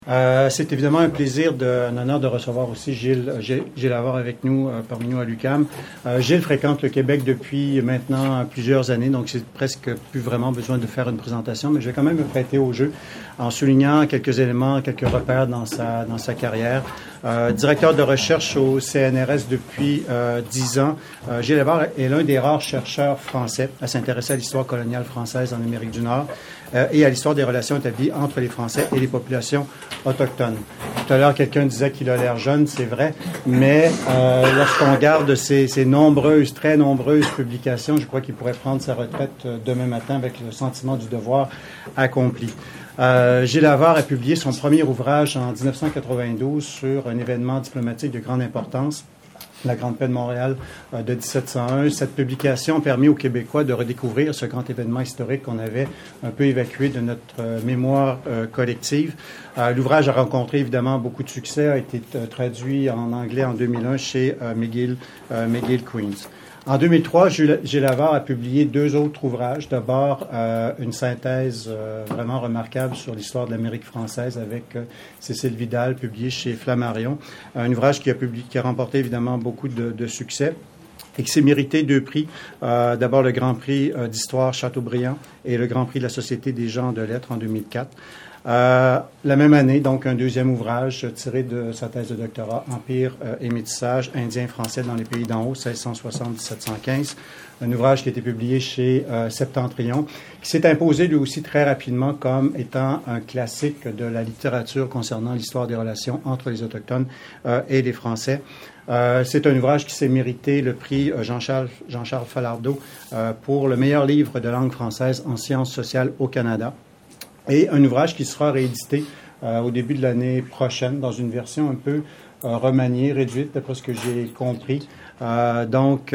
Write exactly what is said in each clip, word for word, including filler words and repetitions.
Euh, c'est évidemment un plaisir, de, un honneur de recevoir aussi Gilles, Gilles, Gilles Havard avec nous, euh, parmi nous à l'U Q A M. Euh, Gilles fréquente le Québec depuis maintenant plusieurs années, donc c'est presque plus vraiment besoin de faire une présentation, mais je vais quand même me prêter au jeu en soulignant quelques éléments, quelques repères dans sa, dans sa carrière. Euh, directeur de recherche au C N R S depuis euh, dix ans, euh, Gilles Havard est l'un des rares chercheurs français à s'intéresser à l'histoire coloniale française en Amérique du Nord euh, et à l'histoire des relations établies entre les Français et les populations autochtones. Tout à l'heure, quelqu'un disait qu'il a l'air jeune, c'est vrai, mais euh, lorsqu'on regarde ces, ces nombreuses, très nombreuses publications, je crois qu'il pourrait prendre sa retraite euh, demain matin avec le sentiment du devoir accompli. Euh, Gilles Havard a publié son premier ouvrage en dix-neuf cent quatre-vingt-douze sur un événement diplomatique de grande importance, la Grande Paix de Montréal euh, de dix-sept cent un. Cette publication a permis aux Québécois de redécouvrir ce grand événement historique qu'on avait un peu évacué de notre euh, mémoire euh, collective. Euh, l'ouvrage a rencontré évidemment beaucoup de succès, a été euh, traduit en anglais en deux mille un chez euh, McGill, euh, McGill Queens. En deux mille trois, Gilles Havard a publié deux autres ouvrages. D'abord, euh, une synthèse euh, vraiment remarquable sur l'histoire de l'Amérique française avec euh, Cécile Vidal, publié chez Flammarion. Un ouvrage qui a, publié, qui a remporté évidemment beaucoup de, de succès et qui s'est mérité deux prix. Euh, d'abord, le Grand Prix euh, d'histoire Chateaubriand et le Grand Prix de la Société des gens de lettres en deux mille quatre. Euh, la même année, donc, un deuxième ouvrage tiré de sa thèse de doctorat, Empire euh, et métissage indien-français dans les pays d'en haut, seize cent soixante à dix-sept cent quinze. Un ouvrage qui a été publié chez euh, Septentrion, qui s'est imposé lui aussi très rapidement comme étant un classique de la littérature concernant l'histoire des relations entre les Autochtones euh, et les Français. Euh, c'est un ouvrage qui s'est mérité le prix euh, Jean-Charles, Jean-Charles Falardeau euh, pour le meilleur livre de langue française en sciences sociales au Canada. Et un ouvrage qui sera réédité euh, au début de l'année prochaine dans une version un peu euh, remaniée, réduite, d'après ce que j'ai compris. Euh, donc,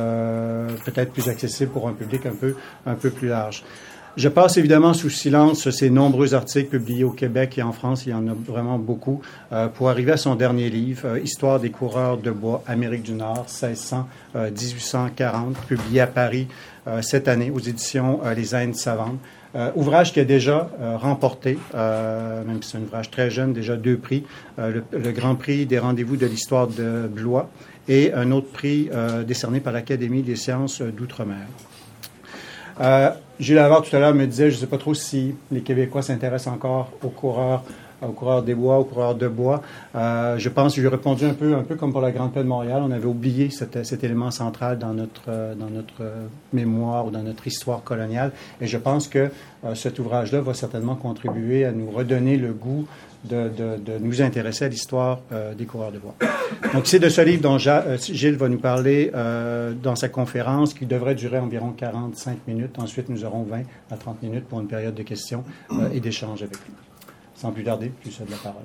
euh, peut-être plus accessible pour un public un peu, un peu plus large. Je passe évidemment sous silence ces nombreux articles publiés au Québec et en France, il y en a vraiment beaucoup, euh, pour arriver à son dernier livre, euh, Histoire des coureurs de bois, Amérique du Nord, seize cents à dix-huit cent quarante, publié à Paris euh, cette année aux éditions euh, Les Indes savantes. Euh, ouvrage qui a déjà euh, remporté, euh, même si c'est un ouvrage très jeune, déjà deux prix, euh, le, le Grand Prix des rendez-vous de l'histoire de Blois et un autre prix euh, décerné par l'Académie des sciences d'Outre-mer. Euh, Gilles Havard, tout à l'heure, me disait, je ne sais pas trop si les Québécois s'intéressent encore aux coureurs, aux coureurs des bois, aux coureurs de bois. Euh, je pense que j'ai répondu un peu, un peu comme pour la Grande Paix de Montréal. On avait oublié cet, cet élément central dans notre, euh, dans notre euh, mémoire ou dans notre histoire coloniale. Et je pense que euh, cet ouvrage-là va certainement contribuer à nous redonner le goût de, de, de nous intéresser à l'histoire euh, des coureurs de bois. Donc, c'est de ce livre dont Gilles va nous parler euh, dans sa conférence, qui devrait durer environ quarante-cinq minutes. Ensuite, nous aurons vingt à trente minutes pour une période de questions euh, et d'échanges avec lui. Sans plus tarder, je lui cède la parole.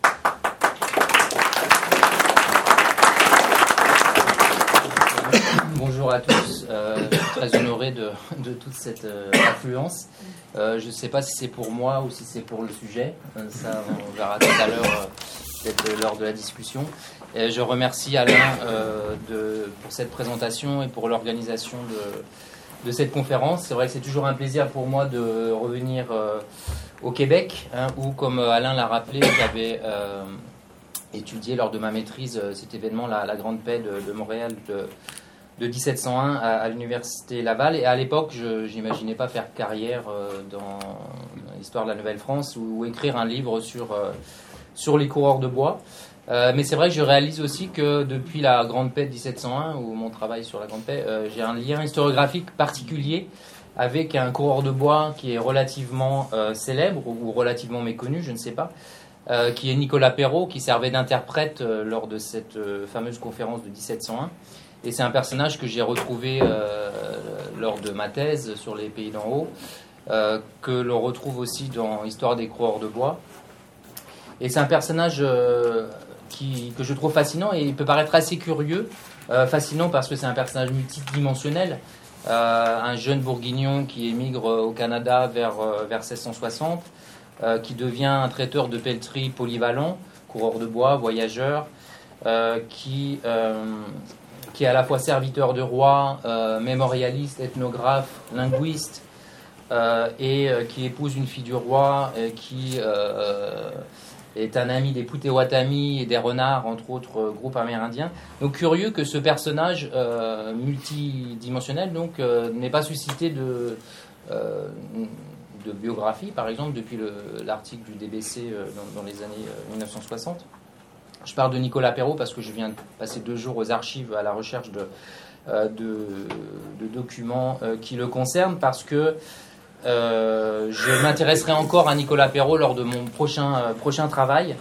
Bonjour à tous, euh, très honoré de, de toute cette euh, affluence. Euh, je ne sais pas si c'est pour moi ou si c'est pour le sujet, euh, ça on verra tout à l'heure, euh, peut-être lors de la discussion. Et je remercie Alain euh, de, pour cette présentation et pour l'organisation de, de cette conférence. C'est vrai que c'est toujours un plaisir pour moi de revenir euh, au Québec, hein, où, comme Alain l'a rappelé, j'avais euh, étudié lors de ma maîtrise euh, cet événement, la, la Grande Paix de, de Montréal de, de dix-sept cent un à, à l'Université Laval. Et à l'époque, je n'imaginais pas faire carrière euh, dans l'histoire de la Nouvelle-France ou, ou écrire un livre sur, euh, sur les coureurs de bois. Euh, mais c'est vrai que je réalise aussi que depuis la Grande Paix de dix-sept cent un, ou mon travail sur la Grande Paix, euh, j'ai un lien historiographique particulier avec un coureur de bois qui est relativement euh, célèbre ou relativement méconnu, je ne sais pas, euh, qui est Nicolas Perrault, qui servait d'interprète euh, lors de cette euh, fameuse conférence de dix-sept cent un. Et c'est un personnage que j'ai retrouvé euh, lors de ma thèse sur les pays d'en haut, euh, que l'on retrouve aussi dans Histoire des coureurs de bois. Et c'est un personnage euh, qui, que je trouve fascinant, et il peut paraître assez curieux, euh, fascinant parce que c'est un personnage multidimensionnel. Euh, un jeune bourguignon qui émigre au Canada vers, euh, vers seize cent soixante, euh, qui devient un traiteur de pelleterie polyvalent, coureur de bois, voyageur, euh, qui, euh, qui est à la fois serviteur de roi, euh, mémorialiste, ethnographe, linguiste, euh, et euh, qui épouse une fille du roi, et qui, euh, est un ami des Potawatomi et des Renards, entre autres euh, groupes amérindiens. Donc curieux que ce personnage euh, multidimensionnel donc euh, n'ait pas suscité de, euh, de biographie, par exemple, depuis le, l'article du D B C euh, dans, dans les années euh, mille neuf cent soixante. Je parle de Nicolas Perrault parce que je viens de passer deux jours aux archives à la recherche de, euh, de, de documents euh, qui le concernent, parce que Euh, je m'intéresserai encore à Nicolas Perrault lors de mon prochain, euh, prochain travail.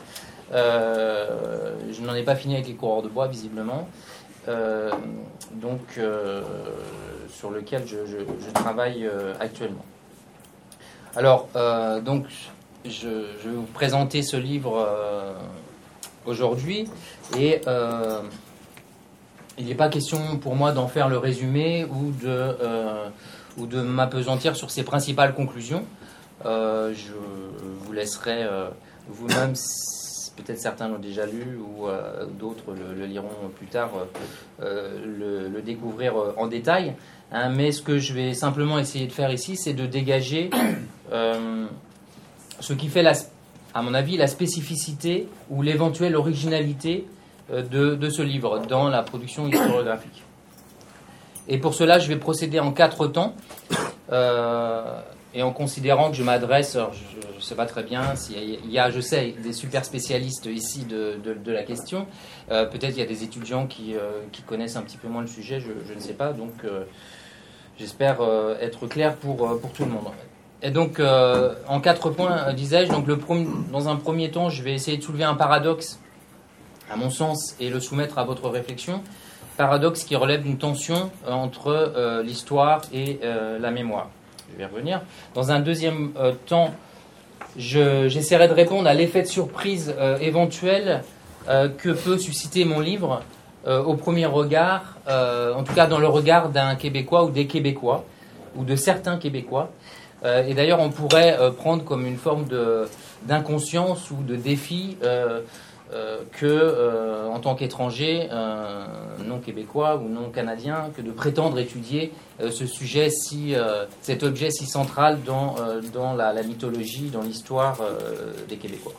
Euh, je n'en ai pas fini avec les coureurs de bois, visiblement. Euh, donc, euh, sur lequel je, je, je travaille euh, actuellement. Alors, euh, donc, je, je vais vous présenter ce livre euh, aujourd'hui. Et euh, il n'est pas question pour moi d'en faire le résumé ou de... Euh, ou de m'appesantir sur ses principales conclusions. Euh, je vous laisserai euh, vous-même, peut-être certains l'ont déjà lu ou euh, d'autres le, le liront plus tard, euh, le, le découvrir en détail. Hein, mais ce que je vais simplement essayer de faire ici, c'est de dégager euh, ce qui fait, la, à mon avis, la spécificité ou l'éventuelle originalité de, de ce livre dans la production historiographique. Et pour cela, je vais procéder en quatre temps, euh, et en considérant que je m'adresse, alors je ne sais pas très bien s'il y a, je sais, des super spécialistes ici de, de, de la question. Euh, peut-être il y a des étudiants qui, euh, qui connaissent un petit peu moins le sujet, je, je ne sais pas. Donc, euh, j'espère euh, être clair pour, euh, pour tout le monde. Et donc, euh, en quatre points, euh, disais-je, donc le premier, dans un premier temps, je vais essayer de soulever un paradoxe, à mon sens, et le soumettre à votre réflexion. Paradoxe qui relève d'une tension entre euh, l'histoire et euh, la mémoire. Je vais y revenir. Dans un deuxième euh, temps, je, j'essaierai de répondre à l'effet de surprise euh, éventuel euh, que peut susciter mon livre euh, au premier regard, euh, en tout cas dans le regard d'un Québécois ou des Québécois, ou de certains Québécois. Euh, et d'ailleurs, on pourrait euh, prendre comme une forme de, d'inconscience ou de défi euh, Euh, que, euh, en tant qu'étranger, euh, non québécois ou non canadien, que de prétendre étudier euh, ce sujet, si, euh, cet objet si central dans, euh, dans la, la mythologie, dans l'histoire euh, des Québécois.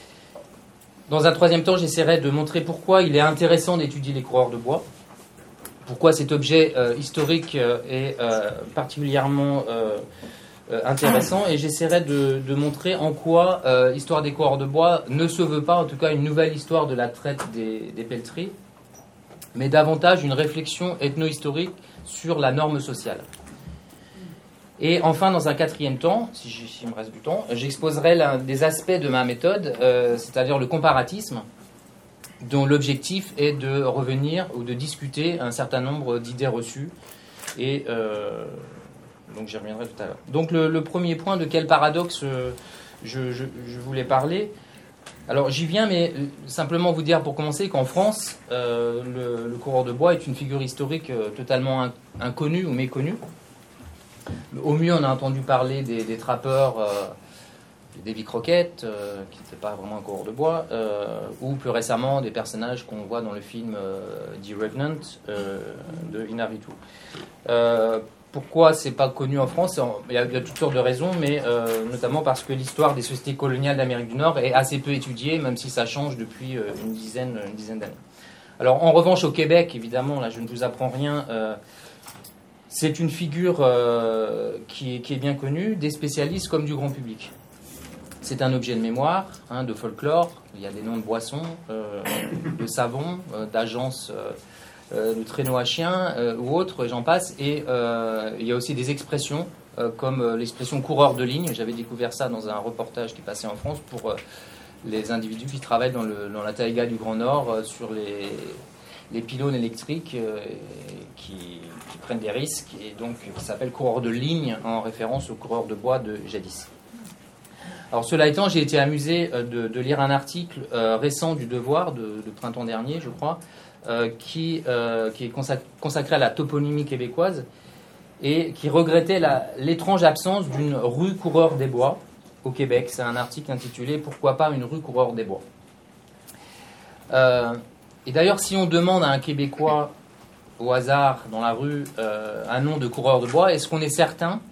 Dans un troisième temps, j'essaierai de montrer pourquoi il est intéressant d'étudier les coureurs de bois, pourquoi cet objet euh, historique euh, est euh, particulièrement euh, Euh, intéressant, et j'essaierai de, de montrer en quoi euh, l'histoire des coureurs de bois ne se veut pas, en tout cas, une nouvelle histoire de la traite des, des pelleteries, mais davantage une réflexion ethno-historique sur la norme sociale. Et enfin, dans un quatrième temps, si il me reste du temps, j'exposerai l'un des aspects de ma méthode, euh, c'est-à-dire le comparatisme, dont l'objectif est de revenir ou de discuter un certain nombre d'idées reçues, et euh, donc j'y reviendrai tout à l'heure. Donc le, le premier point, de quel paradoxe euh, je, je, je voulais parler. Alors j'y viens, mais simplement vous dire pour commencer qu'en France, euh, le, le coureur de bois est une figure historique euh, totalement in, inconnue ou méconnue. Au mieux, on a entendu parler des, des trappeurs, euh, des Davy Crockett, euh, qui n'étaient pas vraiment un coureur de bois, euh, ou plus récemment des personnages qu'on voit dans le film euh, The Revenant euh, de Inarritu. Euh, Pourquoi c'est pas connu en France? Il y a, il y a toutes sortes de raisons, mais euh, notamment parce que l'histoire des sociétés coloniales d'Amérique du Nord est assez peu étudiée, même si ça change depuis euh, une dizaine, une dizaine d'années. Alors, en revanche, au Québec, évidemment, là, je ne vous apprends rien. Euh, c'est une figure euh, qui, est, qui est bien connue, des spécialistes comme du grand public. C'est un objet de mémoire, hein, de folklore. Il y a des noms de boissons, euh, de savons, euh, d'agences. Euh, Euh, le traîneau à chien euh, ou autre, et j'en passe. Et euh, il y a aussi des expressions euh, comme euh, l'expression coureur de ligne. J'avais découvert ça dans un reportage qui passait en France pour euh, les individus qui travaillent dans, le, dans la taïga du Grand Nord euh, sur les, les pylônes électriques euh, qui, qui prennent des risques, et donc qui s'appelle coureur de ligne en référence au coureur de bois de jadis. Alors cela étant, j'ai été amusé euh, de, de lire un article euh, récent du Devoir de, de printemps dernier, je crois, Euh, qui, euh, qui est consacré à la toponymie québécoise et qui regrettait la, l'étrange absence d'une rue Coureur des Bois au Québec. C'est un article intitulé « Pourquoi pas une rue Coureur des Bois ?» euh, Et d'ailleurs, si on demande à un Québécois au hasard dans la rue euh, un nom de coureur de bois, est-ce qu'on est certain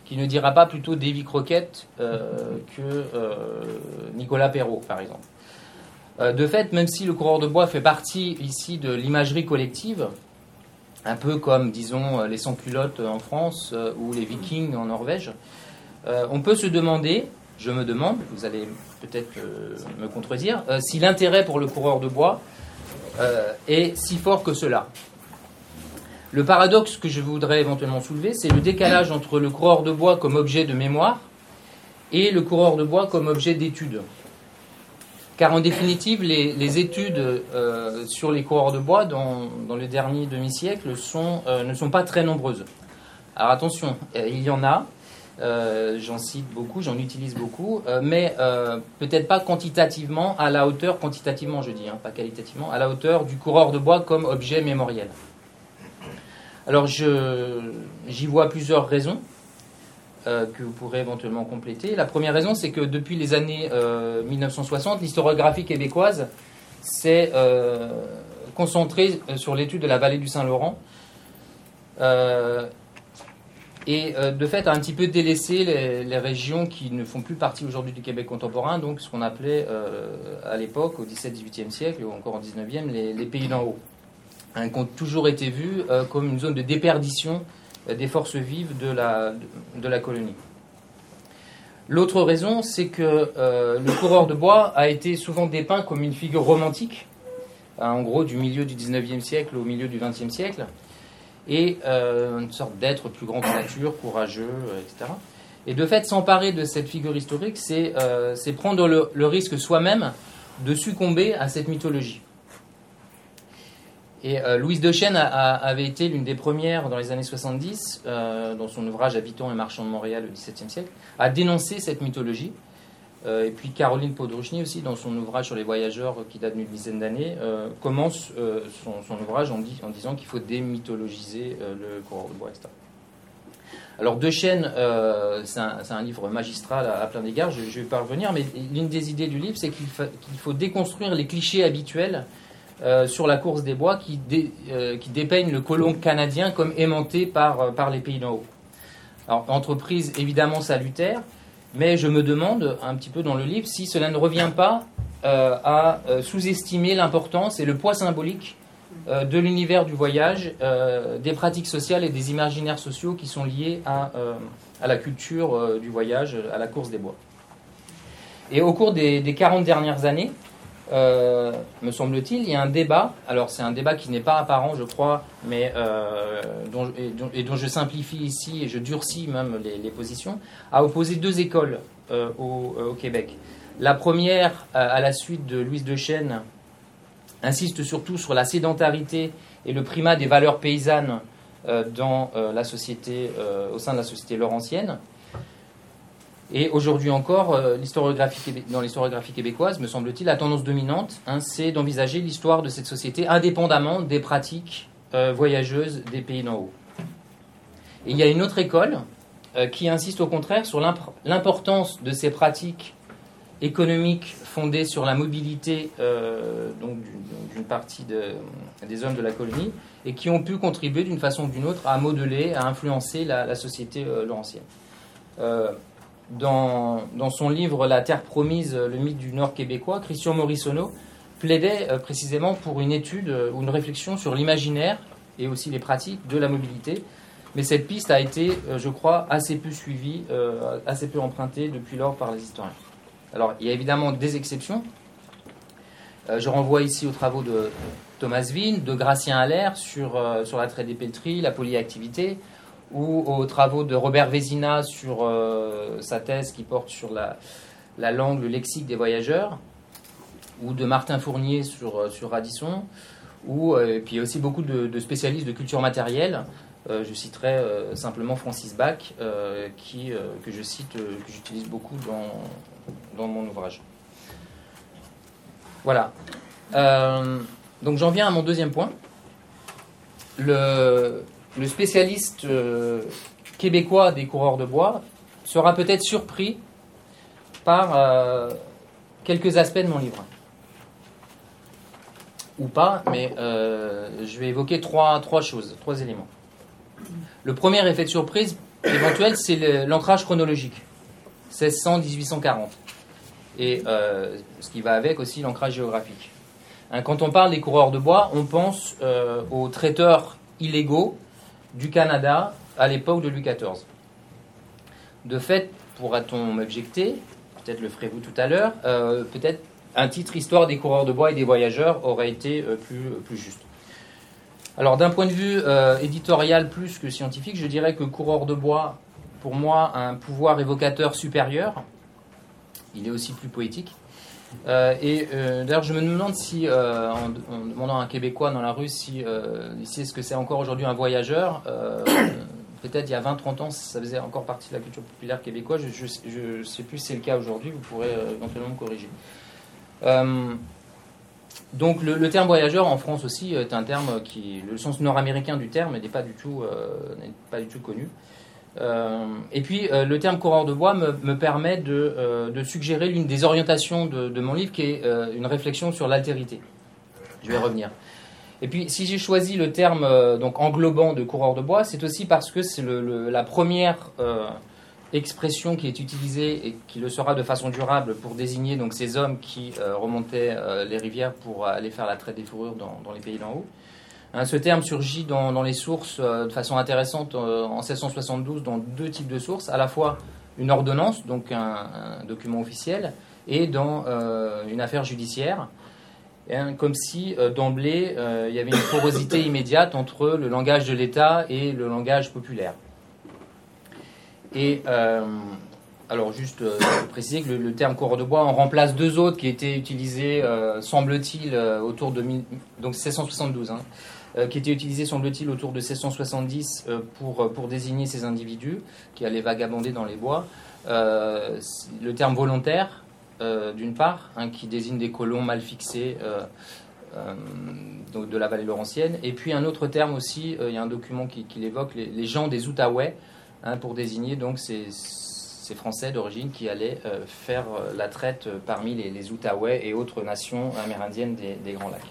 qui ne dira pas plutôt Davy Crockett euh, que euh, Nicolas Perrault, par exemple. Euh, de fait, même si le coureur de bois fait partie ici de l'imagerie collective, un peu comme, disons, les sans-culottes en France euh, ou les Vikings en Norvège, euh, on peut se demander, je me demande, vous allez peut-être euh, me contredire, euh, si l'intérêt pour le coureur de bois euh, est si fort que cela. Le paradoxe que je voudrais éventuellement soulever, c'est le décalage entre le coureur de bois comme objet de mémoire et le coureur de bois comme objet d'étude. Car en définitive, les, les études euh, sur les coureurs de bois dans, dans le dernier demi-siècle sont, euh, ne sont pas très nombreuses. Alors attention, euh, il y en a, euh, j'en cite beaucoup, j'en utilise beaucoup, euh, mais euh, peut-être pas quantitativement à la hauteur, quantitativement je dis, hein, pas qualitativement, à la hauteur du coureur de bois comme objet mémoriel. Alors, je, j'y vois plusieurs raisons euh, que vous pourrez éventuellement compléter. La première raison, c'est que depuis les années euh, mille neuf cent soixante, l'historiographie québécoise s'est euh, concentrée sur l'étude de la vallée du Saint-Laurent euh, et euh, de fait a un petit peu délaissé les, les régions qui ne font plus partie aujourd'hui du Québec contemporain, donc ce qu'on appelait euh, à l'époque, au dix-septième, dix-huitième siècle, ou encore au dix-neuvième, les, les pays d'en haut. Hein, qui ont toujours été vus euh, comme une zone de déperdition euh, des forces vives de la, de, de la colonie. L'autre raison, c'est que euh, le coureur de bois a été souvent dépeint comme une figure romantique, hein, en gros du milieu du dix-neuvième siècle au milieu du vingtième siècle, et euh, une sorte d'être plus grand que nature, courageux, euh, et cetera. Et de fait, s'emparer de cette figure historique, c'est, euh, c'est prendre le, le risque soi-même de succomber à cette mythologie. Et euh, Louise Dechêne a, a, avait été l'une des premières dans les années soixante-dix, euh, dans son ouvrage Habitants et marchands de Montréal au dix-septième siècle, à dénoncer cette mythologie. Euh, et puis Caroline Podruchny aussi, dans son ouvrage sur les voyageurs qui date d'une dizaine d'années, euh, commence euh, son, son ouvrage en, dit, en disant qu'il faut démythologiser euh, le coureur de bois, et cetera. Alors Dechêne, euh, c'est, un, c'est un livre magistral à, à plein d'égards, je, je vais pas revenir, mais l'une des idées du livre, c'est qu'il, fa, qu'il faut déconstruire les clichés habituels Euh, sur la course des bois qui, dé, euh, qui dépeignent le colon canadien comme aimanté par, euh, par les pays d'en haut. Alors, entreprise évidemment salutaire, mais je me demande un petit peu dans le livre si cela ne revient pas euh, à euh, sous-estimer l'importance et le poids symbolique euh, de l'univers du voyage, euh, des pratiques sociales et des imaginaires sociaux qui sont liés à, euh, à la culture euh, du voyage, à la course des bois. Et au cours des, des quarante dernières années, Euh, me semble-t-il, il y a un débat, alors c'est un débat qui n'est pas apparent je crois, mais euh, dont, et, dont, et dont je simplifie ici et je durcis même les, les positions, à opposer deux écoles euh, au, euh, au Québec. La première, euh, à la suite de Louise Dechêne, insiste surtout sur la sédentarité et le primat des valeurs paysannes euh, dans, euh, la société, euh, au sein de la société laurentienne. Et aujourd'hui encore, euh, l'historiographie québé- dans l'historiographie québécoise, me semble-t-il, la tendance dominante, hein, c'est d'envisager l'histoire de cette société indépendamment des pratiques euh, voyageuses des pays d'en haut. Et il y a une autre école euh, qui insiste au contraire sur l'imp- l'importance de ces pratiques économiques fondées sur la mobilité euh, donc d'une, d'une partie de, des hommes de la colonie et qui ont pu contribuer d'une façon ou d'une autre à modeler, à influencer la, la société euh, laurentienne. Euh, Dans, dans son livre « La Terre promise, le mythe du Nord québécois », Christian Morisonneau plaidait euh, précisément pour une étude euh, ou une réflexion sur l'imaginaire et aussi les pratiques de la mobilité. Mais cette piste a été, euh, je crois, assez peu suivie, euh, assez peu empruntée depuis lors par les historiens. Alors, il y a évidemment des exceptions. Euh, je renvoie ici aux travaux de Thomas Vine, de Gratien Allaire sur, euh, sur l'attrait des pelleteries, la polyactivité, ou aux travaux de Robert Vézina sur euh, sa thèse qui porte sur la, la langue, le lexique des voyageurs, ou de Martin Fournier sur, sur Radisson, ou euh, et puis il y a aussi beaucoup de, de spécialistes de culture matérielle. Euh, je citerai euh, simplement Francis Bach, euh, qui, euh, que je cite, euh, que j'utilise beaucoup dans, dans mon ouvrage. Voilà. Euh, donc j'en viens à mon deuxième point. Le... Le spécialiste euh, québécois des coureurs de bois sera peut-être surpris par euh, quelques aspects de mon livre. Ou pas, mais euh, je vais évoquer trois, trois choses, trois éléments. Le premier effet de surprise éventuel, c'est le, l'ancrage chronologique, seize cents à dix-huit cent quarante. Et euh, ce qui va avec aussi l'ancrage géographique. Hein, quand on parle des coureurs de bois, on pense euh, aux traiteurs illégaux du Canada à l'époque de Louis quatorze. De fait, pourra-t-on m'objecter, peut-être le ferez-vous tout à l'heure, euh, peut-être un titre « Histoire des coureurs de bois et des voyageurs » aurait été euh, plus, plus juste. Alors d'un point de vue euh, éditorial plus que scientifique, je dirais que coureur de bois, pour moi, a un pouvoir évocateur supérieur. Il est aussi plus poétique. Euh, et euh, d'ailleurs, je me demande si, euh, en, en demandant à un Québécois dans la rue si, euh, si est-ce que c'est encore aujourd'hui un voyageur, euh, peut-être il y a vingt à trente ans, ça faisait encore partie de la culture populaire québécoise. Je ne sais plus si c'est le cas aujourd'hui, vous pourrez euh, éventuellement me corriger. Euh, donc le, le terme voyageur en France aussi est un terme qui, le sens nord-américain du terme n'est pas du tout, euh, n'est pas du tout connu. Euh, et puis euh, le terme coureur de bois me, me permet de, euh, de suggérer l'une des orientations de, de mon livre, qui est euh, une réflexion sur l'altérité. Je vais revenir. Et puis si j'ai choisi le terme euh, donc englobant de coureur de bois, c'est aussi parce que c'est le, le, la première euh, expression qui est utilisée et qui le sera de façon durable pour désigner donc ces hommes qui euh, remontaient euh, les rivières pour aller faire la traite des fourrures dans, dans les pays d'en haut. Hein, ce terme surgit dans, dans les sources euh, de façon intéressante euh, en seize cent soixante-douze dans deux types de sources, à la fois une ordonnance, donc un, un document officiel, et dans euh, une affaire judiciaire, hein, comme si euh, d'emblée euh, il y avait une porosité immédiate entre le langage de l'État et le langage populaire. Et euh, alors juste euh, pour préciser que le, le terme coureur de bois en remplace deux autres qui étaient utilisés, euh, semble-t-il, euh, autour de donc seize cent soixante-douze, hein, euh, qui étaient utilisés, semble-t-il, autour de seize cent soixante-dix euh, pour, pour désigner ces individus qui allaient vagabonder dans les bois. Euh, le terme volontaire, euh, d'une part, hein, qui désigne des colons mal fixés euh, euh, donc de la vallée laurentienne, et puis un autre terme aussi, euh, il y a un document qui, qui l'évoque, les, les gens des Outaouais, hein, pour désigner donc ces, ces Français d'origine qui allaient euh, faire euh, la traite euh, parmi les, les Outaouais et autres nations amérindiennes des, des Grands Lacs.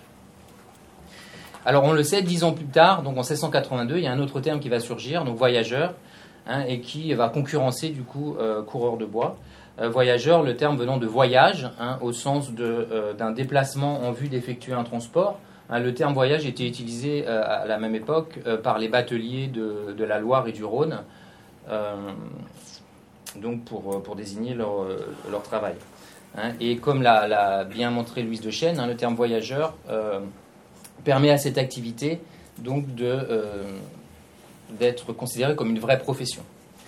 Alors on le sait, dix ans plus tard, donc en seize cent quatre-vingt-deux, il y a un autre terme qui va surgir, donc voyageur, hein, et qui va concurrencer du coup euh, coureur de bois. Euh, voyageur, le terme venant de voyage, hein, au sens de, euh, d'un déplacement en vue d'effectuer un transport. Hein, le terme voyage était utilisé euh, à la même époque euh, par les bateliers de, de la Loire et du Rhône, euh, donc pour, pour désigner leur, leur travail. Hein, et comme l'a, l'a bien montré Louise de Chêne, hein, le terme voyageur euh, permet à cette activité donc de, euh, d'être considérée comme une vraie profession.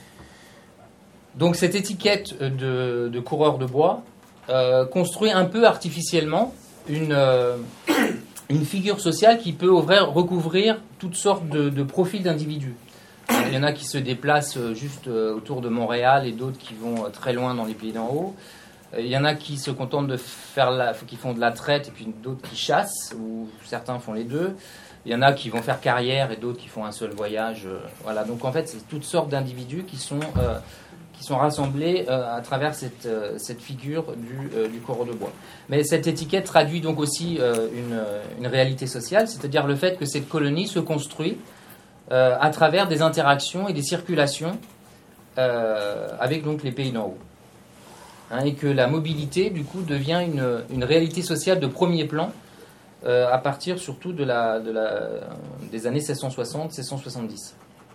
Donc cette étiquette de, de coureur de bois euh, construit un peu artificiellement une, euh, une figure sociale qui peut au vrai recouvrir toutes sortes de, de profils d'individus. Il y en a qui se déplacent juste autour de Montréal et d'autres qui vont très loin dans les pays d'en haut. Il y en a qui se contentent de faire la, qui font de la traite et puis d'autres qui chassent, ou certains font les deux. Il y en a qui vont faire carrière et d'autres qui font un seul voyage. Voilà. Donc en fait, c'est toutes sortes d'individus qui sont euh, qui sont rassemblés euh, à travers cette, euh, cette figure du, euh, du coureur de bois. Mais cette étiquette traduit donc aussi euh, une, une réalité sociale, c'est-à-dire le fait que cette colonie se construit euh, à travers des interactions et des circulations euh, avec donc les pays d'en haut. Hein, et que la mobilité, du coup, devient une, une réalité sociale de premier plan euh, à partir surtout de la, de la, des années seize cent soixante à seize cent soixante-dix.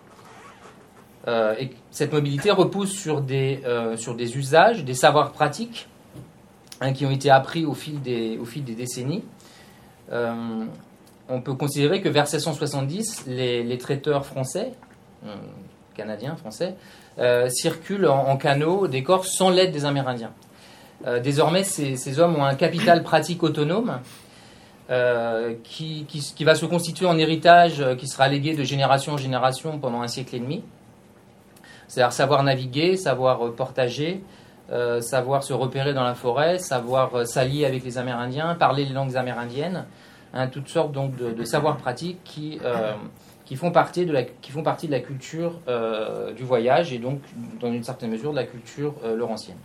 Euh, et cette mobilité repose sur des, euh, sur des usages, des savoirs pratiques, hein, qui ont été appris au fil des, au fil des décennies. Euh, on peut considérer que vers seize cent soixante-dix, les, les traiteurs français, euh, canadiens, français, euh, circulent en, en canot des Corses sans l'aide des Amérindiens. Euh, désormais, ces, ces hommes ont un capital pratique autonome euh, qui, qui, qui va se constituer en héritage euh, qui sera légué de génération en génération pendant un siècle et demi. C'est-à-dire savoir naviguer, savoir portager, euh, savoir se repérer dans la forêt, savoir euh, s'allier avec les Amérindiens, parler les langues amérindiennes, hein, toutes sortes donc de, de savoirs pratiques qui, euh, qui, font partie de la, qui font partie de la culture euh, du voyage et donc dans une certaine mesure de la culture euh, laurentienne.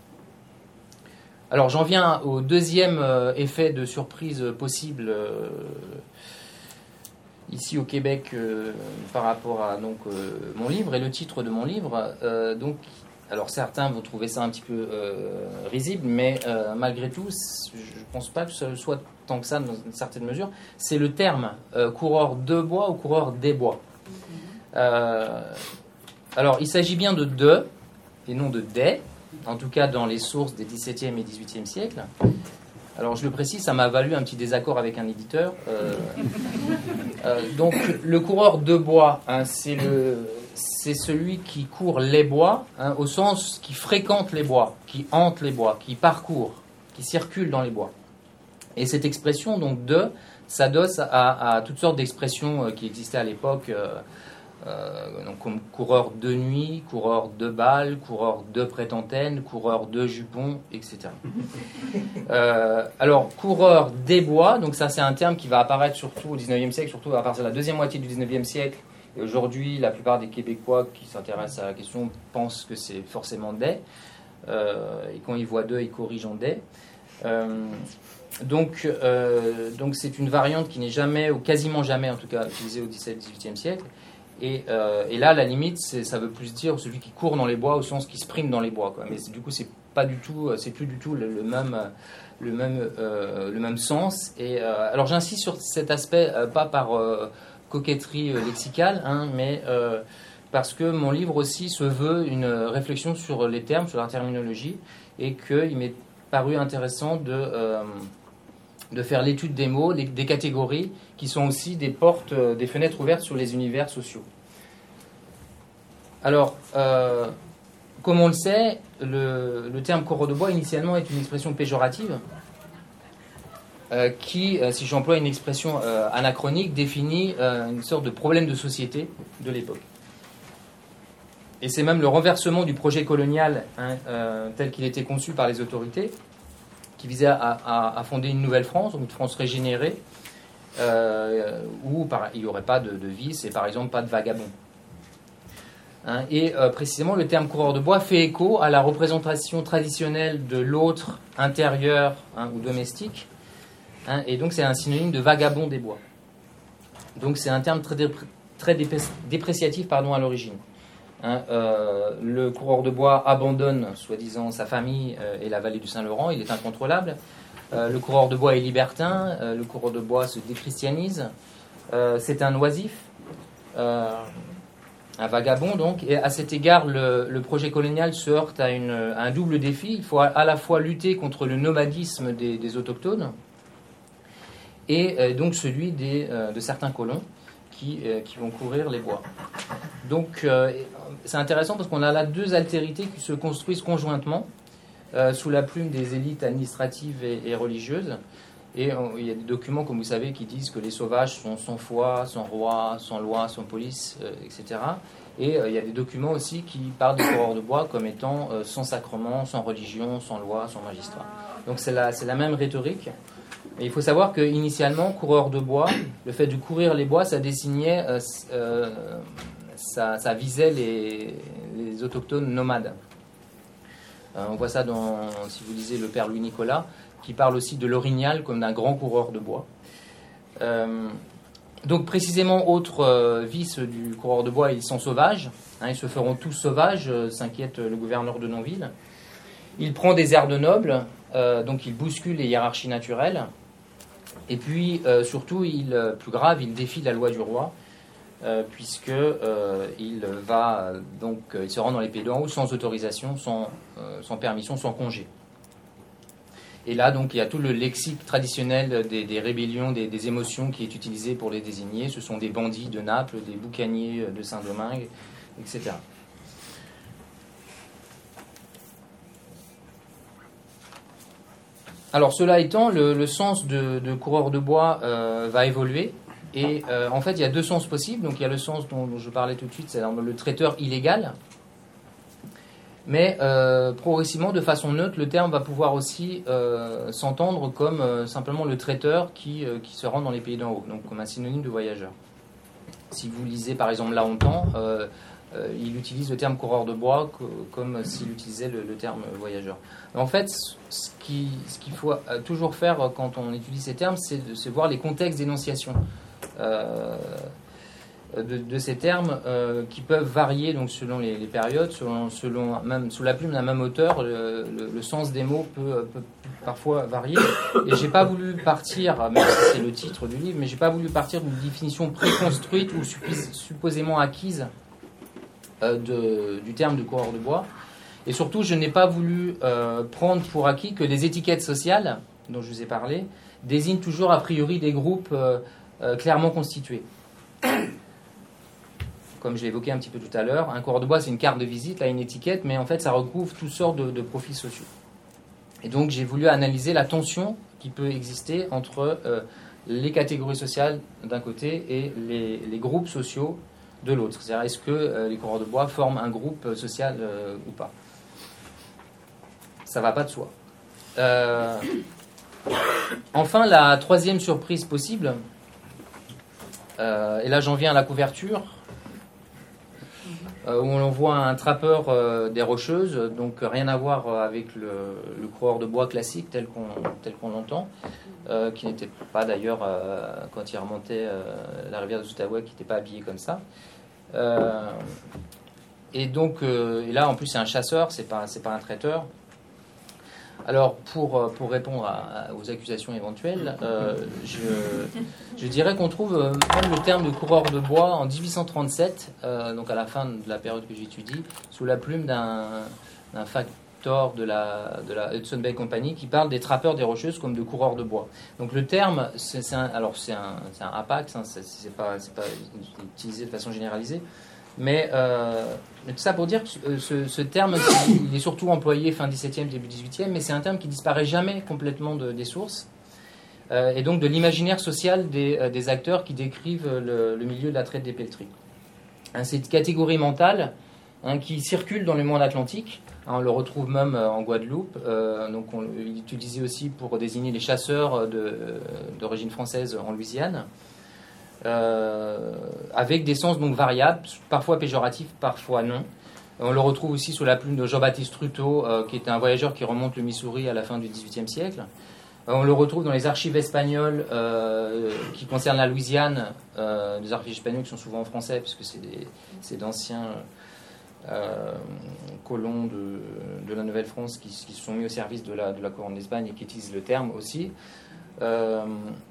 Alors j'en viens au deuxième euh, effet de surprise possible euh, ici au Québec euh, par rapport à donc, euh, mon livre et le titre de mon livre. Euh, donc, alors certains vont trouver ça un petit peu euh, risible, mais euh, malgré tout, je ne pense pas que ce soit tant que ça dans une certaine mesure. C'est le terme euh, coureur de bois ou coureur des bois. Euh, alors, il s'agit bien de de et non de des, en tout cas dans les sources des dix-septième et dix-huitième siècles. Alors, je le précise, ça m'a valu un petit désaccord avec un éditeur. Euh, euh, donc, le coureur de bois, hein, c'est, le, c'est celui qui court les bois, hein, au sens qui fréquente les bois, qui hante les bois, qui parcourt, qui circule dans les bois. Et cette expression, donc, de, s'adosse à, à toutes sortes d'expressions euh, qui existaient à l'époque, euh, euh, donc, comme coureur de nuit, coureur de bal, coureur de prête-antenne, coureur de jupon, et cetera. Euh, alors, coureur des bois, donc ça c'est un terme qui va apparaître surtout au dix-neuvième siècle, surtout à partir de la deuxième moitié du dix-neuvième siècle. Et aujourd'hui, la plupart des Québécois qui s'intéressent à la question pensent que c'est forcément des. Euh, et quand ils voient deux, ils corrigent en des. Euh, donc, euh, donc c'est une variante qui n'est jamais, ou quasiment jamais en tout cas, utilisée au dix-septième dix-huitième siècle. Et, euh, et là, à la limite, c'est, ça veut plus dire celui qui court dans les bois au sens qui sprint dans les bois, quoi. Mais c'est, du coup, c'est pas du tout, c'est plus du tout le, le même, le même, euh, le même sens. Et euh, alors, j'insiste sur cet aspect, euh, pas par euh, coquetterie euh, lexicale, hein, mais euh, parce que mon livre aussi se veut une réflexion sur les termes, sur la terminologie, et qu'il m'est paru intéressant de euh, de faire l'étude des mots, les, des catégories, qui sont aussi des portes, euh, des fenêtres ouvertes sur les univers sociaux. Alors, euh, comme on le sait, le, le terme coureur de bois, initialement, est une expression péjorative, euh, qui, euh, si j'emploie une expression euh, anachronique, définit euh, une sorte de problème de société de l'époque. Et c'est même le renversement du projet colonial, hein, euh, tel qu'il était conçu par les autorités, qui visait à, à, à fonder une nouvelle France, une France régénérée, euh, où par, il n'y aurait pas de, de vices et par exemple pas de vagabonds. Hein, et euh, précisément, le terme coureur de bois fait écho à la représentation traditionnelle de l'autre intérieur, hein, ou domestique, hein, et donc c'est un synonyme de vagabond des bois. Donc c'est un terme très, dé, très dépé, dépréciatif pardon, à l'origine. Hein, euh, le coureur de bois abandonne, soi-disant, sa famille euh, et la vallée du Saint-Laurent, il est incontrôlable. Euh, le coureur de bois est libertin, euh, le coureur de bois se déchristianise, euh, c'est un oisif, euh, un vagabond donc, et à cet égard, le, le projet colonial se heurte à, une, à un double défi. Il faut à, à la fois lutter contre le nomadisme des, des autochtones et euh, donc celui des, euh, de certains colons qui, euh, qui vont courir les bois. Donc, euh, c'est intéressant parce qu'on a là deux altérités qui se construisent conjointement euh, sous la plume des élites administratives et, et religieuses. Et on, il y a des documents, comme vous savez, qui disent que les sauvages sont sans foi, sans roi, sans loi, sans police, euh, et cetera. Et euh, il y a des documents aussi qui parlent des coureurs de bois comme étant euh, sans sacrement, sans religion, sans loi, sans magistrat. Donc c'est la, c'est la même rhétorique. Et il faut savoir qu'initialement, coureur de bois, le fait de courir les bois, ça désignait... Euh, euh, Ça, ça visait les, les autochtones nomades. Euh, on voit ça dans, si vous lisez le père Louis Nicolas, qui parle aussi de l'orignal comme d'un grand coureur de bois. Euh, donc précisément, autre euh, vice du coureur de bois, ils sont sauvages. Hein, ils se feront tous sauvages, euh, s'inquiète le gouverneur de Nonville. Il prend des airs de noble, euh, donc il bouscule les hiérarchies naturelles. Et puis, euh, surtout, il, plus grave, il défie la loi du roi. Euh, puisque euh, il va euh, donc euh, il se rend dans les pays d'en haut sans autorisation, sans, euh, sans permission, sans congé. Et là donc il y a tout le lexique traditionnel des, des rébellions, des, des émotions qui est utilisé pour les désigner. Ce sont des bandits de Naples, des boucaniers de Saint-Domingue, et cetera. Alors cela étant, le, le sens de, de coureur de bois euh, va évoluer. Et euh, en fait, il y a deux sens possibles. Donc, il y a le sens dont, dont je parlais tout de suite, c'est le traiteur illégal. Mais euh, progressivement, de façon neutre, le terme va pouvoir aussi euh, s'entendre comme euh, simplement le traiteur qui, euh, qui se rend dans les pays d'en haut, donc comme un synonyme de voyageur. Si vous lisez par exemple Laontan, euh, euh, il utilise le terme coureur de bois co- comme s'il utilisait le, le terme voyageur. En fait, ce, qui, ce qu'il faut toujours faire quand on étudie ces termes, c'est de c'est voir les contextes d'énonciation. euh, de, de ces termes euh, qui peuvent varier donc selon les, les périodes, selon, selon même sous la plume d'un même auteur, le, le, le sens des mots peut, peut parfois varier. Et j'ai pas voulu partir, même si c'est le titre du livre, mais j'ai pas voulu partir d'une définition préconstruite ou suppos- supposément acquise euh, de, du terme de coureur de bois. Et surtout, je n'ai pas voulu euh, prendre pour acquis que les étiquettes sociales dont je vous ai parlé désignent toujours a priori des groupes euh, euh, clairement constitués. Comme je l'ai évoqué un petit peu tout à l'heure, un coureur de bois, c'est une carte de visite, là, une étiquette, mais en fait, ça recouvre toutes sortes de, de profils sociaux. Et donc, j'ai voulu analyser la tension qui peut exister entre euh, les catégories sociales d'un côté et les, les groupes sociaux de l'autre. C'est-à-dire, est-ce que euh, les coureurs de bois forment un groupe social euh, ou pas? Ça ne va pas de soi. Euh, enfin, la troisième surprise possible, euh, et là j'en viens à la couverture, où on voit un trappeur euh, des Rocheuses, donc rien à voir avec le, le coureur de bois classique tel qu'on, tel qu'on l'entend, euh, qui n'était pas d'ailleurs, euh, quand il remontait euh, la rivière de Outaouais, qui n'était pas habillé comme ça. Euh, et donc, euh, et là en plus c'est un chasseur, c'est pas, c'est pas un traiteur. Alors, pour, pour répondre à, à, aux accusations éventuelles, euh, je, je dirais qu'on trouve euh, même le terme de coureur de bois en dix-huit cent trente-sept, euh, donc à la fin de la période que j'étudie, sous la plume d'un, d'un facteur de la, de la Hudson Bay Company qui parle des trappeurs des Rocheuses comme de coureurs de bois. Donc le terme, c'est, c'est un, alors c'est un, c'est un apax, hein, c'est, c'est, pas, c'est pas utilisé de façon généralisée. Mais euh, tout ça pour dire que ce, ce terme, il est surtout employé fin dix-septième, début dix-huitième, mais c'est un terme qui disparaît jamais complètement de, des sources, euh, et donc de l'imaginaire social des, euh, des acteurs qui décrivent le, le milieu de la traite des pelleteries. Hein, c'est une catégorie mentale hein, qui circule dans le monde atlantique. Hein, on le retrouve même en Guadeloupe. Euh, donc on, il est utilisé aussi pour désigner les chasseurs de, d'origine française en Louisiane. Euh, avec des sens donc variables, parfois péjoratifs, parfois non. On le retrouve aussi sous la plume de Jean-Baptiste Truteau, euh, qui était un voyageur qui remonte le Missouri à la fin du dix-huitième siècle. Euh, on le retrouve dans les archives espagnoles euh, qui concernent la Louisiane, euh, des archives espagnoles qui sont souvent en français, puisque c'est, des, c'est d'anciens euh, colons de, de la Nouvelle-France qui, qui se sont mis au service de la, de la couronne d'Espagne et qui utilisent le terme aussi. Euh,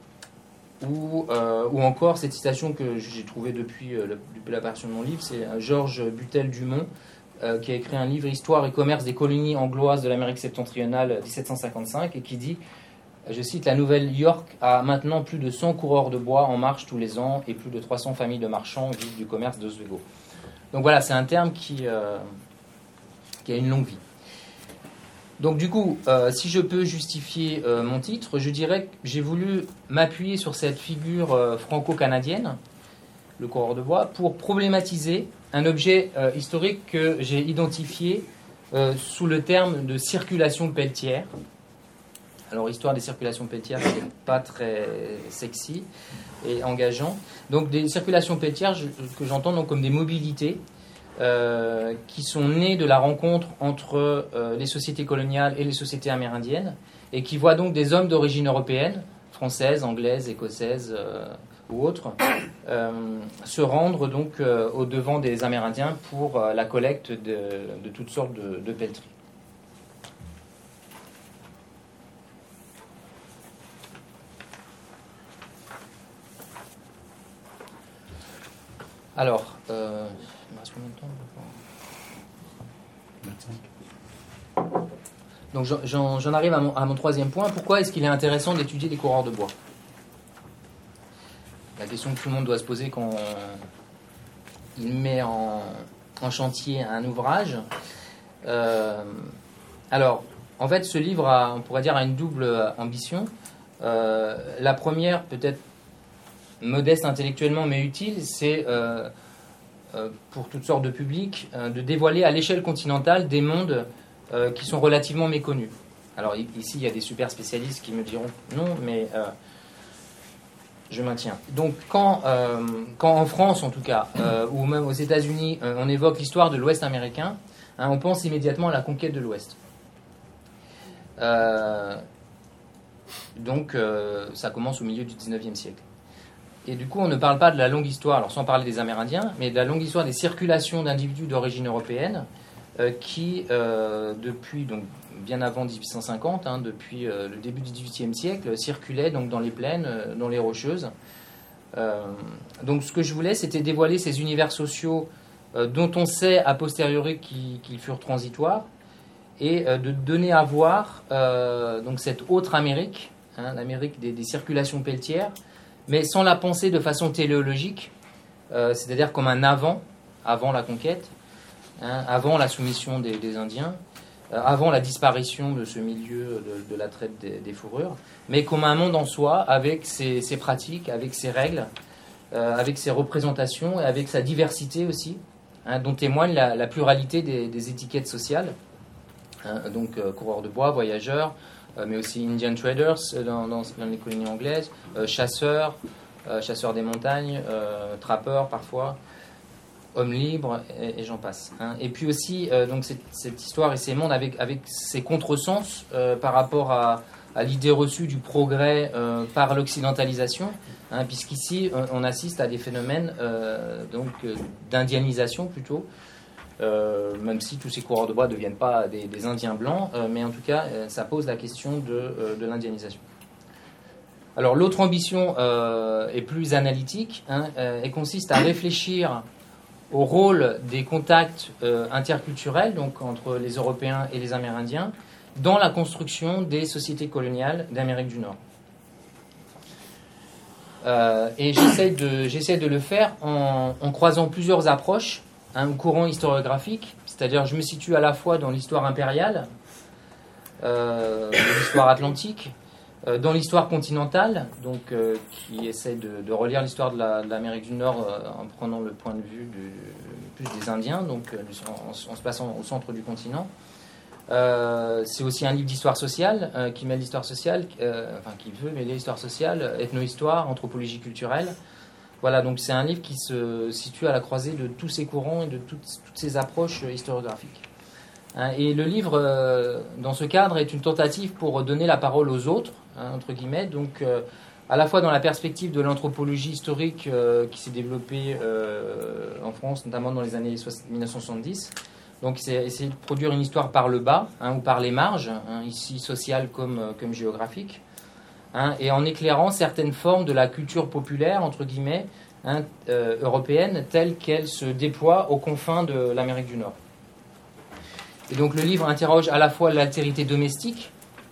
Ou, euh, ou encore cette citation que j'ai trouvée depuis, euh, depuis l'apparition de mon livre, c'est euh, Georges Butel-Dumont euh, qui a écrit un livre Histoire et commerce des colonies angloises de l'Amérique septentrionale dix-sept cent cinquante-cinq et qui dit, je cite, la Nouvelle-York a maintenant plus de cent coureurs de bois en marche tous les ans et plus de trois cents familles de marchands vivent du commerce d'Oswego. Donc voilà, c'est un terme qui, euh, qui a une longue vie. Donc du coup, euh, si je peux justifier euh, mon titre, je dirais que j'ai voulu m'appuyer sur cette figure euh, franco-canadienne, le coureur de bois, pour problématiser un objet euh, historique que j'ai identifié euh, sous le terme de circulation pelletière. Alors, histoire des circulations pelletières, c'est pas très sexy et engageant. Donc, des circulations pelletières je, que j'entends donc comme des mobilités Euh, qui sont nées de la rencontre entre euh, les sociétés coloniales et les sociétés amérindiennes, et qui voient donc des hommes d'origine européenne, française, anglaise, écossaise euh, ou autres, euh, se rendre donc euh, au devant des Amérindiens pour euh, la collecte de, de toutes sortes de, de pelleteries. Alors, euh, il me reste combien de temps ? vingt-cinq. Donc j'en, j'en arrive à mon, à mon troisième point. Pourquoi est-ce qu'il est intéressant d'étudier les coureurs de bois ? La question que tout le monde doit se poser quand il met en, en chantier un ouvrage. Euh, alors, en fait, ce livre a, on pourrait dire, a une double ambition. Euh, la première, peut-être modeste intellectuellement mais utile, c'est euh, euh, pour toutes sortes de publics euh, de dévoiler à l'échelle continentale des mondes euh, qui sont relativement méconnus. Alors ici il y a des super spécialistes qui me diront non, mais euh, je maintiens. Donc quand, euh, quand en France en tout cas, euh, ou même aux États-Unis, euh, on évoque l'histoire de l'Ouest américain, hein, on pense immédiatement à la conquête de l'Ouest. Euh, donc euh, ça commence au milieu du dix-neuvième siècle. et du coup, on ne parle pas de la longue histoire, alors sans parler des Amérindiens, mais de la longue histoire des circulations d'individus d'origine européenne euh, qui, euh, depuis, donc, bien avant dix-huit cent cinquante, hein, depuis euh, le début du dix-huitième siècle, circulaient donc, dans les plaines, euh, dans les Rocheuses. Euh, donc, ce que je voulais, c'était dévoiler ces univers sociaux euh, dont on sait a posteriori qu'ils, qu'ils furent transitoires, et euh, de donner à voir euh, donc, cette autre Amérique, hein, l'Amérique des, des circulations pelletières, mais sans la penser de façon téléologique, euh, c'est-à-dire comme un avant, avant la conquête, hein, avant la soumission des, des Indiens, euh, avant la disparition de ce milieu de, de la traite des, des fourrures, mais comme un monde en soi, avec ses, ses pratiques, avec ses règles, euh, avec ses représentations, et avec sa diversité aussi, hein, dont témoigne la, la pluralité des, des étiquettes sociales, hein, donc euh, coureurs de bois, voyageurs, mais aussi Indian traders dans, dans, dans les colonies anglaises, euh, chasseurs, euh, chasseurs des montagnes, euh, trappeurs parfois, hommes libres, et, et j'en passe. Hein. Et puis aussi, euh, donc cette, cette histoire et ces mondes avec, avec ces contresens euh, par rapport à, à l'idée reçue du progrès euh, par l'occidentalisation, hein, puisqu'ici, on, on assiste à des phénomènes euh, donc, euh, d'indianisation plutôt, Euh, même si tous ces coureurs de bois ne deviennent pas des, des Indiens blancs, euh, mais en tout cas, euh, ça pose la question de, euh, de l'indianisation. Alors, l'autre ambition euh, est plus analytique, hein, euh, et consiste à réfléchir au rôle des contacts euh, interculturels, donc entre les Européens et les Amérindiens, dans la construction des sociétés coloniales d'Amérique du Nord. Euh, et j'essaie de, j'essaie de le faire en, en croisant plusieurs approches, un courant historiographique, c'est-à-dire je me situe à la fois dans l'histoire impériale, euh, l'histoire atlantique, euh, dans l'histoire continentale, donc euh, qui essaie de, de relire l'histoire de, la, de l'Amérique du Nord euh, en prenant le point de vue du, plus des Indiens, donc euh, en, en se plaçant au centre du continent. Euh, c'est aussi un livre d'histoire sociale euh, qui mêle l'histoire sociale, euh, enfin qui veut mêler l'histoire sociale, ethno-histoire, anthropologie culturelle. Voilà, donc c'est un livre qui se situe à la croisée de tous ces courants et de toutes, toutes ces approches historiographiques. Hein, et le livre, euh, dans ce cadre, est une tentative pour donner la parole aux autres, hein, entre guillemets, donc euh, à la fois dans la perspective de l'anthropologie historique euh, qui s'est développée euh, en France, notamment dans les années dix-neuf cent soixante-dix. Donc c'est essayer de produire une histoire par le bas, hein, ou par les marges, hein, ici sociale comme, comme géographique. Hein, et en éclairant certaines formes de la culture populaire, entre guillemets, hein, euh, européenne, telle qu'elle se déploie aux confins de l'Amérique du Nord. Et donc le livre interroge à la fois l'altérité domestique,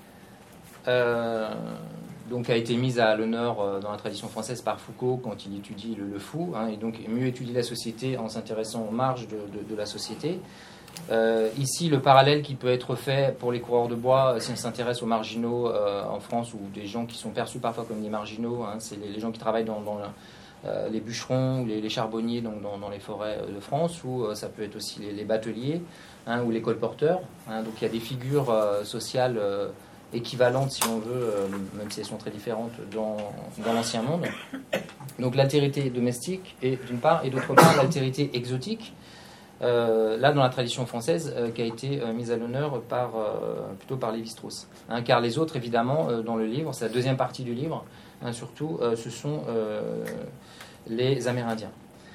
euh, donc a été mise à l'honneur euh, dans la tradition française par Foucault quand il étudie le, le fou, hein, et donc mieux étudier la société en s'intéressant aux marges de, de, de la société. Euh, ici, le parallèle qui peut être fait pour les coureurs de bois, si on s'intéresse aux marginaux euh, en France, ou des gens qui sont perçus parfois comme des marginaux, hein, c'est les, les gens qui travaillent dans, dans la, euh, les bûcherons, les, les charbonniers donc dans, dans les forêts de France, ou euh, ça peut être aussi les, les bateliers, hein, ou les colporteurs. Hein, donc il y a des figures euh, sociales euh, équivalentes, si on veut, euh, même si elles sont très différentes, dans, dans l'ancien monde. Donc l'altérité domestique, et, d'une part, et d'autre part, l'altérité exotique. Euh, là dans la tradition française euh, qui a été euh, mise à l'honneur par, euh, plutôt par Lévi-Strauss, hein, car les autres évidemment euh, dans le livre, c'est la deuxième partie du livre, hein, surtout euh, ce sont euh, les Amérindiens.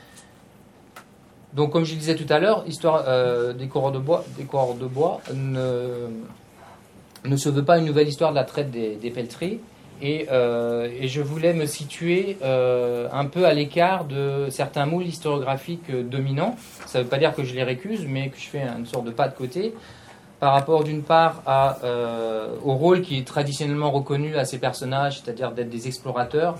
Donc comme je disais tout à l'heure, l'histoire euh, des coureurs de bois, des coureurs de bois ne, ne se veut pas une nouvelle histoire de la traite des, des pelleteries. Et, euh, et je voulais me situer euh, un peu à l'écart de certains moules historiographiques euh, dominants. Ça ne veut pas dire que je les récuse, mais que je fais une sorte de pas de côté par rapport d'une part à, euh, au rôle qui est traditionnellement reconnu à ces personnages, c'est-à-dire d'être des explorateurs,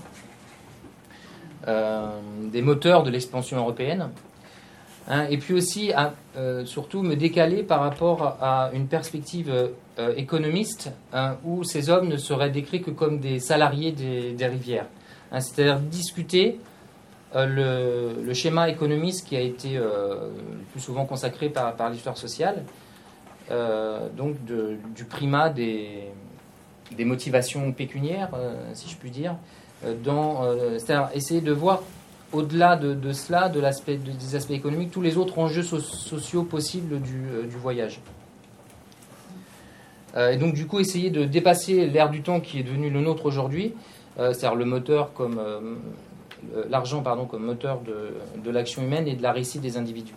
euh, des moteurs de l'expansion européenne. Hein, et puis aussi, à, euh, surtout, me décaler par rapport à une perspective euh, économiste, hein, où ces hommes ne seraient décrits que comme des salariés des, des rivières. Hein, c'est-à-dire discuter euh, le, le schéma économiste qui a été euh, le plus souvent consacré par, par l'histoire sociale, euh, donc de, du primat des, des motivations pécuniaires, euh, si je puis dire, euh, dans, euh, c'est-à-dire essayer de voir au-delà de, de cela, de l'aspect, de, des aspects économiques, tous les autres enjeux so- sociaux possibles du, euh, du voyage. Euh, et donc, du coup, essayer de dépasser l'ère du temps qui est devenu le nôtre aujourd'hui, euh, c'est-à-dire le moteur comme euh, l'argent pardon, comme moteur de, de l'action humaine et de la réussite des individus.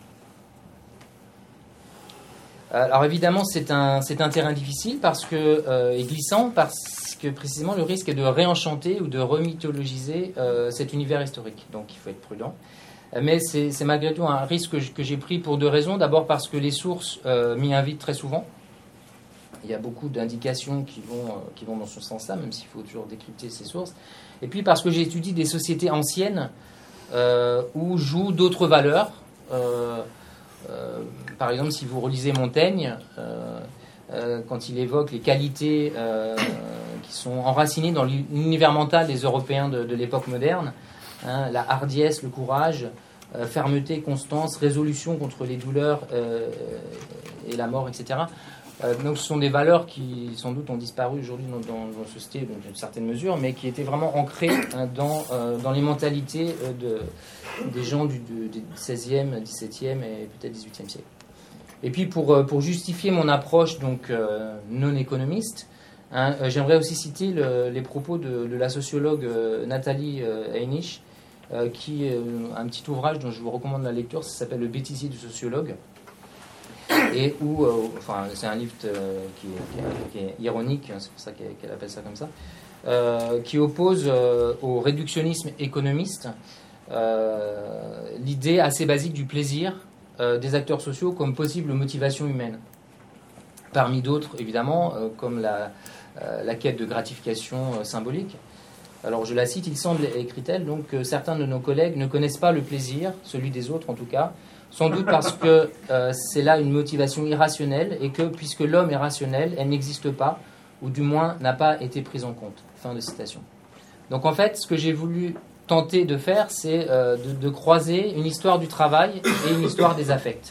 Alors évidemment, c'est un, c'est un terrain difficile parce que, euh, et glissant, parce que précisément le risque est de réenchanter ou de remythologiser euh, cet univers historique. Donc il faut être prudent. Mais c'est, c'est malgré tout un risque que, que j'ai pris pour deux raisons. D'abord parce que les sources euh, m'y invitent très souvent. Il y a beaucoup d'indications qui vont, euh, qui vont dans ce sens-là, même s'il faut toujours décrypter ces sources. Et puis parce que j'étudie des sociétés anciennes euh, où jouent d'autres valeurs. Euh, Euh, par exemple, si vous relisez Montaigne, euh, euh, quand il évoque les qualités euh, qui sont enracinées dans l'univers mental des Européens de, de l'époque moderne, hein, la hardiesse, le courage, euh, fermeté, constance, résolution contre les douleurs euh, et la mort, et cetera. Euh, donc, ce sont des valeurs qui, sans doute, ont disparu aujourd'hui dans, dans, dans ce style, dans une certaine mesure, mais qui étaient vraiment ancrées hein, dans, euh, dans les mentalités euh, de, des gens du, du, du seizième, dix-septième et peut-être dix-huitième siècle. Et puis, pour, pour justifier mon approche donc, euh, non économiste, hein, euh, j'aimerais aussi citer le, les propos de, de la sociologue euh, Nathalie euh, Heinisch, euh, qui a euh, un petit ouvrage dont je vous recommande la lecture, ça s'appelle Le bêtisier du sociologue. Et où, euh, enfin, c'est un livre euh, qui, est, qui, est, qui est ironique, c'est pour ça qu'elle, qu'elle appelle ça comme ça, euh, qui oppose euh, au réductionnisme économiste euh, l'idée assez basique du plaisir euh, des acteurs sociaux comme possible motivation humaine. Parmi d'autres, évidemment, euh, comme la, euh, la quête de gratification euh, symbolique. Alors, je la cite, il semble, écrit-elle, donc, que certains de nos collègues ne connaissent pas le plaisir, celui des autres en tout cas, sans doute parce que euh, c'est là une motivation irrationnelle et que, puisque l'homme est rationnel, elle n'existe pas, ou du moins n'a pas été prise en compte. Fin de citation. Donc en fait, ce que j'ai voulu tenter de faire, c'est euh, de, de croiser une histoire du travail et une histoire des affects.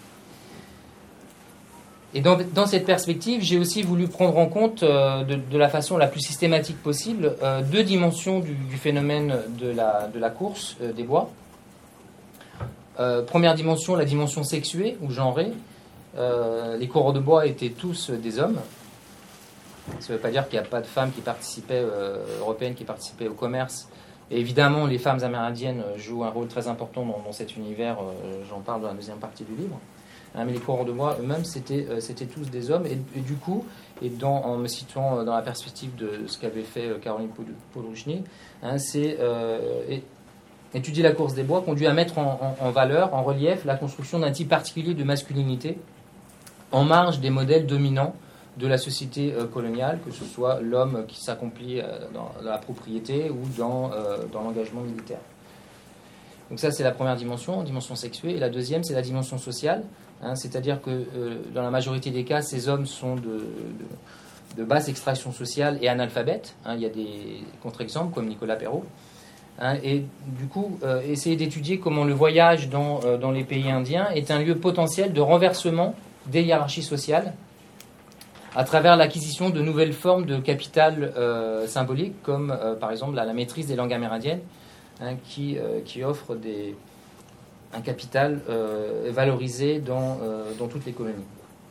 Et dans, dans cette perspective, j'ai aussi voulu prendre en compte euh, de, de la façon la plus systématique possible euh, deux dimensions du, du phénomène de la, de la course euh, des bois. Euh, première dimension, la dimension sexuée ou genrée. Euh, les coureurs de bois étaient tous des hommes. Ça ne veut pas dire qu'il n'y a pas de femmes qui participaient, euh, européennes qui participaient au commerce. Et évidemment, les femmes amérindiennes jouent un rôle très important dans, dans cet univers. Euh, j'en parle dans la deuxième partie du livre. Hein, mais les coureurs de bois eux-mêmes, c'était, euh, c'était tous des hommes. Et, et du coup, et dans, en me situant dans la perspective de ce qu'avait fait Caroline Podruchny, hein, c'est... Euh, et, étudier la course des bois conduit à mettre en, en, en valeur, en relief, la construction d'un type particulier de masculinité en marge des modèles dominants de la société euh, coloniale, que ce soit l'homme qui s'accomplit euh, dans, dans la propriété ou dans, euh, dans l'engagement militaire. Donc ça, c'est la première dimension, dimension sexuée. Et la deuxième, c'est la dimension sociale, hein, c'est-à-dire que euh, dans la majorité des cas, ces hommes sont de, de, de basse extraction sociale et analphabètes. Hein, il y a des contre-exemples comme Nicolas Perrault. Hein, et du coup, euh, essayer d'étudier comment le voyage dans, euh, dans les pays indiens est un lieu potentiel de renversement des hiérarchies sociales à travers l'acquisition de nouvelles formes de capital euh, symbolique, comme euh, par exemple la, la maîtrise des langues amérindiennes, hein, qui, euh, qui offre des, un capital euh, valorisé dans, euh, dans toutes les colonies.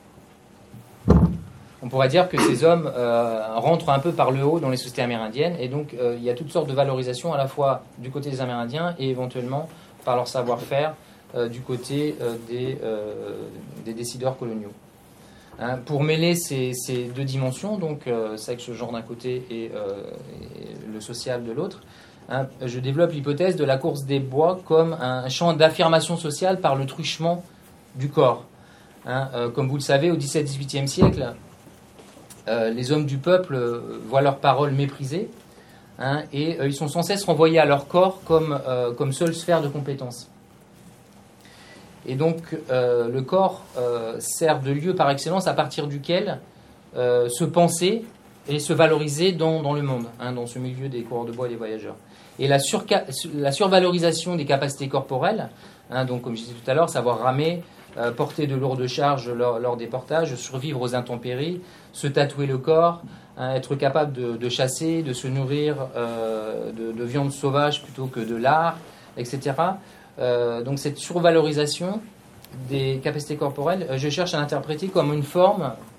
On pourrait dire que ces hommes euh, rentrent un peu par le haut dans les sociétés amérindiennes, et donc euh, il y a toutes sortes de valorisations à la fois du côté des Amérindiens et éventuellement par leur savoir-faire euh, du côté euh, des, euh, des décideurs coloniaux. Hein, pour mêler ces, ces deux dimensions, donc euh, sexe, genre d'un côté et, euh, et le social de l'autre, hein, je développe l'hypothèse de la course des bois comme un champ d'affirmation sociale par le truchement du corps. Hein, euh, comme vous le savez, au dix-septième dix-huitième siècle, Euh, les hommes du peuple euh, voient leurs paroles méprisées, hein, et euh, ils sont sans cesse renvoyés à leur corps comme, euh, comme seule sphère de compétence. Et donc euh, le corps euh, sert de lieu par excellence à partir duquel euh, se penser et se valoriser dans, dans le monde, hein, dans ce milieu des coureurs de bois et des voyageurs. Et la, surca- la survalorisation des capacités corporelles, hein, donc comme je disais tout à l'heure, savoir ramer, Euh, porter de lourdes charges lors, lors des portages, survivre aux intempéries, se tatouer le corps, hein, être capable de, de chasser, de se nourrir euh, de, de viande sauvage plutôt que de lard, et cetera. Euh, donc cette survalorisation des capacités corporelles, euh, je cherche à l'interpréter comme une forme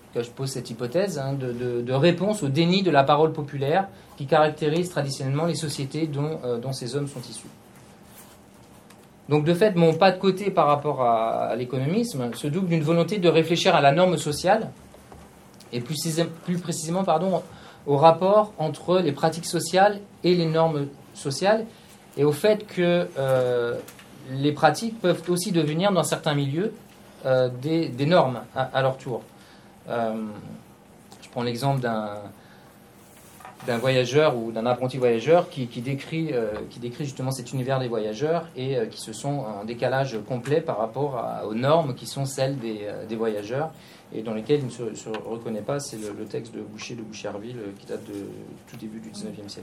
que je pose cette hypothèse, hein, de, de, de réponse au déni de la parole populaire qui caractérise traditionnellement les sociétés dont, euh, dont ces hommes sont issus. Donc de fait, mon pas de côté par rapport à, à l'économisme se double d'une volonté de réfléchir à la norme sociale, et plus, plus précisément pardon, au rapport entre les pratiques sociales et les normes sociales, et au fait que euh, les pratiques peuvent aussi devenir, dans certains milieux, euh, des, des normes à, à leur tour. Euh, je prends l'exemple d'un, d'un voyageur ou d'un apprenti voyageur qui, qui, décrit, euh, qui décrit justement cet univers des voyageurs et euh, qui se sont en décalage complet par rapport à, aux normes qui sont celles des, euh, des voyageurs et dans lesquelles il ne se, se reconnaît pas. C'est le, le texte de Boucher de Boucherville euh, qui date de tout début du dix-neuvième siècle.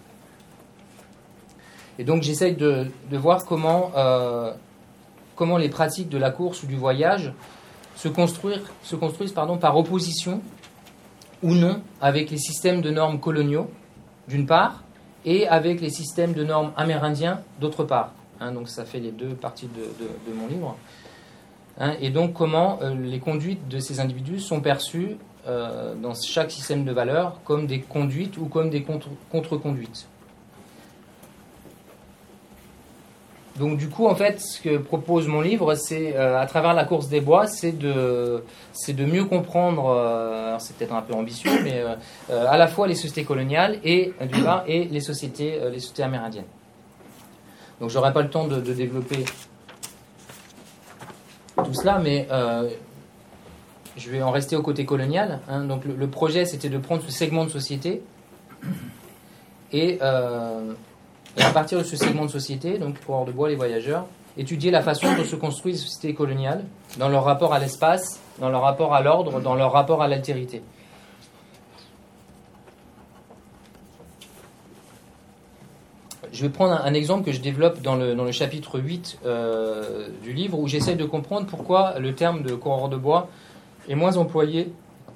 Et donc j'essaye de, de voir comment, euh, comment les pratiques de la course ou du voyage se, construire, se construisent pardon, par opposition ou non avec les systèmes de normes coloniaux, d'une part, et avec les systèmes de normes amérindiens, d'autre part. Hein, donc ça fait les deux parties de, de, de mon livre. Hein, et donc comment euh, les conduites de ces individus sont perçues euh, dans chaque système de valeurs comme des conduites ou comme des contre, contre-conduites. Donc du coup, en fait, ce que propose mon livre, c'est, euh, à travers la course des bois, c'est de, c'est de mieux comprendre, euh, alors c'est peut-être un peu ambitieux, mais euh, euh, à la fois les sociétés coloniales et, du bas, et les sociétés, euh, les sociétés amérindiennes. Donc j'aurai pas le temps de, de développer tout cela, mais euh, je vais en rester au côté colonial. Hein. Donc le, le projet, c'était de prendre ce segment de société et... Euh, Et à partir de ce segment de société, donc coureurs de bois, les voyageurs, étudier la façon dont se construisent les sociétés coloniales, dans leur rapport à l'espace, dans leur rapport à l'ordre, dans leur rapport à l'altérité. Je vais prendre un, un exemple que je développe dans le, dans le chapitre huit euh, du livre, où j'essaie de comprendre pourquoi le terme de coureur de bois est moins employé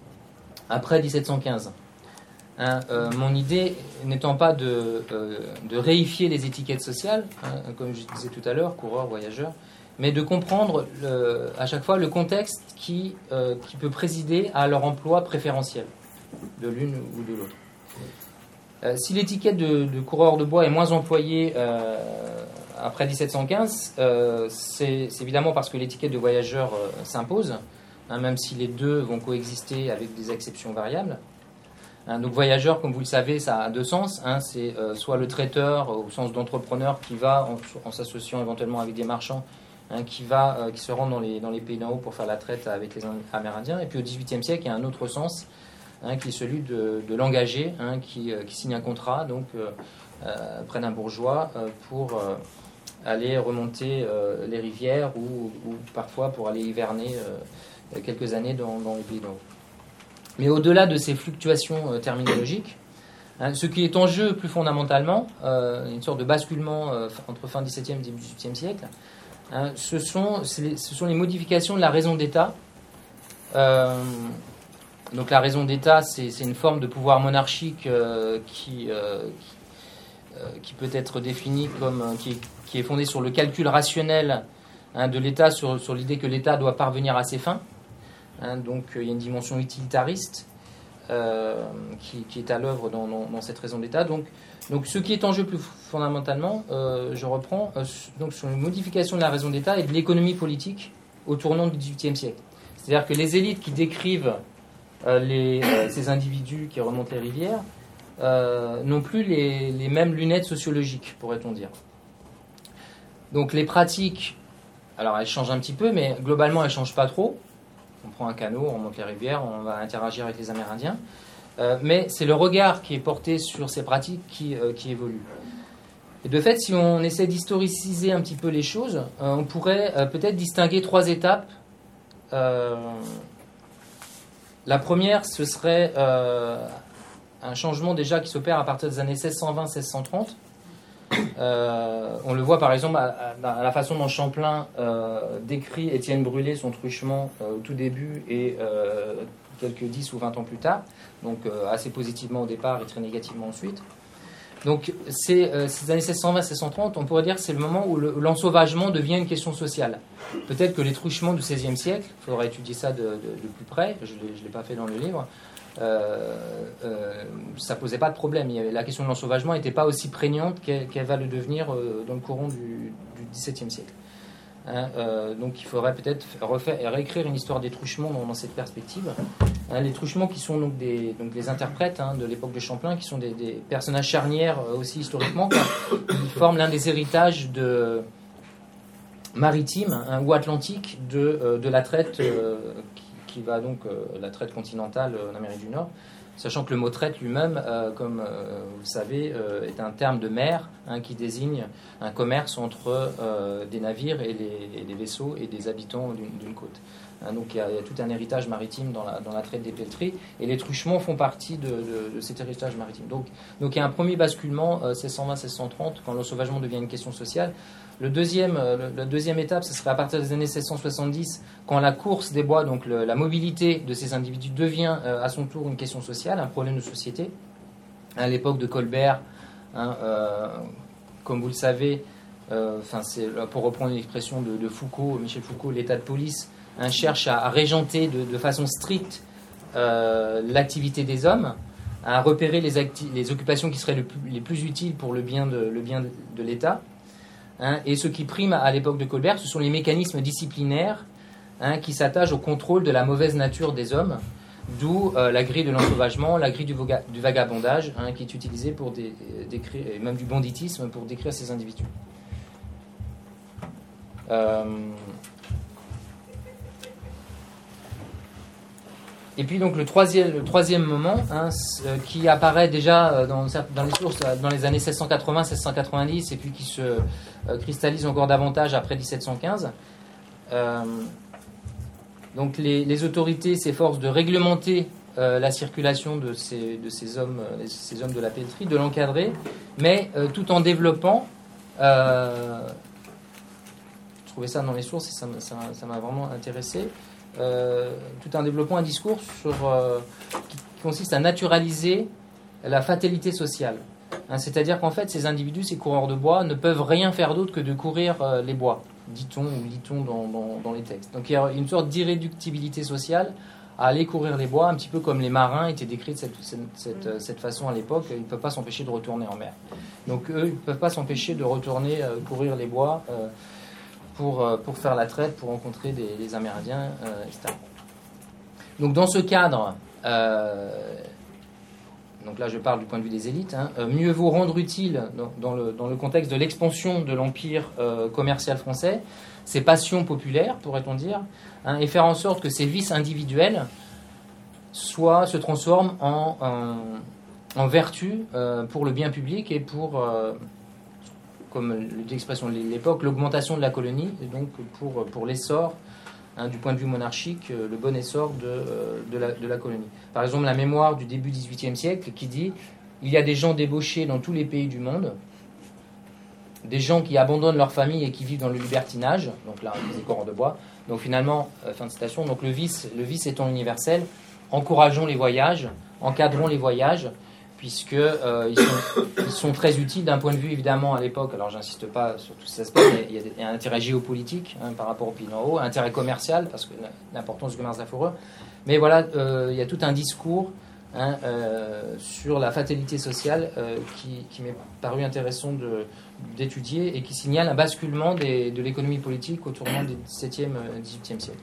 après dix-sept cent quinze. Hein, euh, mon idée n'étant pas de, euh, de réifier les étiquettes sociales, hein, comme je disais tout à l'heure, coureur, voyageur, mais de comprendre le, à chaque fois le contexte qui, euh, qui peut présider à leur emploi préférentiel, de l'une ou de l'autre. Euh, si l'étiquette de, de coureur de bois est moins employée euh, après dix-sept cent quinze, euh, c'est, c'est évidemment parce que l'étiquette de voyageur euh, s'impose, hein, même si les deux vont coexister avec des exceptions variables. Hein, donc voyageur, comme vous le savez, ça a deux sens. Hein, c'est euh, soit le traiteur au sens d'entrepreneur qui va, en, en s'associant éventuellement avec des marchands, hein, qui, va, euh, qui se rend dans les, dans les pays d'en haut pour faire la traite avec les Amérindiens. Et puis au dix-huitième siècle, il y a un autre sens, hein, qui est celui de, de l'engagé, hein, qui, euh, qui signe un contrat donc, euh, euh, près d'un bourgeois euh, pour euh, aller remonter euh, les rivières ou, ou parfois pour aller hiverner euh, quelques années dans, dans les pays d'en haut. Mais au-delà de ces fluctuations euh, terminologiques, hein, ce qui est en jeu plus fondamentalement, euh, une sorte de basculement euh, entre fin dix-septième et début dix-huitième siècle, hein, ce, sont, les, ce sont les modifications de la raison d'État. Euh, donc la raison d'État, c'est, c'est une forme de pouvoir monarchique euh, qui, euh, qui, euh, qui peut être définie comme euh, qui, est, qui est fondée sur le calcul rationnel, hein, de l'État, sur, sur l'idée que l'État doit parvenir à ses fins. Hein, donc il y a une dimension utilitariste euh, qui, qui est à l'œuvre dans, dans, dans cette raison d'État. Donc, donc ce qui est en jeu plus fondamentalement, euh, je reprends, euh, donc sur une modification de la raison d'État et de l'économie politique au tournant du dix-huitième siècle. C'est-à-dire que les élites qui décrivent euh, les, euh, ces individus qui remontent les rivières euh, n'ont plus les, les mêmes lunettes sociologiques, pourrait-on dire. Donc les pratiques, alors elles changent un petit peu, mais globalement elles ne changent pas trop. On prend un canot, on remonte les rivières, on va interagir avec les Amérindiens. Euh, mais c'est le regard qui est porté sur ces pratiques qui, euh, qui évolue. Et de fait, si on essaie d'historiciser un petit peu les choses, euh, on pourrait euh, peut-être distinguer trois étapes. Euh, la première, ce serait euh, un changement déjà qui s'opère à partir des années seize cent vingt seize cent trente. Euh, on le voit par exemple à, à, à la façon dont Champlain euh, décrit Étienne Brûlé, son truchement euh, au tout début et euh, quelques dix ou vingt ans plus tard, donc euh, assez positivement au départ et très négativement ensuite. Donc, c'est, euh, ces années seize cent vingt seize cent trente, on pourrait dire que c'est le moment où, le, où l'ensauvagement devient une question sociale. Peut-être que les truchements du seizième siècle, il faudra étudier ça de, de, de plus près, je ne l'ai pas fait dans le livre, euh, euh, ça ne posait pas de problème. Il y avait, la question de l'ensauvagement n'était pas aussi prégnante qu'elle, qu'elle va le devenir euh, dans le courant du, du dix-septième siècle. Hein, euh, donc il faudrait peut-être refaire, réécrire une histoire des truchements dans, dans cette perspective. Hein, les truchements qui sont donc des, donc les interprètes hein, de l'époque de Champlain, qui sont des, des personnages charnières euh, aussi historiquement, qui forment l'un des héritages de, maritimes hein, ou atlantiques de, euh, de la traite euh, qui, qui va donc euh, la traite continentale en Amérique du Nord. Sachant que le mot traite lui-même, euh, comme euh, vous le savez, euh, est un terme de mer hein, qui désigne un commerce entre euh, des navires et les, et les vaisseaux et des habitants d'une, d'une côte. Hein, donc il y, a, il y a tout un héritage maritime dans la, dans la traite des pelleteries, et les truchements font partie de, de, de cet héritage maritime. Donc, donc il y a un premier basculement, euh, seize cent vingt seize cent trente, quand l'ensauvagement devient une question sociale. Le deuxième, le, la deuxième étape, ce serait à partir des années seize cent soixante-dix, quand la course des bois, donc le, la mobilité de ces individus devient euh, à son tour une question sociale, un problème de société. À l'époque de Colbert, hein, euh, comme vous le savez, euh, c'est, pour reprendre l'expression de, de Foucault, Michel Foucault, l'état de police hein, cherche à, à régenter de, de façon stricte euh, l'activité des hommes, à repérer les, acti- les occupations qui seraient le plus, les plus utiles pour le bien de, le bien de, de l'État. Hein, et ce qui prime à l'époque de Colbert, ce sont les mécanismes disciplinaires hein, qui s'attachent au contrôle de la mauvaise nature des hommes, d'où euh, la grille de l'ensauvagement, la grille du, voga- du vagabondage, hein, qui est utilisée pour dé- décrire, et même du banditisme pour décrire ces individus. Euh... Et puis donc le troisième, le troisième moment hein, qui apparaît déjà dans, dans les sources dans les années seize cent quatre-vingts seize cent quatre-vingt-dix et puis qui se euh, cristallise encore davantage après dix-sept cent quinze. Euh, donc les, les autorités s'efforcent de réglementer euh, la circulation de ces, de ces hommes, euh, ces hommes de la pelleterie, de l'encadrer, mais euh, tout en développant. Euh, je trouvais ça dans les sources et ça, ça, ça m'a vraiment intéressé. Euh, tout en développant un discours sur, euh, qui, qui consiste à naturaliser la fatalité sociale. Hein, c'est-à-dire qu'en fait, ces individus, ces coureurs de bois, ne peuvent rien faire d'autre que de courir euh, les bois, dit-on ou lit-on dans, dans, dans les textes. Donc il y a une sorte d'irréductibilité sociale à aller courir les bois, un petit peu comme les marins étaient décrits de cette, cette, cette, cette façon à l'époque. Ils ne peuvent pas s'empêcher de retourner en mer. Donc eux, ils ne peuvent pas s'empêcher de retourner euh, courir les bois euh, Pour, pour faire la traite, pour rencontrer des, des Amérindiens, euh, et cetera. Donc dans ce cadre, euh, donc là je parle du point de vue des élites, hein, euh, mieux vaut rendre utile, dans, dans, le, dans le contexte de l'expansion de l'empire euh, commercial français, ces passions populaires, pourrait-on dire, hein, et faire en sorte que ces vices individuels soient, se transforment en, en, en vertu euh, pour le bien public et pour... Euh, comme l'expression de l'époque, l'augmentation de la colonie, et donc pour, pour l'essor, hein, du point de vue monarchique, le bon essor de, de, la, de la colonie. Par exemple, la mémoire du début du dix-huitième siècle qui dit « Il y a des gens débauchés dans tous les pays du monde, des gens qui abandonnent leur famille et qui vivent dans le libertinage, donc là, les corps de bois. » Donc finalement, euh, fin de citation, donc le vice, le vice étant universel, encourageons les voyages, encadrons les voyages, puisque euh, ils, sont, ils sont très utiles d'un point de vue évidemment à l'époque. Alors j'insiste pas sur tous ces aspects, mais il y a, des, il y a un intérêt géopolitique hein, par rapport au pays d'en haut, un intérêt commercial parce que l'importance du commerce de la fourrure. Mais voilà, euh, il y a tout un discours hein, euh, sur la fatalité sociale euh, qui, qui m'est paru intéressant de, d'étudier et qui signale un basculement des, de l'économie politique au tournant du dix-septième dix-huitième siècle.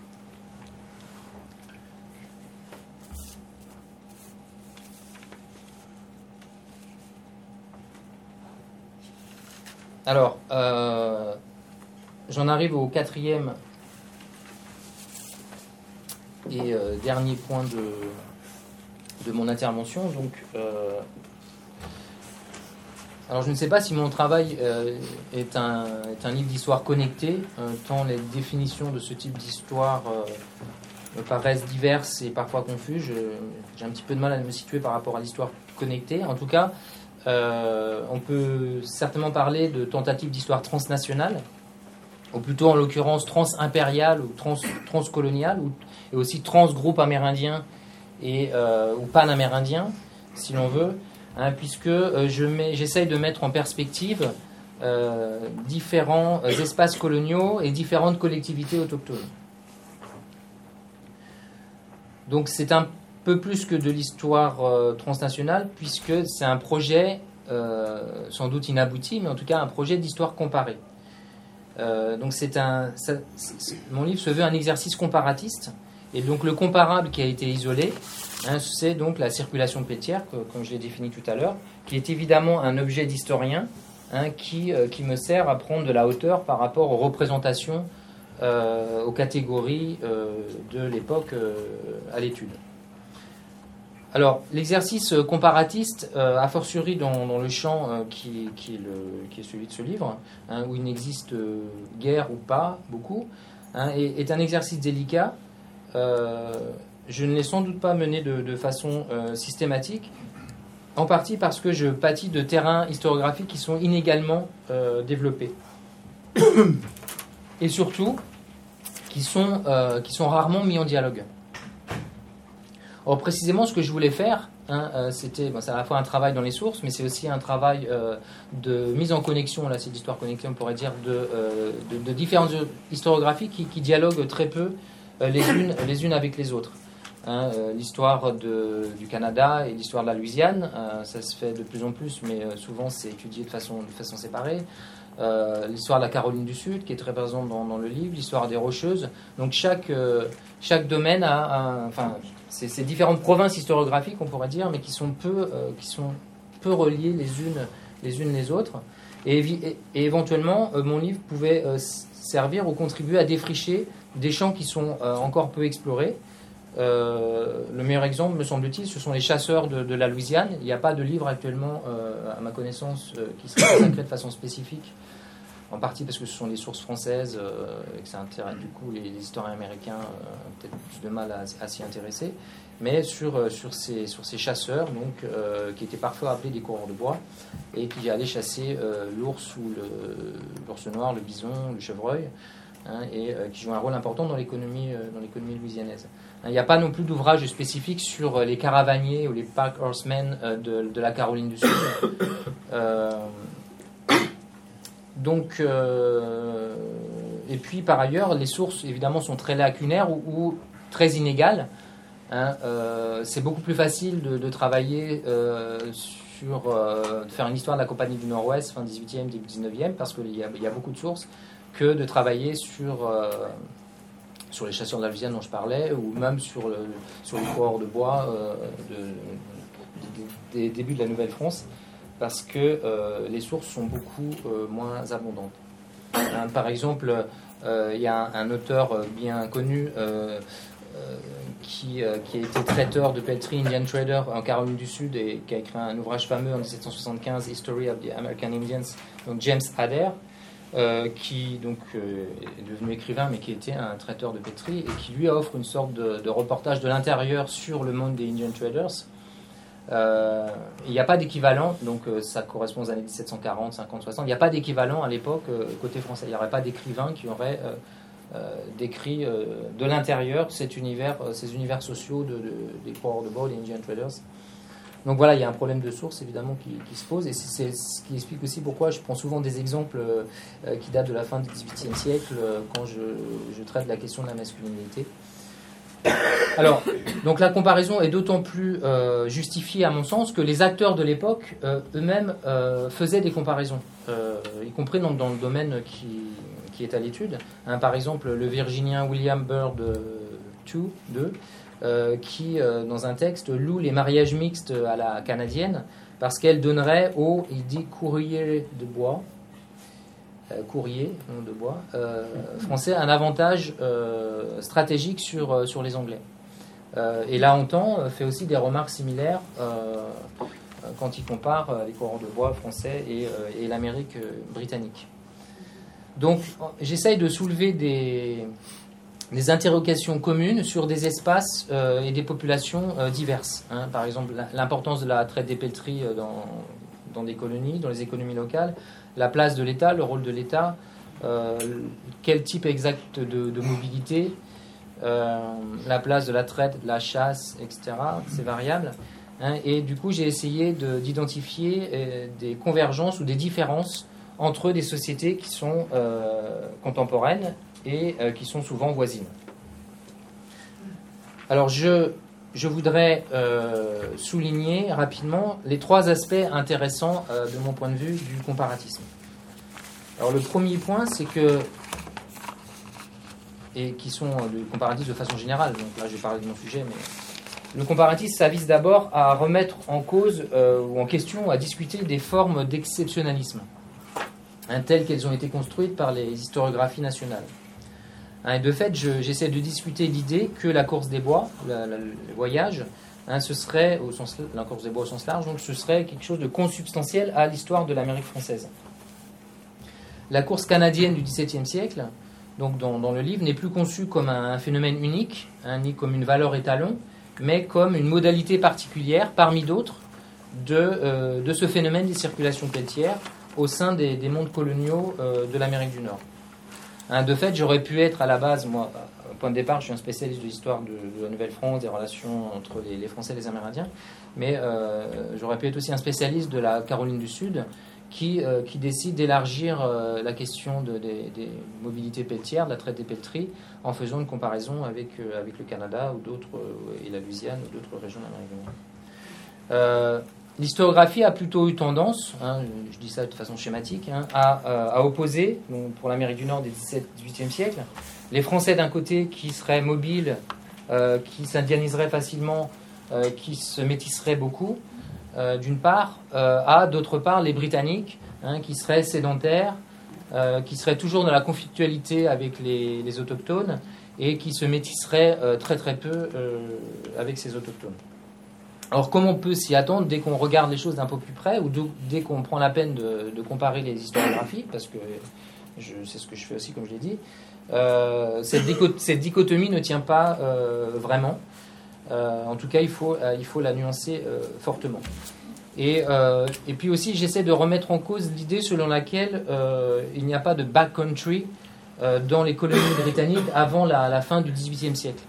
Alors, euh, j'en arrive au quatrième et euh, dernier point de, de mon intervention. Donc, euh, alors, je ne sais pas si mon travail euh, est, un, est un livre d'histoire connecté, euh, tant les définitions de ce type d'histoire euh, me paraissent diverses et parfois confuses. Je, j'ai un petit peu de mal à me situer par rapport à l'histoire connectée. En tout cas, Euh, on peut certainement parler de tentatives d'histoire transnationale, ou plutôt en l'occurrence trans-impériale ou trans, transcoloniale, ou, et aussi trans-groupe amérindien et, euh, ou pan-amérindien, si l'on veut, hein, puisque euh, je mets, j'essaye de mettre en perspective euh, différents euh, espaces coloniaux et différentes collectivités autochtones. Donc c'est un peu plus que de l'histoire euh, transnationale, puisque c'est un projet, euh, sans doute inabouti, mais en tout cas un projet d'histoire comparée. Euh, donc c'est un, ça, c'est, mon livre se veut un exercice comparatiste, et donc le comparable qui a été isolé, hein, c'est donc la circulation pétière, que, comme je l'ai défini tout à l'heure, qui est évidemment un objet d'historien, hein, qui, euh, qui me sert à prendre de la hauteur par rapport aux représentations, euh, aux catégories euh, de l'époque euh, à l'étude. Alors, l'exercice comparatiste, euh, a fortiori dans, dans le champ euh, qui, qui, est le, qui est celui de ce livre, hein, où il n'existe euh, guère ou pas beaucoup, hein, est, est un exercice délicat. Euh, je ne l'ai sans doute pas mené de, de façon euh, systématique, en partie parce que je pâtis de terrains historiographiques qui sont inégalement euh, développés. Et surtout, qui sont, euh, qui sont rarement mis en dialogue. Or, précisément, ce que je voulais faire, hein, euh, c'était, bon, c'est à la fois un travail dans les sources, mais c'est aussi un travail euh, de mise en connexion, là c'est d'histoire connectée, on pourrait dire, de, euh, de, de différentes historiographies qui, qui dialoguent très peu euh, les, unes, les unes avec les autres. Hein, euh, l'histoire de, du Canada et l'histoire de la Louisiane, euh, ça se fait de plus en plus, mais euh, souvent c'est étudié de façon, de façon séparée. Euh, l'histoire de la Caroline du Sud, qui est très présente dans, dans le livre, l'histoire des Rocheuses. Donc chaque, euh, chaque domaine a, a enfin, c'est ces différentes provinces historiographiques, on pourrait dire, mais qui sont peu, euh, qui sont peu reliées les unes les, unes les autres. Et, et, et éventuellement, euh, mon livre pouvait euh, servir ou contribuer à défricher des champs qui sont euh, encore peu explorés. Euh, le meilleur exemple, me semble-t-il, ce sont les chasseurs de, de la Louisiane. Il n'y a pas de livre actuellement, euh, à ma connaissance, euh, qui serait consacré de façon spécifique, en partie parce que ce sont des sources françaises euh, et que ça intéresse du coup les, les historiens américains euh, ont peut-être plus de mal à, à s'y intéresser, mais sur, euh, sur, ces, sur ces chasseurs donc, euh, qui étaient parfois appelés des coureurs de bois et qui allaient chasser euh, l'ours ou le, l'ours noir, le bison, le chevreuil, hein, et euh, qui jouent un rôle important dans l'économie, euh, dans l'économie louisianaise. Il n'y a pas non plus d'ouvrage spécifique sur les caravaniers ou les pack horsemen de, de la Caroline du Sud. Euh, donc, euh, et puis par ailleurs, les sources évidemment sont très lacunaires ou, ou très inégales. Hein, euh, c'est beaucoup plus facile de, de travailler euh, sur, euh, de faire une histoire de la Compagnie du Nord-Ouest, fin dix-huitième, début dix-neuvième, parce qu'il y a, il y a beaucoup de sources, que de travailler sur... Euh, sur les chasseurs de la Louisiane dont je parlais, ou même sur, le, sur les coureurs de bois euh, de, de, de, des débuts de la Nouvelle-France, parce que euh, les sources sont beaucoup euh, moins abondantes. Hein, par exemple, euh, il y a un, un auteur bien connu euh, euh, qui, euh, qui a été traiteur de pelleterie, Indian Trader en Caroline du Sud, et qui a écrit un ouvrage fameux en dix-sept cent soixante-quinze, History of the American Indians, donc James Adair. Euh, qui donc euh, est devenu écrivain, mais qui était un traiteur de pétri, et qui lui offre une sorte de, de reportage de l'intérieur sur le monde des Indian Traders. Euh, il n'y a pas d'équivalent, donc euh, ça correspond aux années dix-sept cent quarante, cinquante, soixante. Il n'y a pas d'équivalent à l'époque euh, côté français. Il n'y aurait pas d'écrivain qui aurait euh, euh, décrit euh, de l'intérieur cet univers, euh, ces univers sociaux de, de, des coureurs de bois, des Indian Traders. Donc voilà, il y a un problème de source évidemment qui, qui se pose, et c'est, c'est ce qui explique aussi pourquoi je prends souvent des exemples euh, qui datent de la fin du dix-huitième siècle euh, quand je, je traite la question de la masculinité. Alors, donc la comparaison est d'autant plus euh, justifiée à mon sens que les acteurs de l'époque euh, eux-mêmes euh, faisaient des comparaisons, euh, y compris donc, dans le domaine qui, qui est à l'étude. Hein, par exemple, le Virginien William Byrd deux, Euh, qui, euh, dans un texte, loue les mariages mixtes à la canadienne parce qu'elle donnerait au, il dit, courrier de bois, euh, courrier non de bois, euh, français, un avantage euh, stratégique sur, euh, sur les Anglais. Euh, et là, Hontan fait aussi des remarques similaires euh, quand il compare les coureurs de bois français et, euh, et l'Amérique britannique. Donc, j'essaye de soulever des... des interrogations communes sur des espaces euh, et des populations euh, diverses. Hein. Par exemple, l'importance de la traite des pelleteries euh, dans, dans des colonies, dans les économies locales, la place de l'État, le rôle de l'État, euh, quel type exact de, de mobilité, euh, la place de la traite, de la chasse, et cetera. C'est variable. Hein, et du coup, j'ai essayé de, d'identifier euh, des convergences ou des différences entre des sociétés qui sont euh, contemporaines et euh, qui sont souvent voisines. Alors, je, je voudrais euh, souligner rapidement les trois aspects intéressants, euh, de mon point de vue, du comparatisme. Alors, le premier point, c'est que, et qui sont euh, du comparatisme de façon générale, donc là, je vais parler de mon sujet, mais le comparatisme, ça vise d'abord à remettre en cause euh, ou en question, à discuter des formes d'exceptionnalisme, hein, telles qu'elles ont été construites par les historiographies nationales. Hein, et de fait, je, j'essaie de discuter l'idée que la course des bois, la, la, le voyage, hein, ce serait, au sens, la course des bois au sens large, donc ce serait quelque chose de consubstantiel à l'histoire de l'Amérique française. La course canadienne du dix-septième siècle, donc dans, dans le livre, n'est plus conçue comme un, un phénomène unique, hein, ni comme une valeur étalon, mais comme une modalité particulière, parmi d'autres, de, euh, de ce phénomène des circulations pelletières au sein des, des mondes coloniaux euh, de l'Amérique du Nord. Hein, de fait, j'aurais pu être à la base, moi, au point de départ, je suis un spécialiste de l'histoire de, de la Nouvelle-France, des relations entre les, les Français et les Amérindiens, mais euh, j'aurais pu être aussi un spécialiste de la Caroline du Sud, qui, euh, qui décide d'élargir euh, la question de, des, des mobilités pelletières, de la traite des pelleteries, en faisant une comparaison avec, euh, avec le Canada ou d'autres, euh, et la Louisiane ou d'autres régions d'Amérique du Nord. Euh, l'historiographie a plutôt eu tendance, hein, je, je dis ça de façon schématique, hein, à, euh, à opposer, donc pour l'Amérique du Nord des dix-septième dix-huitième siècle, les Français d'un côté qui seraient mobiles, euh, qui s'indianiseraient facilement, euh, qui se métisseraient beaucoup, Euh, d'une part, euh, à d'autre part les Britanniques, hein, qui seraient sédentaires, euh, qui seraient toujours dans la conflictualité avec les, les autochtones et qui se métisseraient euh, très très peu euh, avec ces autochtones. Alors comment on peut s'y attendre dès qu'on regarde les choses d'un peu plus près ou de, dès qu'on prend la peine de, de comparer les historiographies, parce que je, c'est ce que je fais aussi comme je l'ai dit, euh, cette, dico- cette dichotomie ne tient pas euh, vraiment. Euh, en tout cas, il faut, euh, il faut la nuancer euh, fortement. Et, euh, et puis aussi, j'essaie de remettre en cause l'idée selon laquelle euh, il n'y a pas de backcountry euh, dans les colonies britanniques avant la, la fin du dix-huitième siècle.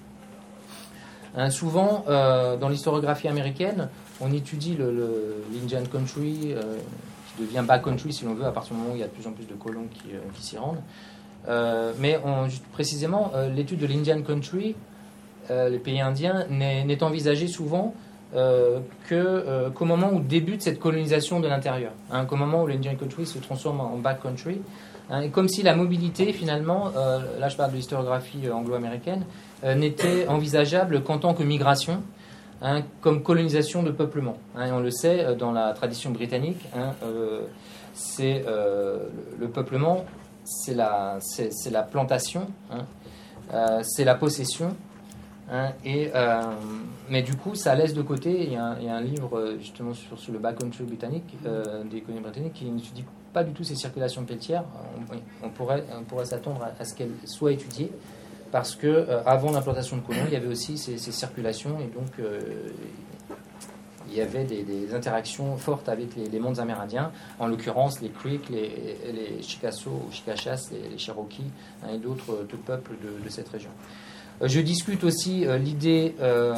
Hein, souvent, euh, dans l'historiographie américaine, on étudie le, le, l'Indian country, euh, qui devient backcountry, si l'on veut, à partir du moment où il y a de plus en plus de colons qui, euh, qui s'y rendent. Euh, mais on, précisément, euh, l'étude de l'Indian country, Euh, les pays indiens, n'est, n'est envisagé souvent euh, que, euh, qu'au moment où débute cette colonisation de l'intérieur, hein, qu'au moment où l'Indian country se transforme en backcountry, hein, et comme si la mobilité, finalement, euh, là je parle de l'historiographie anglo-américaine, euh, n'était envisageable qu'en tant que migration, hein, comme colonisation de peuplement. Hein, et on le sait, dans la tradition britannique, hein, euh, c'est euh, le, le peuplement, c'est la, c'est, c'est la plantation, hein, euh, c'est la possession. Hein, et, euh, mais du coup, ça laisse de côté. Il y a un, il y a un livre justement sur, sur le backcountry britannique, euh, des colonies britanniques, qui n'étudie pas du tout ces circulations pelletières. On, on, pourrait, on pourrait s'attendre à, à ce qu'elles soient étudiées, parce que euh, avant l'implantation de colons, il y avait aussi ces, ces circulations, et donc euh, il y avait des, des interactions fortes avec les, les mondes amérindiens, en l'occurrence les Creeks, les, les Chickasaw ou Chickasas, les, les Cherokees, hein, et d'autres euh, peuples de, de cette région. Je discute aussi euh, l'idée euh,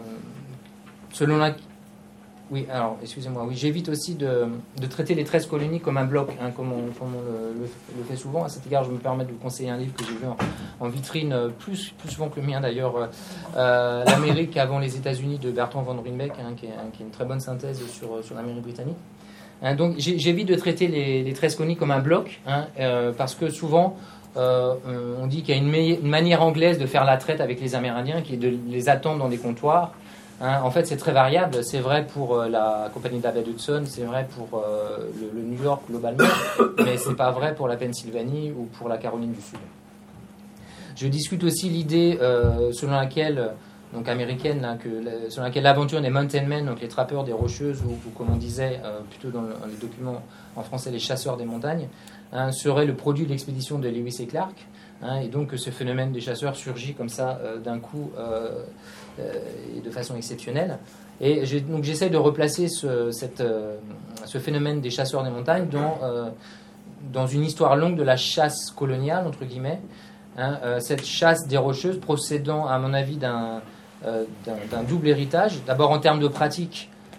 selon la... Oui, alors, excusez-moi. Oui, j'évite aussi de, de traiter les treize colonies comme un bloc, hein, comme on, comme on le, le, le fait souvent. À cet égard, je me permets de vous conseiller un livre que j'ai vu en, en vitrine, plus, plus souvent que le mien d'ailleurs, euh, L'Amérique avant les États-Unis de Bertrand von Rundbeck, hein, qui, est, hein, qui est une très bonne synthèse sur, sur l'Amérique britannique. Hein, donc, j'évite de traiter les, les treize colonies comme un bloc, hein, euh, parce que souvent... Euh, on dit qu'il y a une, me- une manière anglaise de faire la traite avec les Amérindiens, qui est de les attendre dans des comptoirs. Hein, en fait, c'est très variable. C'est vrai pour euh, la compagnie de la baie d'Hudson, c'est vrai pour euh, le, le New York globalement, mais c'est pas vrai pour la Pennsylvanie ou pour la Caroline du Sud. Je discute aussi l'idée euh, selon laquelle, donc américaine, là, que, selon laquelle l'aventure des mountain men, donc les trappeurs des rocheuses, ou, ou comme on disait euh, plutôt dans, le, dans les documents en français, les chasseurs des montagnes, hein, serait le produit de l'expédition de Lewis et Clark, hein, et donc que ce phénomène des chasseurs surgit comme ça euh, d'un coup euh, euh, et de façon exceptionnelle. Et j'ai, donc j'essaie de replacer ce, cette, euh, ce phénomène des chasseurs des montagnes dans, euh, dans une histoire longue de la chasse coloniale, entre guillemets, hein, euh, cette chasse des rocheuses procédant, à mon avis, d'un, euh, d'un, d'un double héritage. D'abord en termes de pratique,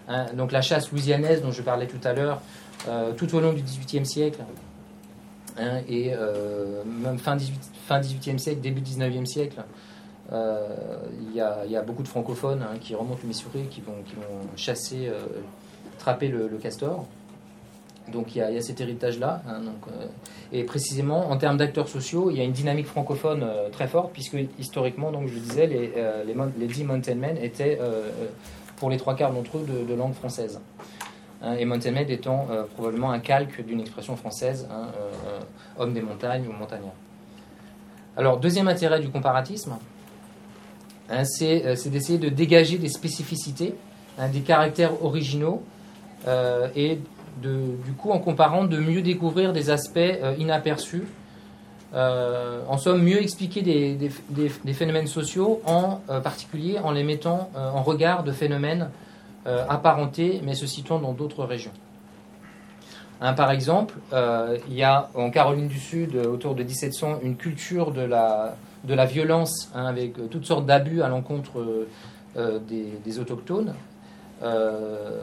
Hein, donc la chasse louisianaise dont je parlais tout à l'heure, euh, tout au long du dix-huitième siècle, hein, et euh, même fin, dix-huit, fin dix-huitième siècle, début dix-neuvième siècle, euh, il y, y a beaucoup de francophones hein, qui remontent le Missouri, qui vont, qui vont chasser, euh, attraper le, le castor. Donc il y, y a cet héritage-là. Hein, donc, euh, et précisément, en termes d'acteurs sociaux, il y a une dynamique francophone euh, très forte, puisque historiquement, donc, je le disais, les, euh, les, les dix Mountain Men étaient, euh, pour les trois quarts d'entre eux, de, de langue française. Hein, et Mountain Men étant euh, probablement un calque d'une expression française, hein, euh, homme des montagnes ou montagnard. Alors, deuxième intérêt du comparatisme, hein, c'est, euh, c'est d'essayer de dégager des spécificités, hein, des caractères originaux, euh, et De, du coup, en comparant, de mieux découvrir des aspects euh, inaperçus, euh, en somme, mieux expliquer des, des, des, des phénomènes sociaux, en euh, particulier en les mettant euh, en regard de phénomènes euh, apparentés, mais se situant dans d'autres régions. Hein, par exemple, euh, il y a en Caroline du Sud, autour de dix-sept cents, une culture de la, de la violence, hein, avec euh, toutes sortes d'abus à l'encontre euh, des, des autochtones. Euh,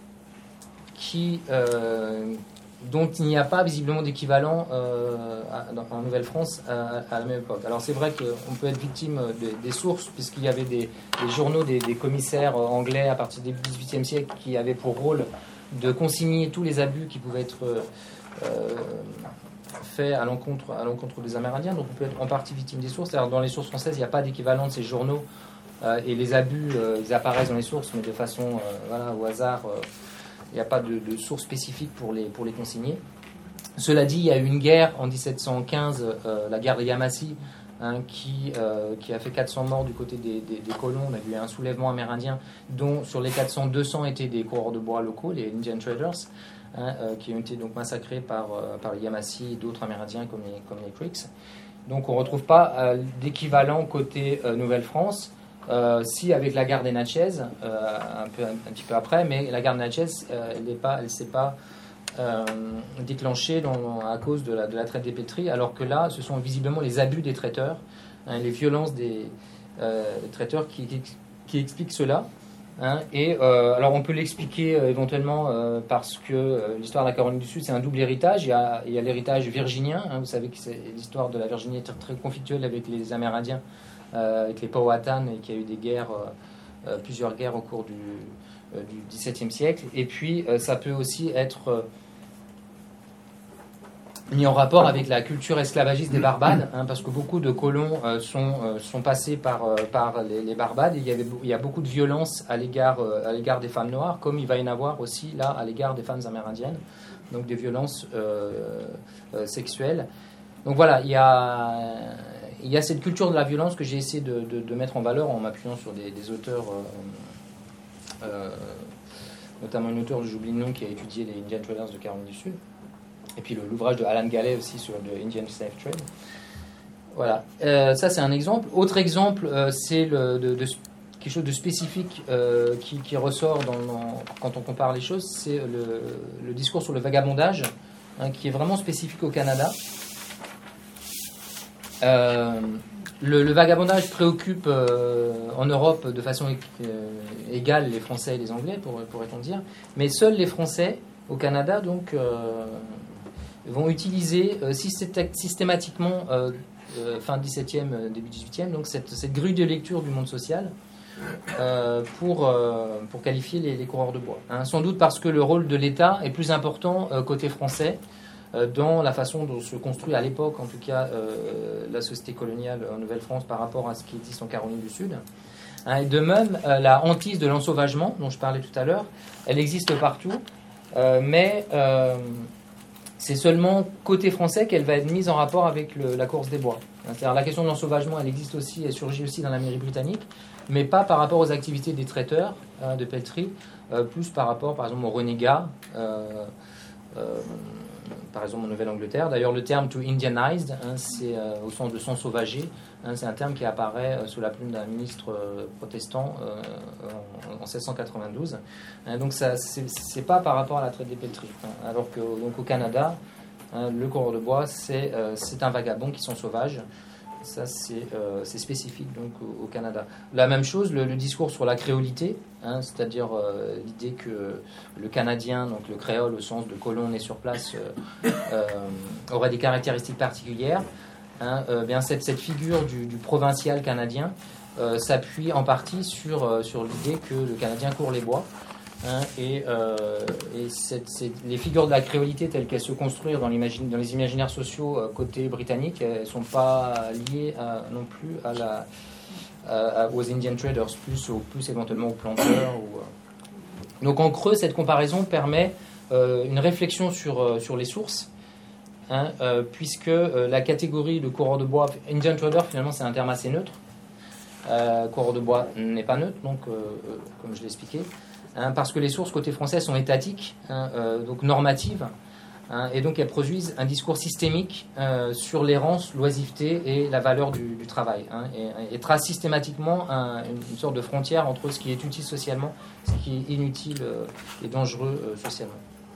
Qui, euh, dont il n'y a pas visiblement d'équivalent euh, à, dans, en Nouvelle-France à, à la même époque. Alors c'est vrai qu'on peut être victime de, des sources, puisqu'il y avait des, des journaux des, des commissaires anglais à partir du dix-huitième siècle qui avaient pour rôle de consigner tous les abus qui pouvaient être euh, faits à l'encontre, à l'encontre des Amérindiens. Donc on peut être en partie victime des sources. C'est-à-dire dans les sources françaises, il n'y a pas d'équivalent de ces journaux, euh, et les abus, euh, ils apparaissent dans les sources, mais de façon euh, voilà, au hasard. Euh, Il n'y a pas de, de source spécifique pour les, pour les consigner. Cela dit, il y a eu une guerre en dix-sept cent quinze, euh, la guerre de Yamasee, hein, qui, euh, qui a fait quatre cents morts du côté des, des, des colons. On a eu un soulèvement amérindien dont sur les quatre cents, deux cents étaient des coureurs de bois locaux, les Indian Traders, hein, euh, qui ont été donc massacrés par, euh, par les Yamasee et d'autres Amérindiens comme les, comme les Creeks. Donc on ne retrouve pas euh, d'équivalent côté euh, Nouvelle-France. Euh, si avec la guerre des Natchez, euh, un, peu, un, un petit peu après, mais la guerre des Natchez, euh, elle ne s'est pas euh, déclenchée dans, à cause de la, de la traite des pétris, alors que là, ce sont visiblement les abus des traiteurs, hein, les violences des, euh, des traiteurs qui, qui, qui expliquent cela. Hein, et euh, alors on peut l'expliquer euh, éventuellement euh, parce que euh, l'histoire de la Caroline du Sud, c'est un double héritage. Il y a, il y a l'héritage virginien, hein, vous savez que c'est, l'histoire de la Virginie est très, très conflictuelle avec les Amérindiens, Euh, avec les Powhatan, et qu'il y a eu des guerres, euh, euh, plusieurs guerres au cours du, euh, du dix-septième siècle. Et puis, euh, ça peut aussi être euh, mis en rapport avec la culture esclavagiste des Barbades, hein, parce que beaucoup de colons euh, sont, euh, sont passés par, euh, par les, les Barbades, et il y, avait, il y a beaucoup de violence à l'égard, euh, à l'égard des femmes noires, comme il va y en avoir aussi là à l'égard des femmes amérindiennes, donc des violences euh, euh, sexuelles. Donc voilà, il y a... Il y a cette culture de la violence que j'ai essayé de, de, de mettre en valeur en m'appuyant sur des, des auteurs, euh, euh, notamment une auteure, j'oublie le nom, qui a étudié les Indian Traders de Caroline du Sud, et puis le, l'ouvrage de Alan Galley aussi sur le Indian Slave Trade. Voilà, euh, ça c'est un exemple. Autre exemple, euh, c'est le, de, de, quelque chose de spécifique euh, qui, qui ressort dans, dans, quand on compare les choses, c'est le, le discours sur le vagabondage, hein, qui est vraiment spécifique au Canada. Euh, le, le vagabondage préoccupe euh, en Europe de façon euh, égale les Français et les Anglais, pour, pourrait-on dire, mais seuls les Français au Canada donc euh, vont utiliser euh, systématiquement euh, euh, fin dix-septième, début dix-huitième, donc cette, cette grille de lecture du monde social euh, pour, euh, pour qualifier les, les coureurs de bois. Hein, sans doute parce que le rôle de l'État est plus important euh, côté français, dans la façon dont se construit à l'époque, en tout cas, euh, la société coloniale en Nouvelle-France par rapport à ce qui existe en Caroline du Sud. Hein, et de même, euh, la hantise de l'ensauvagement, dont je parlais tout à l'heure, elle existe partout, euh, mais euh, c'est seulement côté français qu'elle va être mise en rapport avec le, la course des bois. Hein, c'est-à-dire la question de l'ensauvagement, elle existe aussi, elle surgit aussi dans l'Amérique britannique, mais pas par rapport aux activités des traiteurs hein, de pelleterie, euh, plus par rapport, par exemple, aux renégats, euh, euh, par exemple en Nouvelle-Angleterre. D'ailleurs, le terme to Indianized, hein, c'est euh, au sens de s'ensauvager, hein, c'est un terme qui apparaît euh, sous la plume d'un ministre euh, protestant euh, en, en seize cent quatre-vingt-douze. Hein, donc, ça, c'est, c'est pas par rapport à la traite des pelleteries. Hein, alors que donc, au Canada, hein, le coureur de bois, c'est, euh, c'est un vagabond qui s'ensauvage. Ça, c'est, euh, c'est spécifique donc, au, au Canada. La même chose, le, le discours sur la créolité, hein, c'est-à-dire euh, l'idée que le Canadien, donc le créole au sens de colon né sur place, euh, euh, aurait des caractéristiques particulières. Hein, euh, bien cette, cette figure du, du provincial canadien euh, s'appuie en partie sur, euh, sur l'idée que le Canadien court les bois. Hein, et euh, et cette, cette, les figures de la créolité telles qu'elles se construisent dans, dans les imaginaires sociaux euh, côté britannique, elles ne sont pas liées à, non plus à la, à, aux Indian traders, plus, au, plus éventuellement aux planteurs. Ou, euh. Donc en creux, cette comparaison permet euh, une réflexion sur, euh, sur les sources, hein, euh, puisque euh, la catégorie de coureur de bois, Indian trader finalement c'est un terme assez neutre, euh, coureur de bois n'est pas neutre, donc euh, euh, comme je l'ai expliqué. Hein, parce que les sources côté français sont étatiques, hein, euh, donc normatives, hein, et donc elles produisent un discours systémique euh, sur l'errance, l'oisiveté et la valeur du, du travail, hein, et, et tracent systématiquement un, une, une sorte de frontière entre ce qui est utile socialement, ce qui est inutile euh, et dangereux euh, socialement.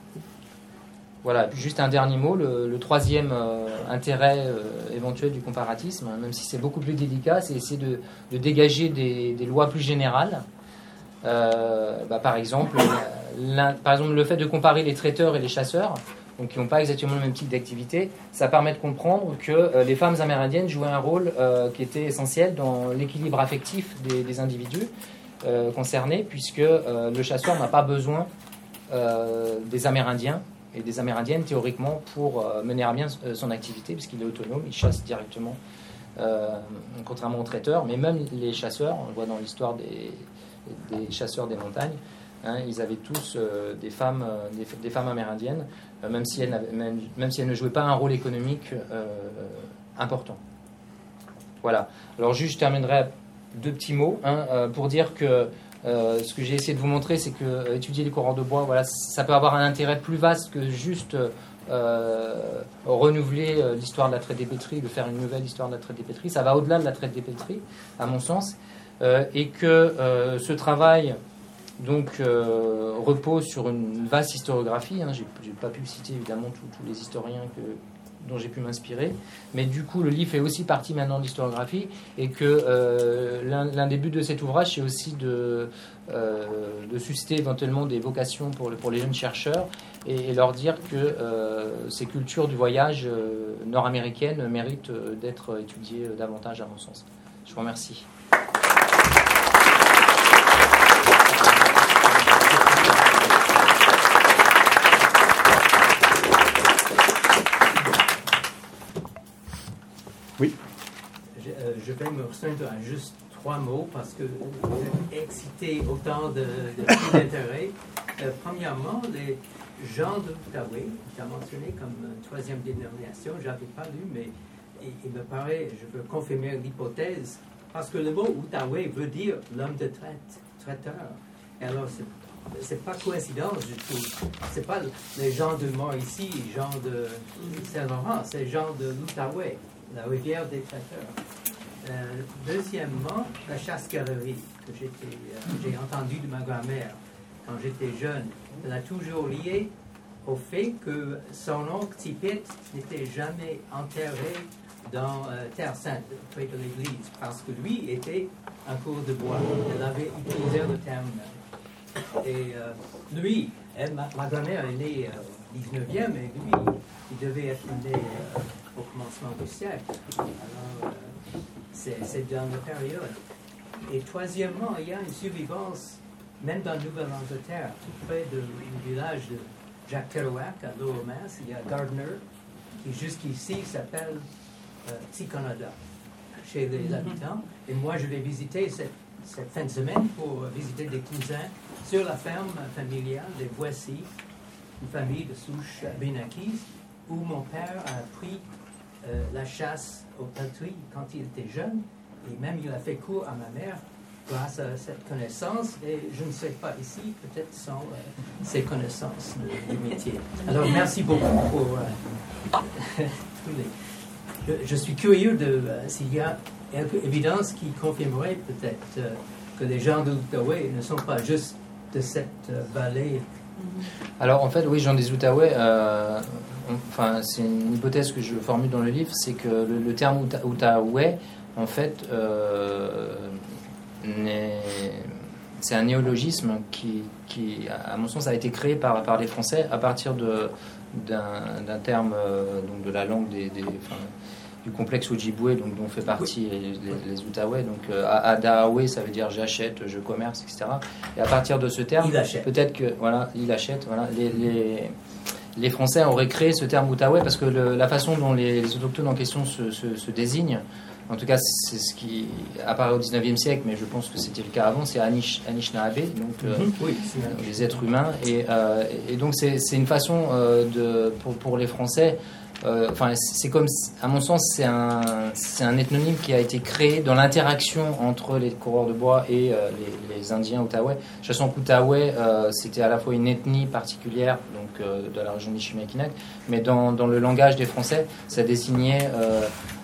Voilà, puis juste un dernier mot, le, le troisième euh, intérêt euh, éventuel du comparatisme, hein, même si c'est beaucoup plus délicat, c'est essayer de, de dégager des, des lois plus générales. Euh, bah, par exemple, par exemple, le fait de comparer les traiteurs et les chasseurs, donc qui n'ont pas exactement le même type d'activité, ça permet de comprendre que euh, les femmes amérindiennes jouaient un rôle euh, qui était essentiel dans l'équilibre affectif des, des individus euh, concernés, puisque euh, le chasseur n'a pas besoin euh, des Amérindiens et des Amérindiennes théoriquement pour euh, mener à bien son activité, puisqu'il est autonome, il chasse directement, euh, contrairement aux traiteurs. Mais même les chasseurs, on le voit dans l'histoire des des chasseurs des montagnes, hein, ils avaient tous euh, des, femmes, euh, des, des femmes amérindiennes, euh, même, si elles même, même si elles ne jouaient pas un rôle économique euh, important. Voilà. Alors juste, je terminerai deux petits mots, hein, euh, pour dire que euh, ce que j'ai essayé de vous montrer, c'est que euh, étudier les coureurs de bois, voilà, ça peut avoir un intérêt plus vaste que juste euh, renouveler euh, l'histoire de la traite des pétris, de faire une nouvelle histoire de la traite des pétris. Ça va au-delà de la traite des pétris, à mon sens. Euh, et que euh, ce travail donc, euh, repose sur une vaste historiographie. Hein. J'ai, j'ai pas pu citer évidemment tous les historiens que, dont j'ai pu m'inspirer, mais du coup le livre fait aussi partie maintenant de l'historiographie, et que euh, l'un, l'un des buts de cet ouvrage, c'est aussi de, euh, de susciter éventuellement des vocations pour, le, pour les jeunes chercheurs, et, et leur dire que euh, ces cultures du voyage euh, nord-américaines méritent euh, d'être étudiées euh, davantage, à mon sens. Je vous remercie. Oui. Je, euh, je vais me restreindre à juste trois mots parce que vous êtes excité autant de, de d'intérêt. Euh, premièrement, les gens de l'Outaouais, tu as mentionné comme troisième dénomination, je n'avais pas lu, mais il, il me paraît, je veux confirmer l'hypothèse, parce que le mot Outaouais veut dire l'homme de traite, traiteur. Et alors, c'est c'est pas coïncidence du tout. C'est pas les gens de Mauricie, les gens de Saint-Laurent, c'est les gens de l'Outaouais, la rivière des traiteurs. Euh, deuxièmement, la chasse-galerie que j'étais, euh, j'ai entendue de ma grand-mère quand j'étais jeune, elle a toujours lié au fait que son oncle Tipit n'était jamais enterré dans euh, Terre Sainte, près de l'église, parce que lui était un coureur de bois. Elle avait utilisé le terme. Et euh, lui, elle, ma, ma grand-mère est née euh, au dix-neuvième, et lui, il devait être né euh, au commencement du siècle. Alors, euh, c'est, c'est dans la période. Et troisièmement, il y a une survivance, même dans Nouvelle-Angleterre, tout près du village de Jack Kerouac, à Lower Mass, il y a Gardner, qui jusqu'ici s'appelle euh, Ticonada, chez les mm-hmm. habitants. Et moi, je vais visiter cette, cette fin de semaine pour visiter des cousins sur la ferme familiale des Voici, une famille de souche bénakise, où mon père a appris euh, la chasse au peltry quand il était jeune, et même il a fait cours à ma mère grâce à cette connaissance, et je ne serais pas ici peut-être sans euh, ces connaissances de, du métier. Alors merci beaucoup pour euh, tous les... Je, je suis curieux de euh, s'il y a quelque évidence qui confirmerait peut-être euh, que les gens de l'Outaouais ne sont pas juste de cette euh, vallée. Alors en fait, oui, gens des Outaouais, euh, enfin, c'est une hypothèse que je formule dans le livre, c'est que le, le terme Outa- Outaouais, en fait, euh, n'est, c'est un néologisme qui, qui, à mon sens, a été créé par, par les Français à partir de, d'un, d'un terme euh, donc de la langue des, des enfin, du complexe Ojibwe, donc dont fait partie les, les, les Outaouais. Donc euh, Adaoué, ça veut dire j'achète, je commerce, et cetera. Et à partir de ce terme, peut-être que voilà, il achète. Voilà, les, les les Français auraient créé ce terme Outaouais parce que le, la façon dont les, les autochtones en question se, se, se désignent, en tout cas c'est ce qui apparaît au dix-neuvième siècle, mais je pense que c'était le cas avant, c'est Anish, Anishinaabe, donc euh, mm-hmm. oui, les êtres humains. Et, euh, et donc c'est, c'est une façon euh, de, pour, pour les Français, euh, enfin c'est comme, à mon sens, c'est un, c'est un ethnonyme qui a été créé dans l'interaction entre les coureurs de bois et euh, les, les Indiens Outaouais. Sachant qu'Outaouais, euh, c'était à la fois une ethnie particulière, donc euh, de la région d'Ichimiakinak, mais dans, dans le langage des Français, ça désignait euh,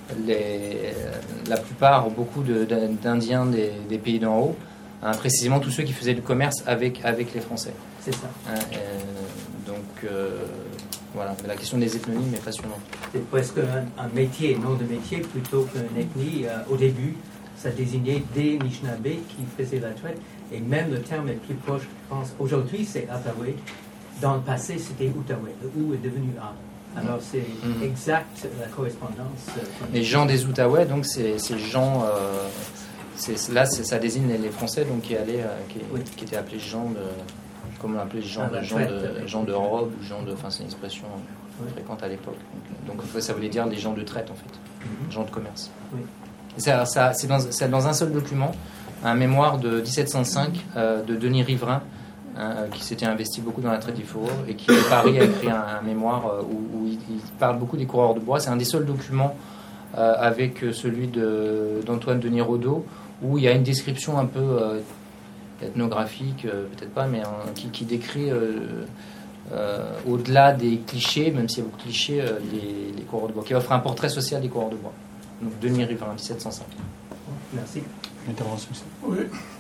les, la plupart, beaucoup de, d'Indiens des, des pays d'en haut, hein, précisément tous ceux qui faisaient du commerce avec, avec les Français. C'est ça. Hein, euh, donc euh, voilà, la question des ethnonymes est passionnante. C'est presque un, un métier, nom de métier, plutôt qu'une ethnie. Euh, au début, ça désignait des Anishinaabe qui faisaient la traite, et même le terme est plus proche, je pense. Aujourd'hui, c'est Outaouais. Dans le passé, c'était Outaouais. Le ou est devenu A. Alors, c'est mm-hmm. exact la correspondance. Euh, les gens des Outaouais, donc, c'est ces gens. Euh, c'est, là, c'est, ça désigne les Français, donc, qui, allaient, euh, qui, oui. qui étaient appelés gens de. Comment on appelait gens, ah, de, gens, de, gens de robe ou gens de. Enfin, c'est une expression oui. fréquente à l'époque. Donc, donc, ça voulait dire les gens de traite, en fait. Mm-hmm. Gens de commerce. Oui. Et ça, ça, c'est, dans, c'est dans un seul document, un mémoire de dix-sept cent cinq euh, de Denis Riverain, hein, qui s'était investi beaucoup dans la traite du fourreau et qui, à Paris, a écrit un, un mémoire euh, où, où il, il parle beaucoup des coureurs de bois. C'est un des seuls documents euh, avec celui de, d'Antoine Denis Rodeau, où il y a une description un peu euh, ethnographique, euh, peut-être pas, mais hein, qui, qui décrit euh, euh, au-delà des clichés, même s'il y a beaucoup de clichés, euh, les, les coureurs de bois, qui offre un portrait social des coureurs de bois. Donc Denis Riverain, dix-sept cent cinq. Merci. Intervention. Oui.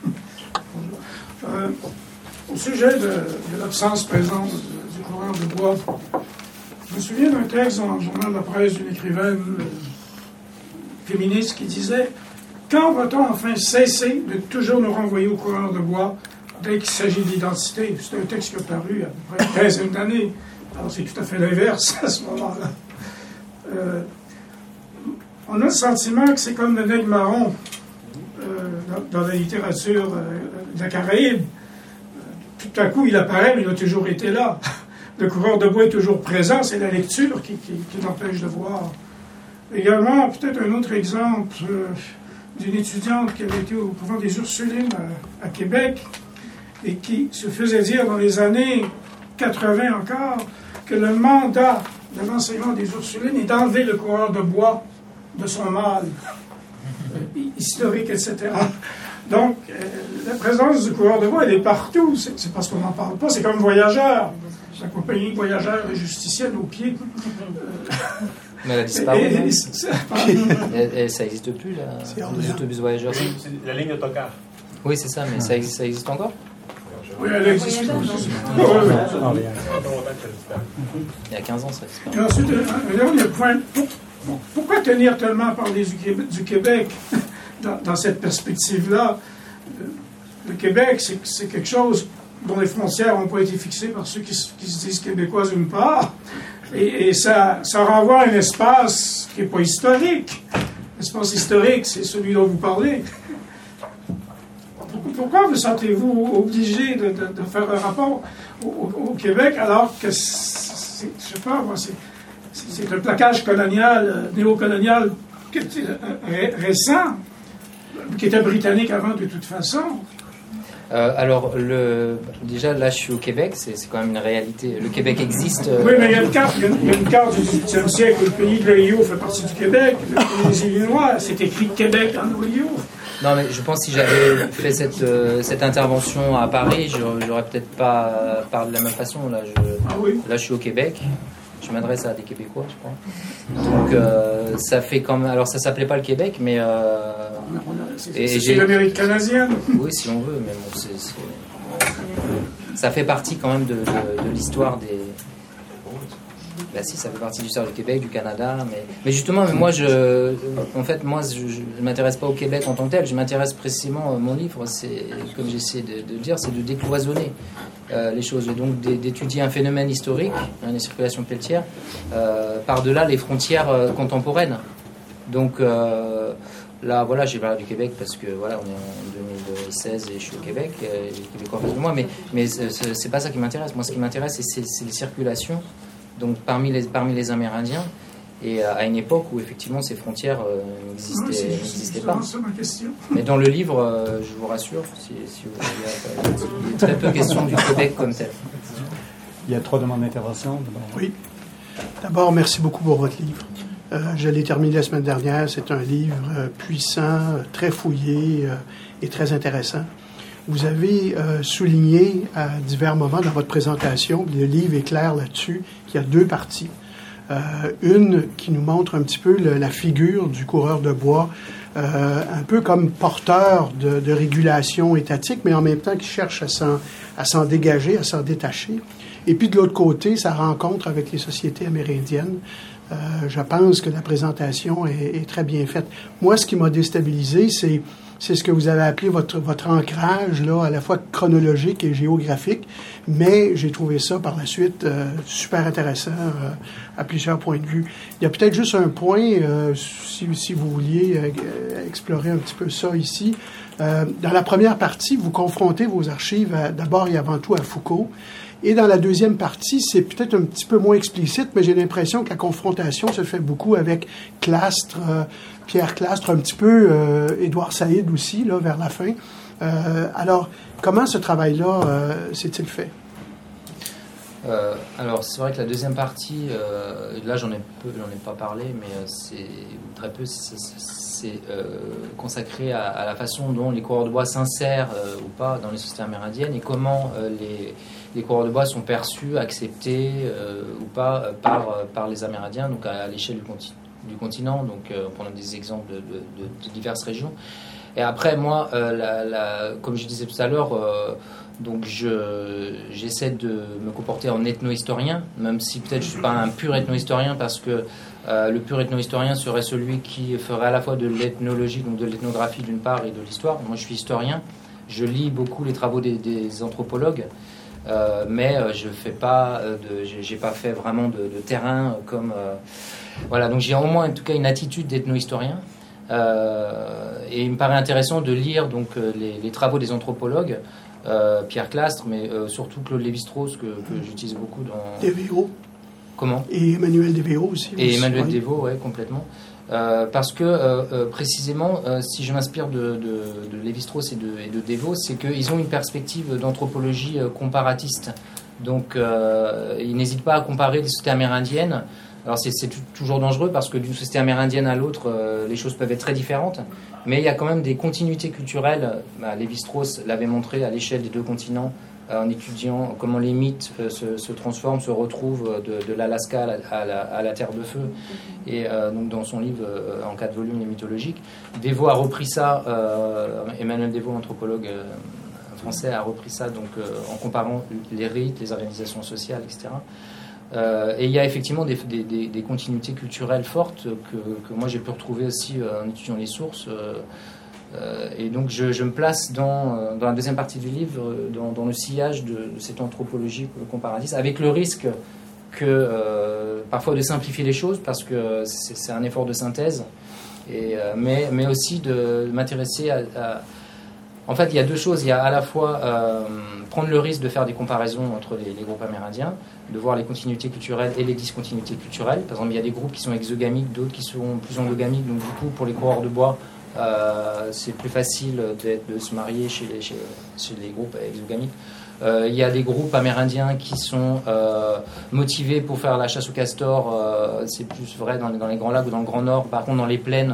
Euh, au sujet de, de l'absence présente du coureur de bois, je me souviens d'un texte dans le journal de la presse d'une écrivaine euh, féministe qui disait « Quand va-t-on enfin cesser de toujours nous renvoyer au coureur de bois dès qu'il s'agit d'identité ?» C'est un texte qui a paru à peu près une quinzaine d'années. Alors c'est tout à fait l'inverse à ce moment-là. Euh, on a le sentiment que c'est comme le nègre marron euh, dans, dans la littérature euh, de la Caraïbe. Tout à coup, il apparaît, mais il a toujours été là. Le coureur de bois est toujours présent, c'est la lecture qui, qui, qui l'empêche de voir. Également, peut-être un autre exemple euh, d'une étudiante qui avait été au couvent des Ursulines à, à Québec et qui se faisait dire dans les années quatre-vingts encore que le mandat de l'enseignement des Ursulines est d'enlever le coureur de bois de son mâle, euh, historique, et cetera. Donc, euh, la présence du coureur de bois, elle est partout. C'est, c'est parce qu'on n'en parle pas. C'est comme Voyageur. La compagnie Voyageur et Justicienne au pied. Euh, Mais elle a disparu. Et, et, ça, et, et ça n'existe plus, là, les autobus voyageurs. C'est, c'est la ligne autocar. Oui, c'est ça, mais ah. ça, existe, ça existe encore? Oui, elle existe. Il y a quinze ans, ça existe. Et ensuite, un dernier point. Pourquoi tenir tellement à parler du Québec dans, dans cette perspective-là? Le Québec, c'est, c'est quelque chose dont les frontières n'ont pas été fixées par ceux qui, qui se disent québécois d'une part. Et, et ça, ça renvoie à un espace qui n'est pas historique. L'espace historique, c'est celui dont vous parlez. Pourquoi vous sentez-vous obligé de, de, de faire un rapport au, au, au Québec alors que, c'est, je sais pas, moi, c'est, c'est, c'est un plaquage colonial, néocolonial ré, récent, qui était britannique avant de toute façon? Euh, alors, le, déjà, là, je suis au Québec, c'est, c'est quand même une réalité. Le Québec existe. Euh... Oui, mais il y a une carte, il y a une, il y a une carte du dix-huitième siècle où le pays de l'Ohio fait partie du Québec. Le pays des Illinois, c'est écrit Québec en Ohio. Non, mais je pense que si j'avais fait cette, euh, cette intervention à Paris, j'aurais, j'aurais peut-être pas parlé de la même façon. Là, je, ah oui. Là, je suis au Québec. Je m'adresse à des Québécois, je crois. Donc, euh, ça fait quand même. Alors, ça s'appelait pas le Québec, mais. Euh, c'est, et c'est j'ai... l'Amérique canadienne. Oui, si on veut, mais bon, c'est, c'est... ça fait partie quand même de, de, de l'histoire des. classique, ça fait partie de l'histoire du Québec, du Canada, mais, mais justement, moi, je, en fait, moi, je ne m'intéresse pas au Québec en tant que tel, je m'intéresse précisément, mon livre, c'est, comme j'essaie de, de dire, c'est de décloisonner euh, les choses, et donc d'étudier un phénomène historique, hein, les circulations pelletières, euh, par-delà les frontières euh, contemporaines. Donc, euh, là, voilà, j'ai parlé du Québec parce que voilà, on est en deux mille seize et je suis au Québec, et les Québécois en face de moi, mais, mais c'est, c'est pas ça qui m'intéresse. Moi, ce qui m'intéresse, c'est, c'est, c'est les circulations, donc parmi les, parmi les Amérindiens, et à une époque où effectivement ces frontières euh, n'existaient, oui, n'existaient pas. C'est ma question. Mais dans le livre, euh, je vous rassure, si, si vous voulez, il est très peu question du Québec comme tel. Il y a trois demandes d'intervention. Oui. D'abord, merci beaucoup pour votre livre. Euh, je l'ai terminé la semaine dernière. C'est un livre euh, puissant, euh, très fouillé euh, et très intéressant. Vous avez euh, souligné à divers moments dans votre présentation, le livre est clair là-dessus, qu'il y a deux parties. Euh, une qui nous montre un petit peu le, la figure du coureur de bois, euh, un peu comme porteur de, de régulation étatique, mais en même temps qui cherche à s'en, à s'en dégager, à s'en détacher. Et puis de l'autre côté, sa rencontre avec les sociétés amérindiennes. Euh, je pense que la présentation est, est très bien faite. Moi, ce qui m'a déstabilisé, c'est, c'est ce que vous avez appelé votre, votre ancrage, là, à la fois chronologique et géographique, mais j'ai trouvé ça par la suite euh, super intéressant euh, à plusieurs points de vue. Il y a peut-être juste un point, euh, si, si vous vouliez euh, explorer un petit peu ça ici. Euh, dans la première partie, vous confrontez vos archives à, d'abord et avant tout à Foucault. Et dans la deuxième partie, c'est peut-être un petit peu moins explicite, mais j'ai l'impression que la confrontation se fait beaucoup avec Clastres, euh, Pierre Clastres, un petit peu euh, Édouard Saïd aussi, là, vers la fin. Euh, alors, comment ce travail-là euh, s'est-il fait? Euh, alors, c'est vrai que la deuxième partie, euh, là, j'en ai peu, j'en ai pas parlé, mais euh, c'est très peu, c'est, c'est euh, consacré à, à la façon dont les coureurs de bois s'insèrent euh, ou pas dans les sociétés amérindiennes et comment euh, les les coureurs de bois sont perçus, acceptés euh, ou pas euh, par, euh, par les Amérindiens, donc à, à l'échelle du, conti- du continent, donc euh, on prend des exemples de, de, de, de diverses régions. Et après, moi, euh, la, la, comme je disais tout à l'heure, euh, donc je, j'essaie de me comporter en ethno-historien, même si peut-être je ne suis pas un pur ethno-historien, parce que euh, le pur ethno-historien serait celui qui ferait à la fois de l'ethnologie, donc de l'ethnographie d'une part, et de l'histoire. Moi, je suis historien, je lis beaucoup les travaux des, des anthropologues, Euh, mais euh, je fais pas euh, de, j'ai, j'ai pas fait vraiment de, de terrain euh, comme euh, voilà, donc j'ai au moins en tout cas une attitude d'ethno-historien euh, et il me paraît intéressant de lire donc euh, les, les travaux des anthropologues, euh, Pierre Clastres, mais euh, surtout Claude Lévi-Strauss que, que j'utilise beaucoup dans Desvéaux. Comment et Emmanuel Desvéaux aussi. Et aussi, Emmanuel oui. Desvéaux, ouais, complètement. Euh, parce que euh, euh, précisément, euh, si je m'inspire de, de, de Lévi-Strauss et de, et de Desvéaux, c'est qu'ils ont une perspective d'anthropologie euh, comparatiste. Donc, euh, ils n'hésitent pas à comparer les sociétés amérindiennes. Alors, c'est, c'est t- toujours dangereux parce que d'une société amérindienne à l'autre, euh, les choses peuvent être très différentes. Mais il y a quand même des continuités culturelles. Bah, Lévi-Strauss l'avait montré à l'échelle des deux continents, en étudiant comment les mythes euh, se, se transforment, se retrouvent de, de l'Alaska à la, à, la, à la Terre de Feu, et euh, donc dans son livre euh, en quatre volumes, les mythologiques. Desvéaux a repris ça, euh, Emmanuel Desvéaux, anthropologue euh, français, a repris ça donc, euh, en comparant les rites, les organisations sociales, et cetera. Euh, et il y a effectivement des, des, des, des continuités culturelles fortes que, que moi j'ai pu retrouver aussi euh, en étudiant les sources. Euh, Euh, et donc je, je me place dans, dans la deuxième partie du livre, dans, dans le sillage de, de cette anthropologie comparatiste, avec le risque que euh, parfois de simplifier les choses, parce que c'est, c'est un effort de synthèse, et, euh, mais, mais aussi de m'intéresser à, à... En fait, il y a deux choses. Il y a à la fois euh, prendre le risque de faire des comparaisons entre les, les groupes amérindiens, de voir les continuités culturelles et les discontinuités culturelles. Par exemple, il y a des groupes qui sont exogamiques, d'autres qui sont plus endogamiques, donc du coup, pour les coureurs de bois, Euh, c'est plus facile de se marier chez les, chez, chez les groupes exogamiques. Euh, il y a des groupes amérindiens qui sont euh, motivés pour faire la chasse au castor. Euh, c'est plus vrai dans les, dans les Grands Lacs ou dans le Grand Nord. Par contre, dans les plaines,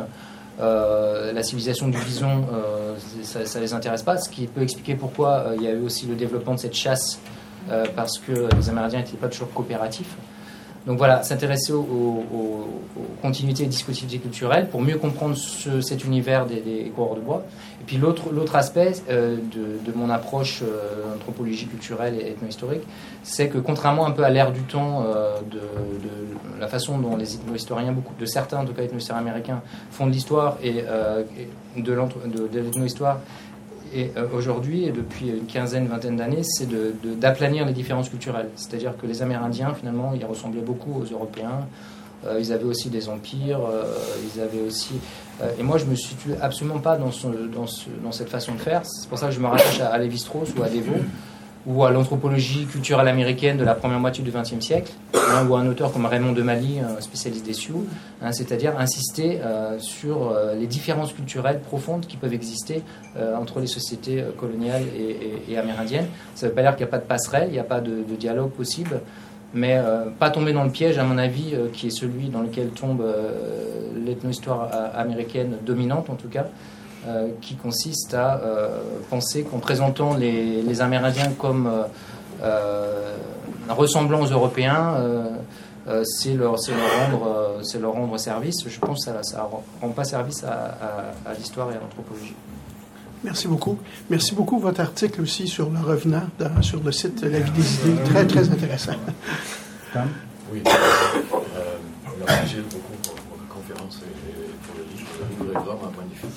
euh, la civilisation du bison, euh, ça ne les intéresse pas. Ce qui peut expliquer pourquoi euh, il y a eu aussi le développement de cette chasse, euh, parce que les Amérindiens n'étaient pas toujours coopératifs. Donc voilà, s'intéresser aux, aux, aux continuités et discontinuités culturelles pour mieux comprendre ce, cet univers des, des coureurs de bois. Et Et puis l'autre, l'autre aspect euh, de, de mon approche euh, anthropologie culturelle et ethno-historique, c'est que contrairement un peu à l'ère du temps euh, de, de la façon dont les ethno-historiens, beaucoup de certains en tout cas ethno-historiens américains, font de l'histoire et, euh, et de, de, de l'ethno-histoire, et euh, aujourd'hui, et depuis une quinzaine, vingtaine d'années, c'est de, de, d'aplanir les différences culturelles. C'est-à-dire que les Amérindiens, finalement, ils ressemblaient beaucoup aux Européens. Euh, ils avaient aussi des empires, euh, ils avaient aussi... Euh, et moi, je me situe absolument pas dans, ce, dans, ce, dans cette façon de faire. C'est pour ça que je me rattache à, à Lévi-Strauss ou à Devaux, ou à l'anthropologie culturelle américaine de la première moitié du vingtième siècle, hein, ou à un auteur comme Raymond Demali, un spécialiste des Sioux, hein, c'est-à-dire insister euh, sur euh, les différences culturelles profondes qui peuvent exister euh, entre les sociétés euh, coloniales et, et, et amérindiennes. Ça ne veut pas dire qu'il n'y a pas de passerelle, il n'y a pas de, de dialogue possible, mais euh, pas tomber dans le piège, à mon avis, euh, qui est celui dans lequel tombe euh, l'ethno-histoire américaine dominante, en tout cas, Euh, qui consiste à euh, penser qu'en présentant les, les Amérindiens comme euh, euh, ressemblant aux Européens, euh, euh, c'est leur, c'est leur rendre, euh, c'est leur rendre service. Je pense que ça ne rend pas service à, à, à l'histoire et à l'anthropologie. Merci beaucoup. Merci beaucoup votre article aussi sur le revenant dans, sur le site La Vie des idées. Très, très intéressant. Tom? Oui. Euh, merci Gilles beaucoup pour votre conférence et pour le livre. Le livre est vraiment magnifique.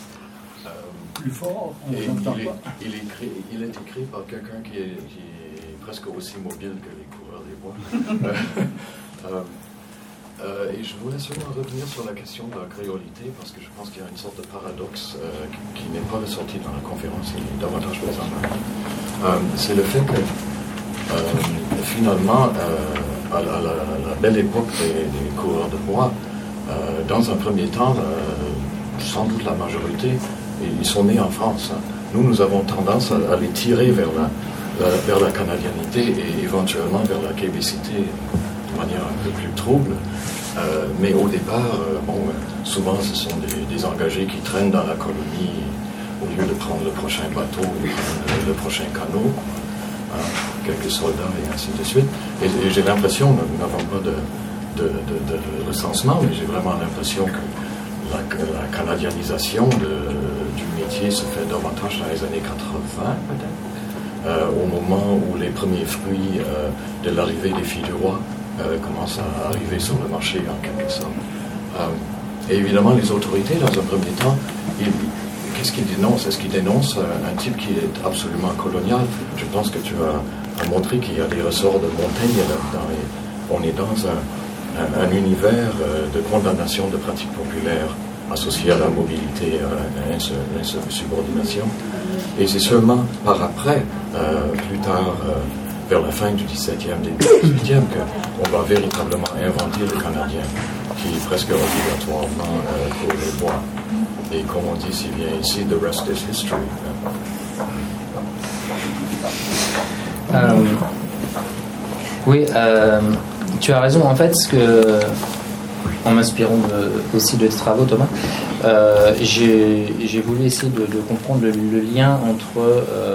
Plus fort, on et n'entend il, est, pas. il, est écrit, il est écrit par quelqu'un qui est, qui est presque aussi mobile que les coureurs des bois. euh, euh, et je voulais seulement revenir sur la question de la créolité, parce que je pense qu'il y a une sorte de paradoxe euh, qui, qui n'est pas ressorti dans la conférence, et davantage présent. Euh, c'est le fait que euh, finalement, euh, à, la, à, la, à la belle époque des, des coureurs de bois, euh, dans un premier temps, euh, sans doute la majorité, ils sont nés en France. Nous, nous avons tendance à, à les tirer vers la, la, vers la canadianité et éventuellement vers la québécité de manière un peu plus trouble. Euh, mais au départ, euh, bon, souvent, ce sont des, des engagés qui traînent dans la colonie au lieu de prendre le prochain bateau ou le, le prochain canot, hein, quelques soldats et ainsi de suite. Et, et j'ai l'impression, nous n'avons pas de, de, de, de recensement, mais j'ai vraiment l'impression que La, la canadianisation de, du métier se fait davantage dans les années quatre-vingts, peut-être, euh, au moment où les premiers fruits euh, de l'arrivée des filles du roi euh, commencent à arriver sur le marché, en quelque sorte. Euh, et évidemment, les autorités, dans un premier temps, ils, qu'est-ce qu'ils dénoncent? Est-ce qu'ils dénoncent un, un type qui est absolument colonial? Je pense que tu as, as montré qu'il y a des ressorts de Montaigne là-dedans. Et on est dans un Un, un univers euh, de condamnation de pratiques populaires associées à la mobilité, à l'insubordination. Et c'est seulement par après, euh, plus tard, euh, vers la fin du dix-septième, début du dix-huitième, qu'on va véritablement inventer le Canadien, qui est presque obligatoirement euh, pour les bois. Et comme on dit si bien ici, the rest is history. Euh, oui, euh, tu as raison. En fait, ce que, en m'inspirant de, aussi de tes travaux, Thomas, euh, j'ai, j'ai voulu essayer de, de comprendre le, le lien entre, euh,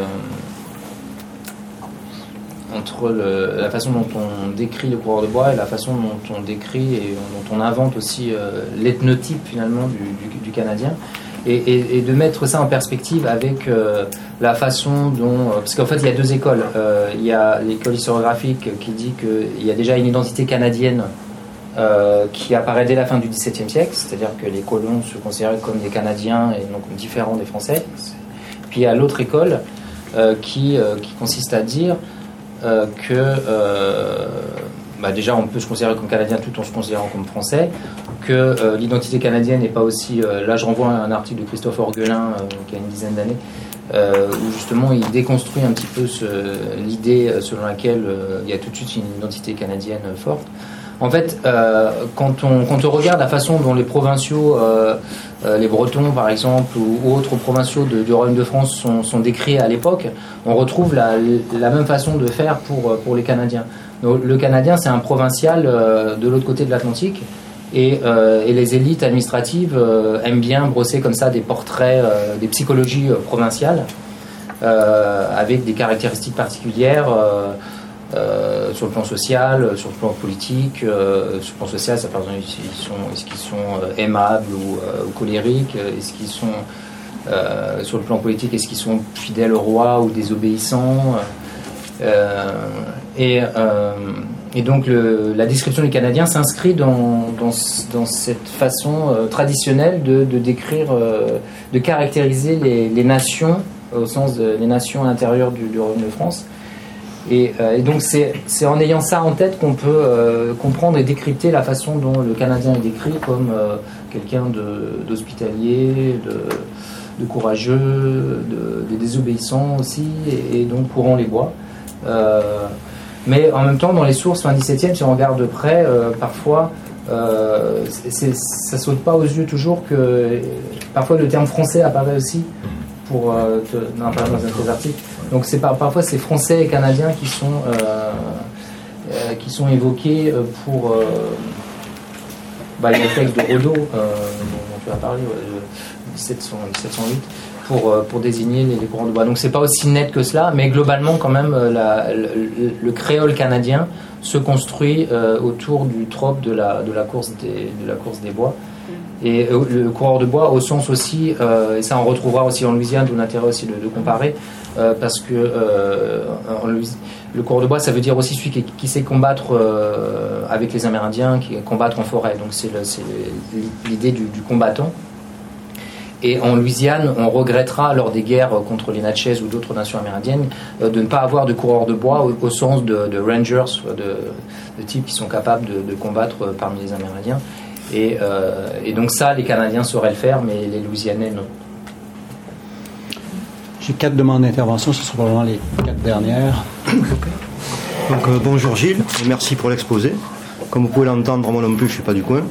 entre le, la façon dont on décrit le coureur de bois et la façon dont on décrit et dont on invente aussi euh, l'ethnotype finalement du, du, du Canadien. Et, et, et de mettre ça en perspective avec euh, la façon dont... Euh, parce qu'en fait, il y a deux écoles. Euh, il y a l'école historiographique qui dit qu'il y a déjà une identité canadienne euh, qui apparaît dès la fin du dix-septième siècle, c'est-à-dire que les colons se considéraient comme des Canadiens et non comme différents des Français. Puis il y a l'autre école euh, qui, euh, qui consiste à dire euh, que... Euh, bah déjà, on peut se considérer comme Canadien tout en se considérant comme Français, que euh, l'identité canadienne n'est pas aussi... Euh, là, je renvoie à un article de Christophe Orguelin, euh, qui a une dizaine d'années, euh, où justement, il déconstruit un petit peu ce, l'idée selon laquelle euh, il y a tout de suite une identité canadienne forte. En fait, euh, quand, on, quand on regarde la façon dont les provinciaux, euh, euh, les Bretons par exemple, ou, ou autres provinciaux de, du Royaume de France sont, sont décrits à l'époque, on retrouve la, la même façon de faire pour, pour les Canadiens. Le Canadien, c'est un provincial euh, de l'autre côté de l'Atlantique, et, euh, et les élites administratives euh, aiment bien brosser comme ça des portraits, euh, des psychologies euh, provinciales, euh, avec des caractéristiques particulières euh, euh, sur le plan social, sur le plan politique. Euh, sur le plan social, ça, par exemple, ils sont, est-ce qu'ils sont euh, aimables ou, euh, ou colériques? Est-ce qu'ils sont euh, sur le plan politique, est-ce qu'ils sont fidèles au roi ou désobéissants euh, et, euh, et donc le, la description des Canadiens s'inscrit dans, dans, dans cette façon euh, traditionnelle de, de décrire, euh, de caractériser les, les nations, au sens de les nations à l'intérieur du, du Royaume de France. Et, euh, et donc c'est, c'est en ayant ça en tête qu'on peut euh, comprendre et décrypter la façon dont le Canadien est décrit comme euh, quelqu'un de, d'hospitalier, de, de courageux, de, de désobéissant aussi, et, et donc courant les bois. Euh, mais en même temps, dans les sources fin dix-septième, si on regarde de près, euh, parfois, euh, c'est, ça saute pas aux yeux toujours que parfois le terme français apparaît aussi pour euh, te, dans, dans un de tes articles. Donc c'est par, parfois c'est français et canadiens qui sont euh, euh, qui sont évoqués pour euh, bah, il y a le texte de Rodot euh, dont tu as parlé, ouais, dix-sept cent huit, pour euh, pour désigner les, les courants de bois. Donc c'est pas aussi net que cela, mais globalement quand même la, le, le créole canadien se construit euh, autour du trope de la de la course des de la course des bois. Et euh, le coureur de bois au sens aussi, euh, et ça on retrouvera aussi en Louisiane, d'où l'intérêt aussi de, de comparer, euh, parce que euh, en Louisiane, le coureur de bois ça veut dire aussi celui qui, qui sait combattre euh, avec les Amérindiens, qui combattre en forêt, donc c'est, le, c'est l'idée du, du combattant. Et en Louisiane, on regrettera lors des guerres contre les Natchez ou d'autres nations amérindiennes euh, de ne pas avoir de coureurs de bois au, au sens de, de rangers, de, de types qui sont capables de, de combattre parmi les Amérindiens. Et, euh, et donc ça, les Canadiens sauraient le faire, mais les Louisianais, non. J'ai quatre demandes d'intervention, ce sont probablement les quatre dernières. Donc, euh, bonjour Gilles, et merci pour l'exposé. Comme vous pouvez l'entendre, moi non plus, je ne suis pas du coin.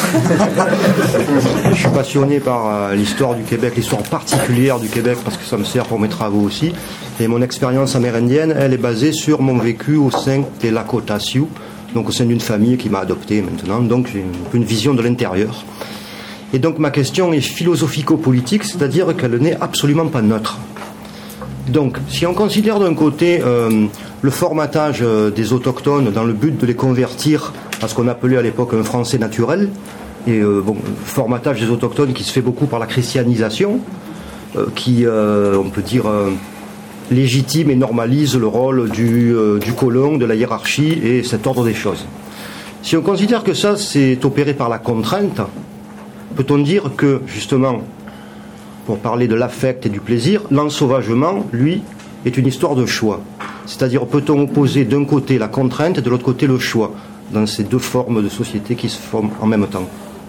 Je suis passionné par euh, l'histoire du Québec, l'histoire particulière du Québec, parce que ça me sert pour mes travaux aussi. Et mon expérience amérindienne, elle est basée sur mon vécu au sein des Lakota Sioux, donc au sein d'une famille qui m'a adopté maintenant, donc j'ai une, une vision de l'intérieur. Et donc ma question est philosophico-politique, c'est-à-dire qu'elle n'est absolument pas neutre. Donc, si on considère d'un côté euh, le formatage euh, des autochtones dans le but de les convertir à ce qu'on appelait à l'époque un français naturel, et euh, bon, formatage des autochtones qui se fait beaucoup par la christianisation, euh, qui, euh, on peut dire, euh, légitime et normalise le rôle du, euh, du colon, de la hiérarchie et cet ordre des choses. Si on considère que ça, c'est opéré par la contrainte, peut-on dire que, justement, pour parler de l'affect et du plaisir, l'ensauvagement, lui, est une histoire de choix. C'est-à-dire, peut-on opposer d'un côté la contrainte et de l'autre côté le choix, dans ces deux formes de société qui se forment en même temps?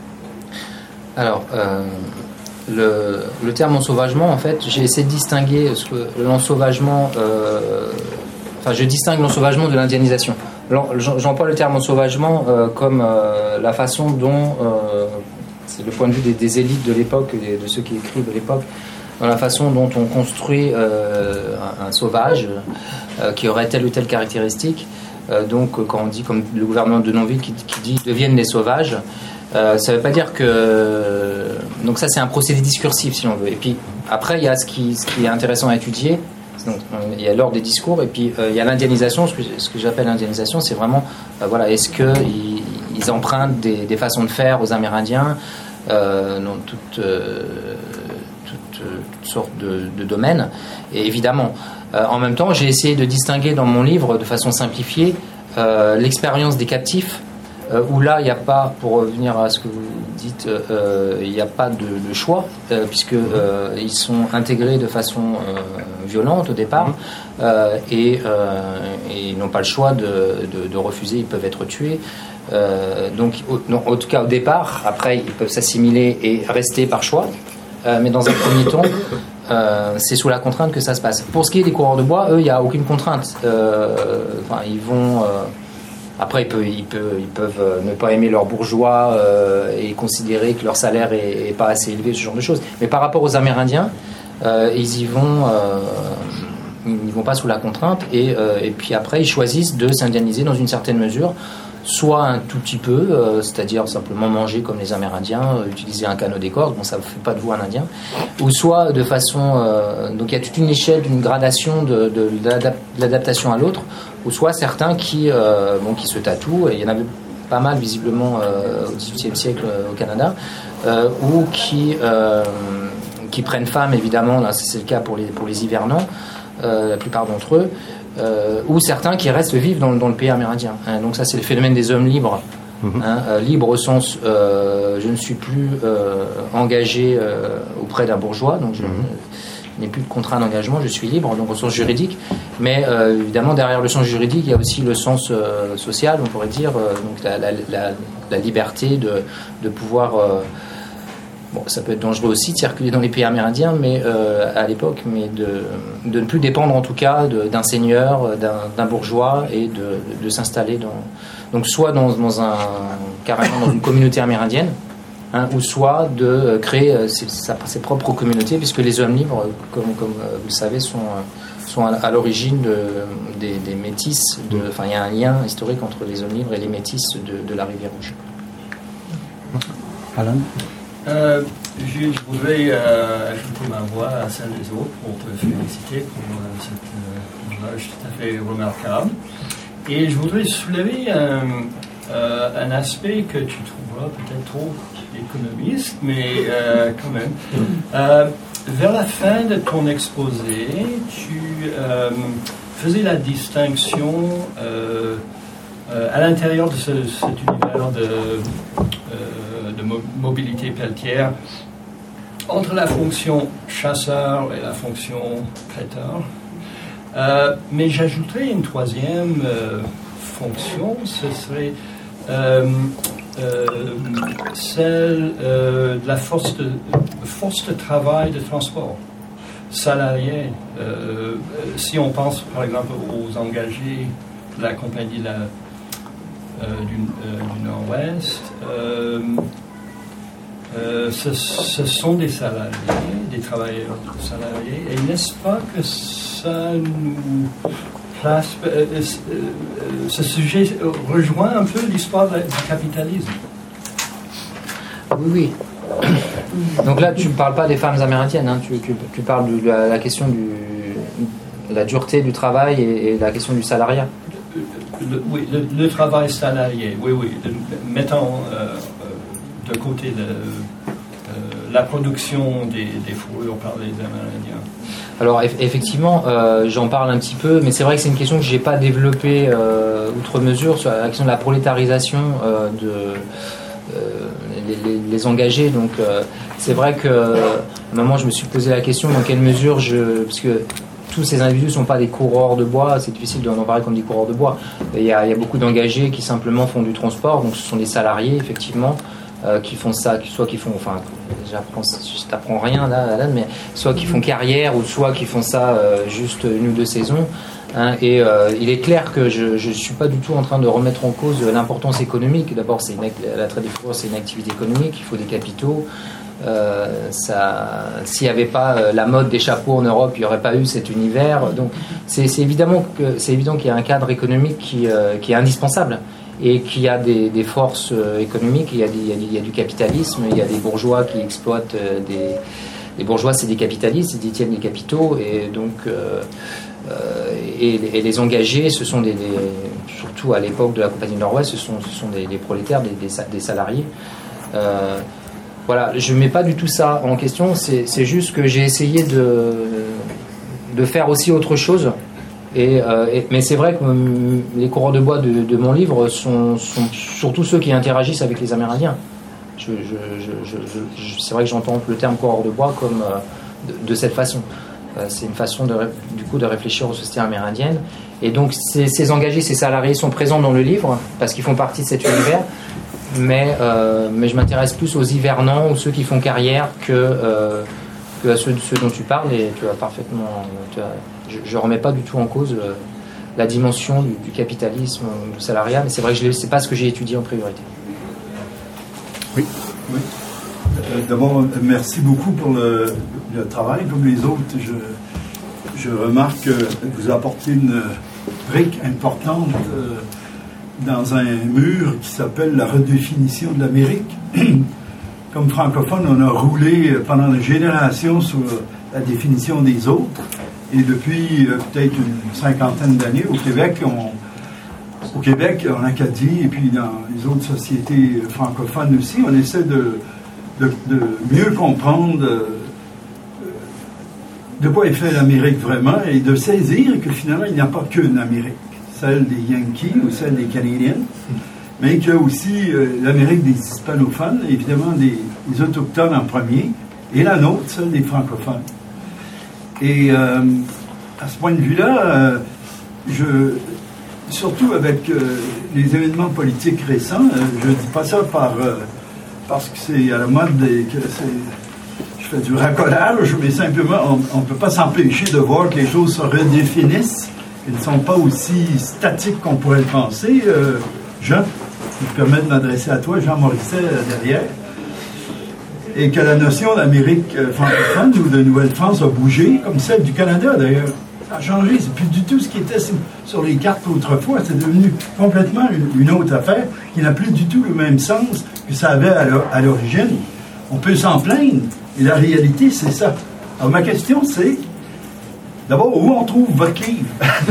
Alors, euh, le, le terme ensauvagement, en fait, j'ai essayé de distinguer ce que l'ensauvagement... Euh, enfin, je distingue l'ensauvagement de l'indianisation. J'emploie le terme ensauvagement euh, comme euh, la façon dont... Euh, c'est le point de vue des, des élites de l'époque, de ceux qui écrivent de l'époque, dans la façon dont on construit euh, un, un sauvage euh, qui aurait telle ou telle caractéristique. Euh, donc, quand on dit, comme le gouvernement de Denonville qui, qui dit « deviennent des sauvages euh, », ça ne veut pas dire que... Donc ça, c'est un procédé discursif, si on veut. Et puis, après, il y a ce qui, ce qui est intéressant à étudier. Donc, il y a l'ordre des discours, et puis euh, il y a l'indianisation. Ce que, ce que j'appelle l'indianisation, c'est vraiment, euh, voilà, est-ce qu'ils ils empruntent des, des façons de faire aux Amérindiens euh, dans toutes, euh, toutes, toutes sortes de, de domaines. Et évidemment, euh, en même temps, j'ai essayé de distinguer dans mon livre, de façon simplifiée, euh, l'expérience des captifs, euh, où là, il n'y a pas, pour revenir à ce que vous dites, euh, il n'y a pas de, de choix, euh, puisque euh, ils sont intégrés de façon euh, violente au départ, euh, et, euh, et ils n'ont pas le choix de, de, de refuser, ils peuvent être tués. Euh, donc, au, non, en tout cas au départ, après ils peuvent s'assimiler et rester par choix, euh, mais dans un premier temps, euh, c'est sous la contrainte que ça se passe. Pour ce qui est des coureurs de bois, eux, il n'y a aucune contrainte. Euh, enfin, ils vont. Euh, après, ils peuvent, ils peuvent, ils peuvent ne pas aimer leurs bourgeois euh, et considérer que leur salaire est, est pas assez élevé, ce genre de choses. Mais par rapport aux Amérindiens, euh, ils y vont. Euh, ils n'y vont pas sous la contrainte, et, euh, et puis après, ils choisissent de s'indianiser dans une certaine mesure. Soit un tout petit peu, euh, c'est-à-dire simplement manger comme les Amérindiens, euh, utiliser un canot d'écorce, bon ça ne fait pas de vous un Indien, ou soit de façon... Euh, donc il y a toute une échelle d'une gradation de, de, de l'adaptation à l'autre, ou soit certains qui, euh, bon, qui se tatouent, et il y en avait pas mal visiblement euh, au dix-huitième siècle euh, au Canada, euh, ou qui, euh, qui prennent femme, évidemment, là c'est le cas pour les, pour les hivernants, euh, la plupart d'entre eux, euh, ou certains qui restent vivre dans, dans le pays amérindien. Hein. Donc ça c'est le phénomène des hommes libres. Mmh. Hein, euh, libre au sens euh, je ne suis plus euh, engagé euh, auprès d'un bourgeois, donc je mmh. n'ai plus de contrat d'engagement, je suis libre, donc au sens juridique. Mais euh, évidemment derrière le sens juridique il y a aussi le sens euh, social, on pourrait dire, euh, donc la, la, la, la liberté de, de pouvoir euh, bon, ça peut être dangereux aussi de circuler dans les pays amérindiens, mais euh, à l'époque, mais de, de ne plus dépendre en tout cas de, d'un seigneur, d'un, d'un bourgeois, et de, de, de s'installer dans, donc soit dans, dans un carrément dans une communauté amérindienne, hein, ou soit de créer ses, ses propres communautés, puisque les hommes libres, comme, comme vous le savez, sont, sont à, à l'origine de, des, des métis. De, enfin, il y a un lien historique entre les hommes libres et les métis de, de la Rivière Rouge. Alan. Euh, je, je voudrais euh, ajouter ma voix à celle des autres pour te féliciter pour euh, cet ouvrage tout à fait remarquable. Et je voudrais soulever un, euh, un aspect que tu trouveras peut-être trop économiste, mais euh, quand même. Euh, vers la fin de ton exposé, tu euh, faisais la distinction euh, euh, à l'intérieur de ce, cet univers de... Euh, de mobilité pelletière entre la fonction chasseur et la fonction prêteur. Euh, mais j'ajouterais une troisième euh, fonction, ce serait euh, euh, celle euh, de la force de, force de travail de transport salarié. Euh, si on pense par exemple aux engagés de la compagnie de la Euh, du, euh, du Nord-Ouest, euh, euh, ce, ce sont des salariés, des travailleurs salariés, et n'est-ce pas que ça nous place, euh, euh, euh, ce sujet rejoint un peu l'histoire du capitalisme? Oui, oui. Donc là, tu ne parles pas des femmes amérindiennes, hein, tu, tu, tu parles de la, la question du, de la dureté du travail et, et la question du salariat. Le, oui, le, le travail salarié, oui, oui. De, mettons euh, de côté le, euh, la production des, des fourrures par les Amérindiens. Alors eff- effectivement, euh, j'en parle un petit peu, mais c'est vrai que c'est une question que je n'ai pas développée euh, outre mesure sur la question de la prolétarisation euh, de euh, les, les, les engagés. Donc euh, c'est vrai que euh, à un moment je me suis posé la question dans quelle mesure je... Parce que tous ces individus ne sont pas des coureurs de bois, c'est difficile d'en parler comme des coureurs de bois. Il y a, il y a beaucoup d'engagés qui simplement font du transport, donc ce sont des salariés effectivement, euh, qui font ça, soit qui font, enfin, j'apprends, je t'apprends rien là, Alan, mais soit qui font carrière, ou soit qui font ça euh, juste une ou deux saisons. Hein, et euh, il est clair que je ne suis pas du tout en train de remettre en cause l'importance économique. D'abord, c'est une, la traite des fourrures, c'est une activité économique, il faut des capitaux. Euh, ça, s'il n'y avait pas euh, la mode des chapeaux en Europe, il n'y aurait pas eu cet univers. Donc, c'est, c'est évidemment que c'est évident qu'il y a un cadre économique qui, euh, qui est indispensable et qu'il y a des, des forces euh, économiques. Il y a, des, il, y a, il y a du capitalisme, il y a des bourgeois qui exploitent euh, des. Les bourgeois, c'est des capitalistes, ils détiennent des capitaux, et donc euh, euh, et, et les engagés, ce sont des, des surtout à l'époque de la Compagnie de Nord-Ouest, ce sont, ce sont des, des prolétaires, des, des, des salariés. Euh, Voilà, je ne mets pas du tout ça en question, c'est, c'est juste que j'ai essayé de, de faire aussi autre chose. Et, euh, et, mais c'est vrai que les coureurs de bois de, de mon livre sont, sont surtout ceux qui interagissent avec les Amérindiens. Je, je, je, je, je, c'est vrai que j'entends le terme coureur de bois comme euh, de, de cette façon. Euh, c'est une façon de, du coup de réfléchir aux sociétés amérindiennes. Et donc ces, ces engagés, ces salariés sont présents dans le livre parce qu'ils font partie de cet univers. Mais, euh, mais je m'intéresse plus aux hivernants ou ceux qui font carrière que, euh, que à ceux, ceux dont tu parles, et tu as parfaitement. Tu as, je ne remets pas du tout en cause euh, la dimension du, du capitalisme, du salariat, mais c'est vrai que ce n'est pas ce que j'ai étudié en priorité. Oui. oui. Euh, d'abord, merci beaucoup pour le, le travail. Comme les autres, je, je remarque que vous apportez une brique importante. Euh, dans un mur qui s'appelle la redéfinition de l'Amérique. Comme francophone, on a roulé pendant des générations sur la définition des autres. Et depuis euh, peut-être une cinquantaine d'années, au Québec, on, au Québec, en Acadie, et puis dans les autres sociétés francophones aussi, on essaie de, de, de mieux comprendre euh, de quoi est fait l'Amérique vraiment et de saisir que finalement il n'y a pas qu'une Amérique, celle des Yankees ou celle des Canadiens, mais qu'il y a aussi euh, l'Amérique des hispanophones, évidemment des, des autochtones en premier, et la nôtre, celle des francophones. Et euh, à ce point de vue-là, euh, je, surtout avec euh, les événements politiques récents, euh, je ne dis pas ça par, euh, parce que c'est à la mode, et que c'est, je fais du racolage, mais simplement, on ne peut pas s'empêcher de voir que les choses se redéfinissent. Elles ne sont pas aussi statiques qu'on pourrait le penser. Euh, Jean, je me permets de m'adresser à toi, Jean Morisset, euh, derrière. Et que la notion d'Amérique euh, francophone ou de Nouvelle-France a bougé, comme celle du Canada d'ailleurs. Ça a changé, c'est plus du tout ce qui était sur, sur les cartes autrefois, c'est devenu complètement une, une autre affaire qui n'a plus du tout le même sens que ça avait à l'origine. On peut s'en plaindre, et la réalité c'est ça. Alors ma question c'est, d'abord, où on trouve votre livre?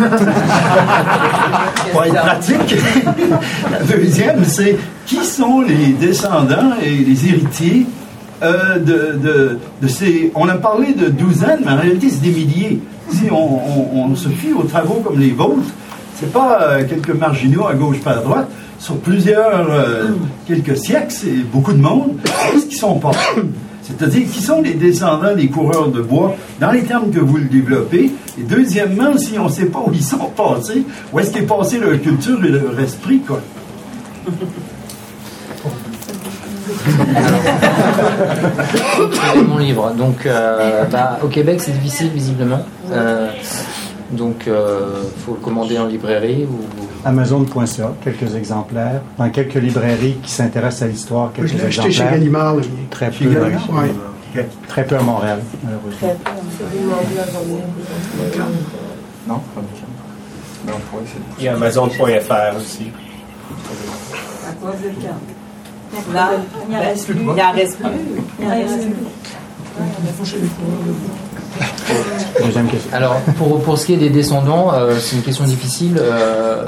Pour être pratique. La deuxième, c'est qui sont les descendants et les héritiers euh, de, de, de ces... On a parlé de douzaines, mais en réalité, c'est des milliers. Si on, on, on se fie aux travaux comme les vôtres, c'est pas euh, quelques marginaux à gauche par à droite. Sur plusieurs, euh, quelques siècles, c'est beaucoup de monde. Qu'est-ce qu'ils sont pas? C'est-à-dire, qui sont les descendants des coureurs de bois, dans les termes que vous le développez. Et deuxièmement, si on ne sait pas où ils sont passés, où est-ce qu'est passée leur culture et leur esprit, quoi. Mon livre. Donc, euh, bah, au Québec, c'est difficile, visiblement. Euh, donc, il euh, faut le commander en librairie ou... Amazon point C A, quelques exemplaires. Dans quelques librairies qui s'intéressent à l'histoire, quelques je l'ai exemplaires. acheté chez Gallimard. Très peu, ouais. Ouais. Très peu à Montréal, malheureusement. Non, il y a Amazon point F R aussi. À cause de quand? Là, il n'en reste plus. Il n'en reste plus. Il n'en reste plus. Deuxième question. Alors, pour, pour ce qui est des descendants, euh, c'est une question difficile. Euh,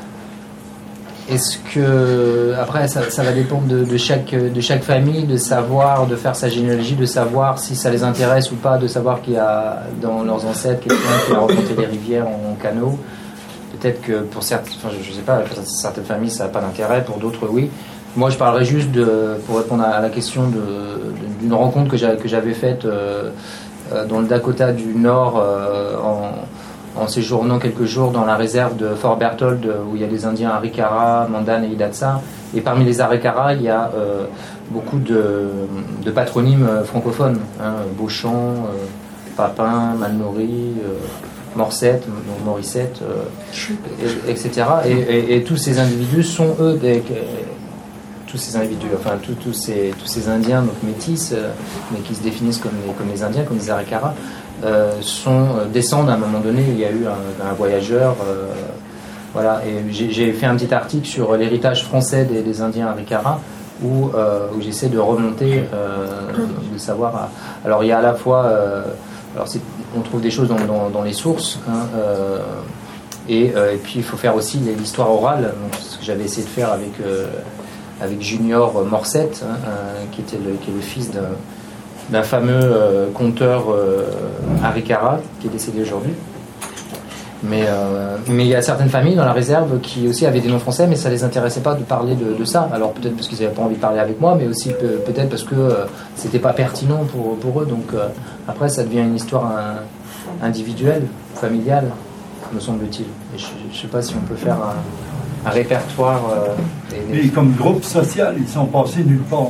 est-ce que, après, ça, ça va dépendre de, de, chaque, de chaque famille, de savoir, de faire sa généalogie, de savoir si ça les intéresse ou pas, de savoir qu'il y a dans leurs ancêtres quelqu'un qui a remonté les rivières en, en canot. Peut-être que pour certaines, enfin, je ne sais pas, pour certaines familles, ça n'a pas d'intérêt, pour d'autres, oui. Moi, je parlerai juste de, pour répondre à la question de, de, d'une rencontre que, j'a, que j'avais faite euh, dans le Dakota du Nord euh, en, en séjournant quelques jours dans la réserve de Fort Berthold où il y a des Indiens Arikara, Mandan et Hidatsa. Et parmi les Arikara, il y a euh, beaucoup de, de patronymes francophones, hein, Beauchamp, euh, Papin, Malnory, euh, Morissette, Morissette, euh, et, et cetera. Et, et, et tous ces individus sont, eux, des... tous ces individus, enfin tous, tous, ces, tous ces Indiens, donc métis, euh, mais qui se définissent comme les, comme les Indiens, comme les Arikara, euh, sont, euh, descendent à un moment donné, il y a eu un, un voyageur, euh, voilà, et j'ai, j'ai fait un petit article sur l'héritage français des, des Indiens Arikara, où, euh, où j'essaie de remonter, euh, de savoir, à, alors il y a à la fois, euh, alors c'est, on trouve des choses dans, dans, dans les sources, hein, euh, et, euh, et puis il faut faire aussi l'histoire orale, donc ce que j'avais essayé de faire avec... Euh, avec Junior Morissette, hein, euh, qui, était le, qui est le fils d'un, d'un fameux euh, conteur euh, Arikara, qui est décédé aujourd'hui. Mais, euh, mais il y a certaines familles dans la réserve qui aussi avaient des noms français, mais ça ne les intéressait pas de parler de, de ça. Alors peut-être parce qu'ils n'avaient pas envie de parler avec moi, mais aussi pe- peut-être parce que euh, ce n'était pas pertinent pour, pour eux. Donc euh, après, ça devient une histoire un, individuelle, familiale, me semble-t-il. Et je ne sais pas si on peut faire un... un répertoire. Euh, des, des... Et comme groupe social, ils sont passés nulle part.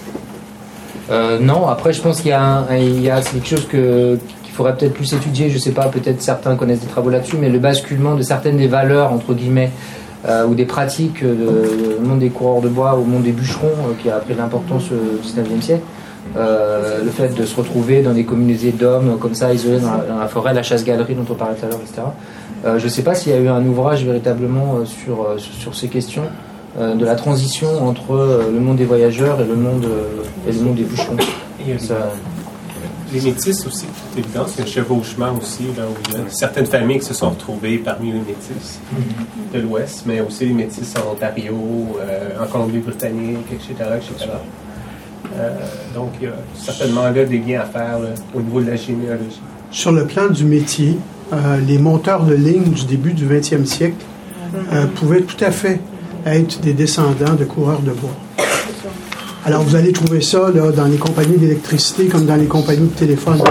Euh, non, après je pense qu'il y a, un, il y a quelque chose que, qu'il faudrait peut-être plus étudier, je sais pas, peut-être certains connaissent des travaux là-dessus, mais le basculement de certaines des valeurs, entre guillemets, euh, ou des pratiques euh, au monde des coureurs de bois, au monde des bûcherons, euh, qui a pris de l'importance au dix-neuvième siècle. Euh, le fait de se retrouver dans des communautés d'hommes comme ça, isolés dans la, dans la forêt, la chasse-galerie dont on parlait tout à l'heure, et cetera. Euh, je ne sais pas s'il y a eu un ouvrage véritablement euh, sur, euh, sur, sur ces questions euh, de la transition entre euh, le monde des voyageurs et le monde, euh, et le monde des bûcherons. Et, ça... Les métis aussi, c'est évident, c'est un chevauchement aussi, là, où il y a certaines familles qui se sont retrouvées parmi les métis de l'Ouest, mais aussi les métis en Ontario, euh, en Colombie-Britannique, et cetera, et cetera. Euh, donc, il y a certainement là des liens à faire là, au niveau de la généalogie. sur le plan du métier, euh, les monteurs de ligne du début du vingtième siècle euh, pouvaient tout à fait être des descendants de coureurs de bois. Alors, vous allez trouver ça là, dans les compagnies d'électricité comme dans les compagnies de téléphone.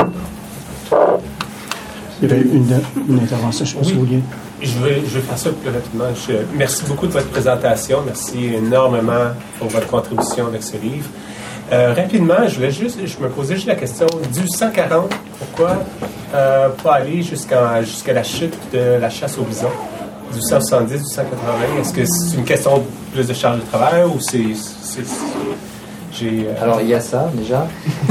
Il y avait une, une intervention, je pense que vous vouliez. Je vais, je vais faire ça plus rapidement. Je, merci beaucoup de votre présentation. Merci énormément pour votre contribution avec ce livre. Euh, rapidement, je voulais juste, je me posais juste la question du cent quarante. Pourquoi euh, pas aller jusqu'à jusqu'à la chute de la chasse au bison? Du cent soixante-dix, du cent quatre-vingts. Est-ce que c'est une question de plus de charge de travail ou c'est, c'est, c'est j'ai, euh... Alors, il y a ça, déjà.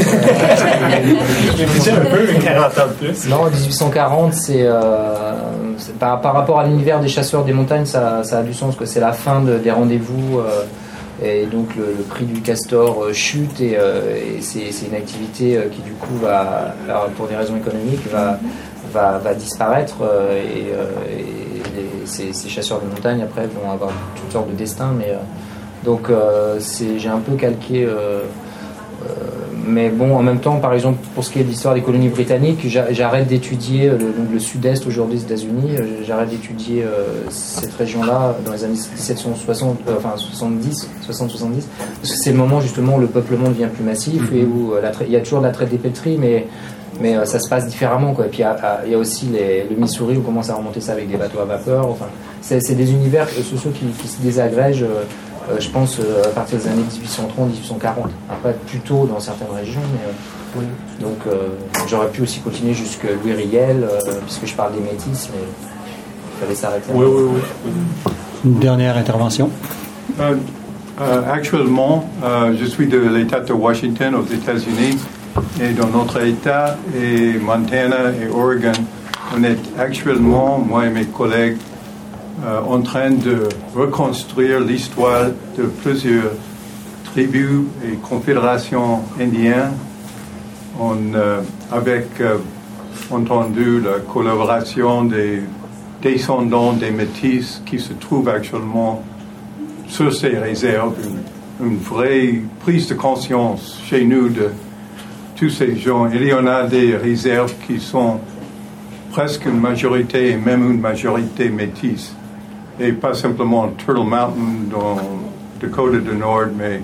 J'ai déjà un peu, quarante ans de plus. Non, dix-huit cent quarante, c'est, euh, c'est par, par rapport à l'univers des chasseurs des montagnes, ça, ça a du sens, que c'est la fin de, des rendez-vous, euh, et donc le, le prix du castor euh, chute, et, euh, et c'est, c'est une activité euh, qui, du coup, va, alors, pour des raisons économiques, va, va, va disparaître, euh, et, euh, et les, ces, ces chasseurs de montagne, après, vont avoir toutes sortes de destins, mais... Euh, Donc euh, c'est, j'ai un peu calqué, euh, euh, mais bon, en même temps, par exemple, pour ce qui est de l'histoire des colonies britanniques, j'arrête d'étudier le, donc le sud-est aujourd'hui des États-Unis, j'arrête d'étudier euh, cette région-là dans les années dix-sept cent soixante, euh, enfin soixante-dix, soixante soixante-dix, parce que c'est le moment justement où le peuplement devient plus massif et où euh, la tra- il y a toujours de la traite des pelleteries, mais mais euh, ça se passe différemment, quoi. Et puis il y, y a aussi les, le Missouri où on commence à remonter ça avec des bateaux à vapeur. Enfin, c'est, c'est des univers sociaux qui, qui se désagrègent. Euh, Euh, je pense euh, à partir des années dix-huit cent trente, dix-huit cent quarante. Après, plus tôt dans certaines régions. Mais, euh, oui. Donc, euh, j'aurais pu aussi continuer jusqu'à Louis Riel, euh, puisque je parle des métis, mais il fallait s'arrêter. Oui, oui, oui. Une dernière intervention. Euh, euh, actuellement, euh, je suis de l'État de Washington aux États-Unis, et dans notre État, et Montana et Oregon, on est actuellement, moi et mes collègues, Euh, en train de reconstruire l'histoire de plusieurs tribus et confédérations indiennes, on, euh, avec euh, entendu la collaboration des descendants des métis qui se trouvent actuellement sur ces réserves, une, une vraie prise de conscience chez nous de tous ces gens. Il y en a des réserves qui sont presque une majorité, et même une majorité métisse. Et pas simplement Turtle Mountain dans Dakota du Nord, mais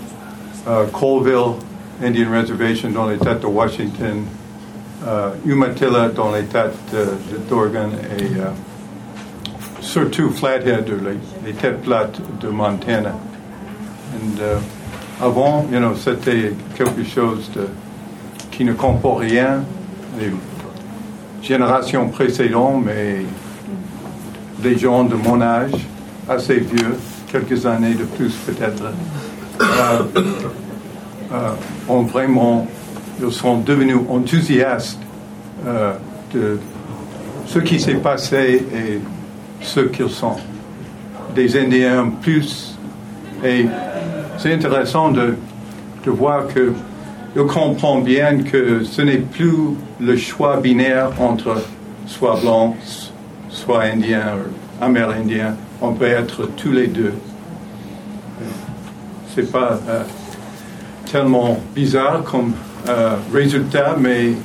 uh, Colville Indian Reservation dans l'État de Washington, uh, Umatilla dans l'État de, de, d'Oregon et uh, surtout Flathead, les, les têtes plates de Montana. And, uh, avant, you know, c'était quelque chose de, qui ne comprend rien. Les générations précédentes, mais des gens de mon âge, assez vieux, quelques années de plus peut-être, euh, euh, ont vraiment, ils sont devenus enthousiastes euh, de ce qui s'est passé et ce qu'ils sont. Des Indiens plus. Et c'est intéressant de, de voir qu'ils comprennent bien que ce n'est plus le choix binaire entre soit blanc, soit indien ou amérindien, on peut être tous les deux. C'est pas euh, tellement bizarre comme euh, résultat, mais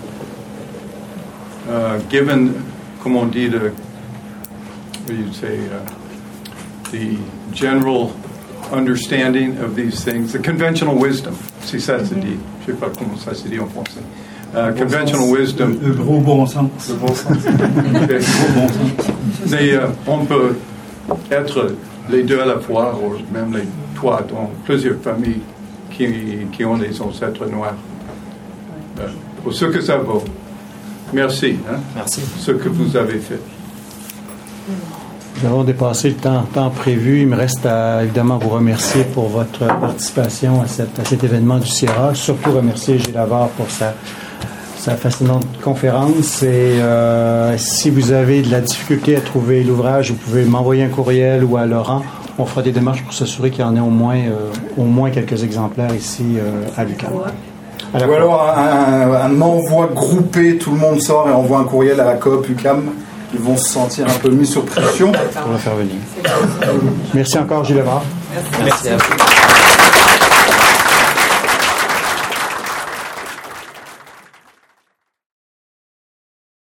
uh, given, comme on dit, the, what do you say, uh, the general understanding of these things, the conventional wisdom, si ça se dit, je ne sais pas comment ça se dit en français. Uh, conventional bon wisdom. Le, le gros bon sens. Le bon sens. Le gros bon sens. Mais uh, on peut être les deux à la fois, ou même les trois, dans plusieurs familles qui, qui ont des ancêtres noirs. Uh, pour ce que ça vaut. Merci. Hein, Merci. Ce que vous avez fait. Nous avons dépassé le temps, temps prévu. Il me reste à évidemment vous remercier pour votre participation à, cette, à cet événement du Sierra. Surtout remercier Gilles Havard pour sa, sa fascinante conférence. Et euh, si vous avez de la difficulté à trouver l'ouvrage, vous pouvez m'envoyer un courriel ou à Laurent. On fera des démarches pour s'assurer qu'il y en ait au moins, euh, au moins quelques exemplaires ici euh, à l'UQAM. Ou alors un, un envoi groupé, tout le monde sort et envoie un courriel à la coop UQAM. Ils vont se sentir un peu mis sur pression. Pour le faire venir. Merci encore, Gilles Havard. Merci à vous.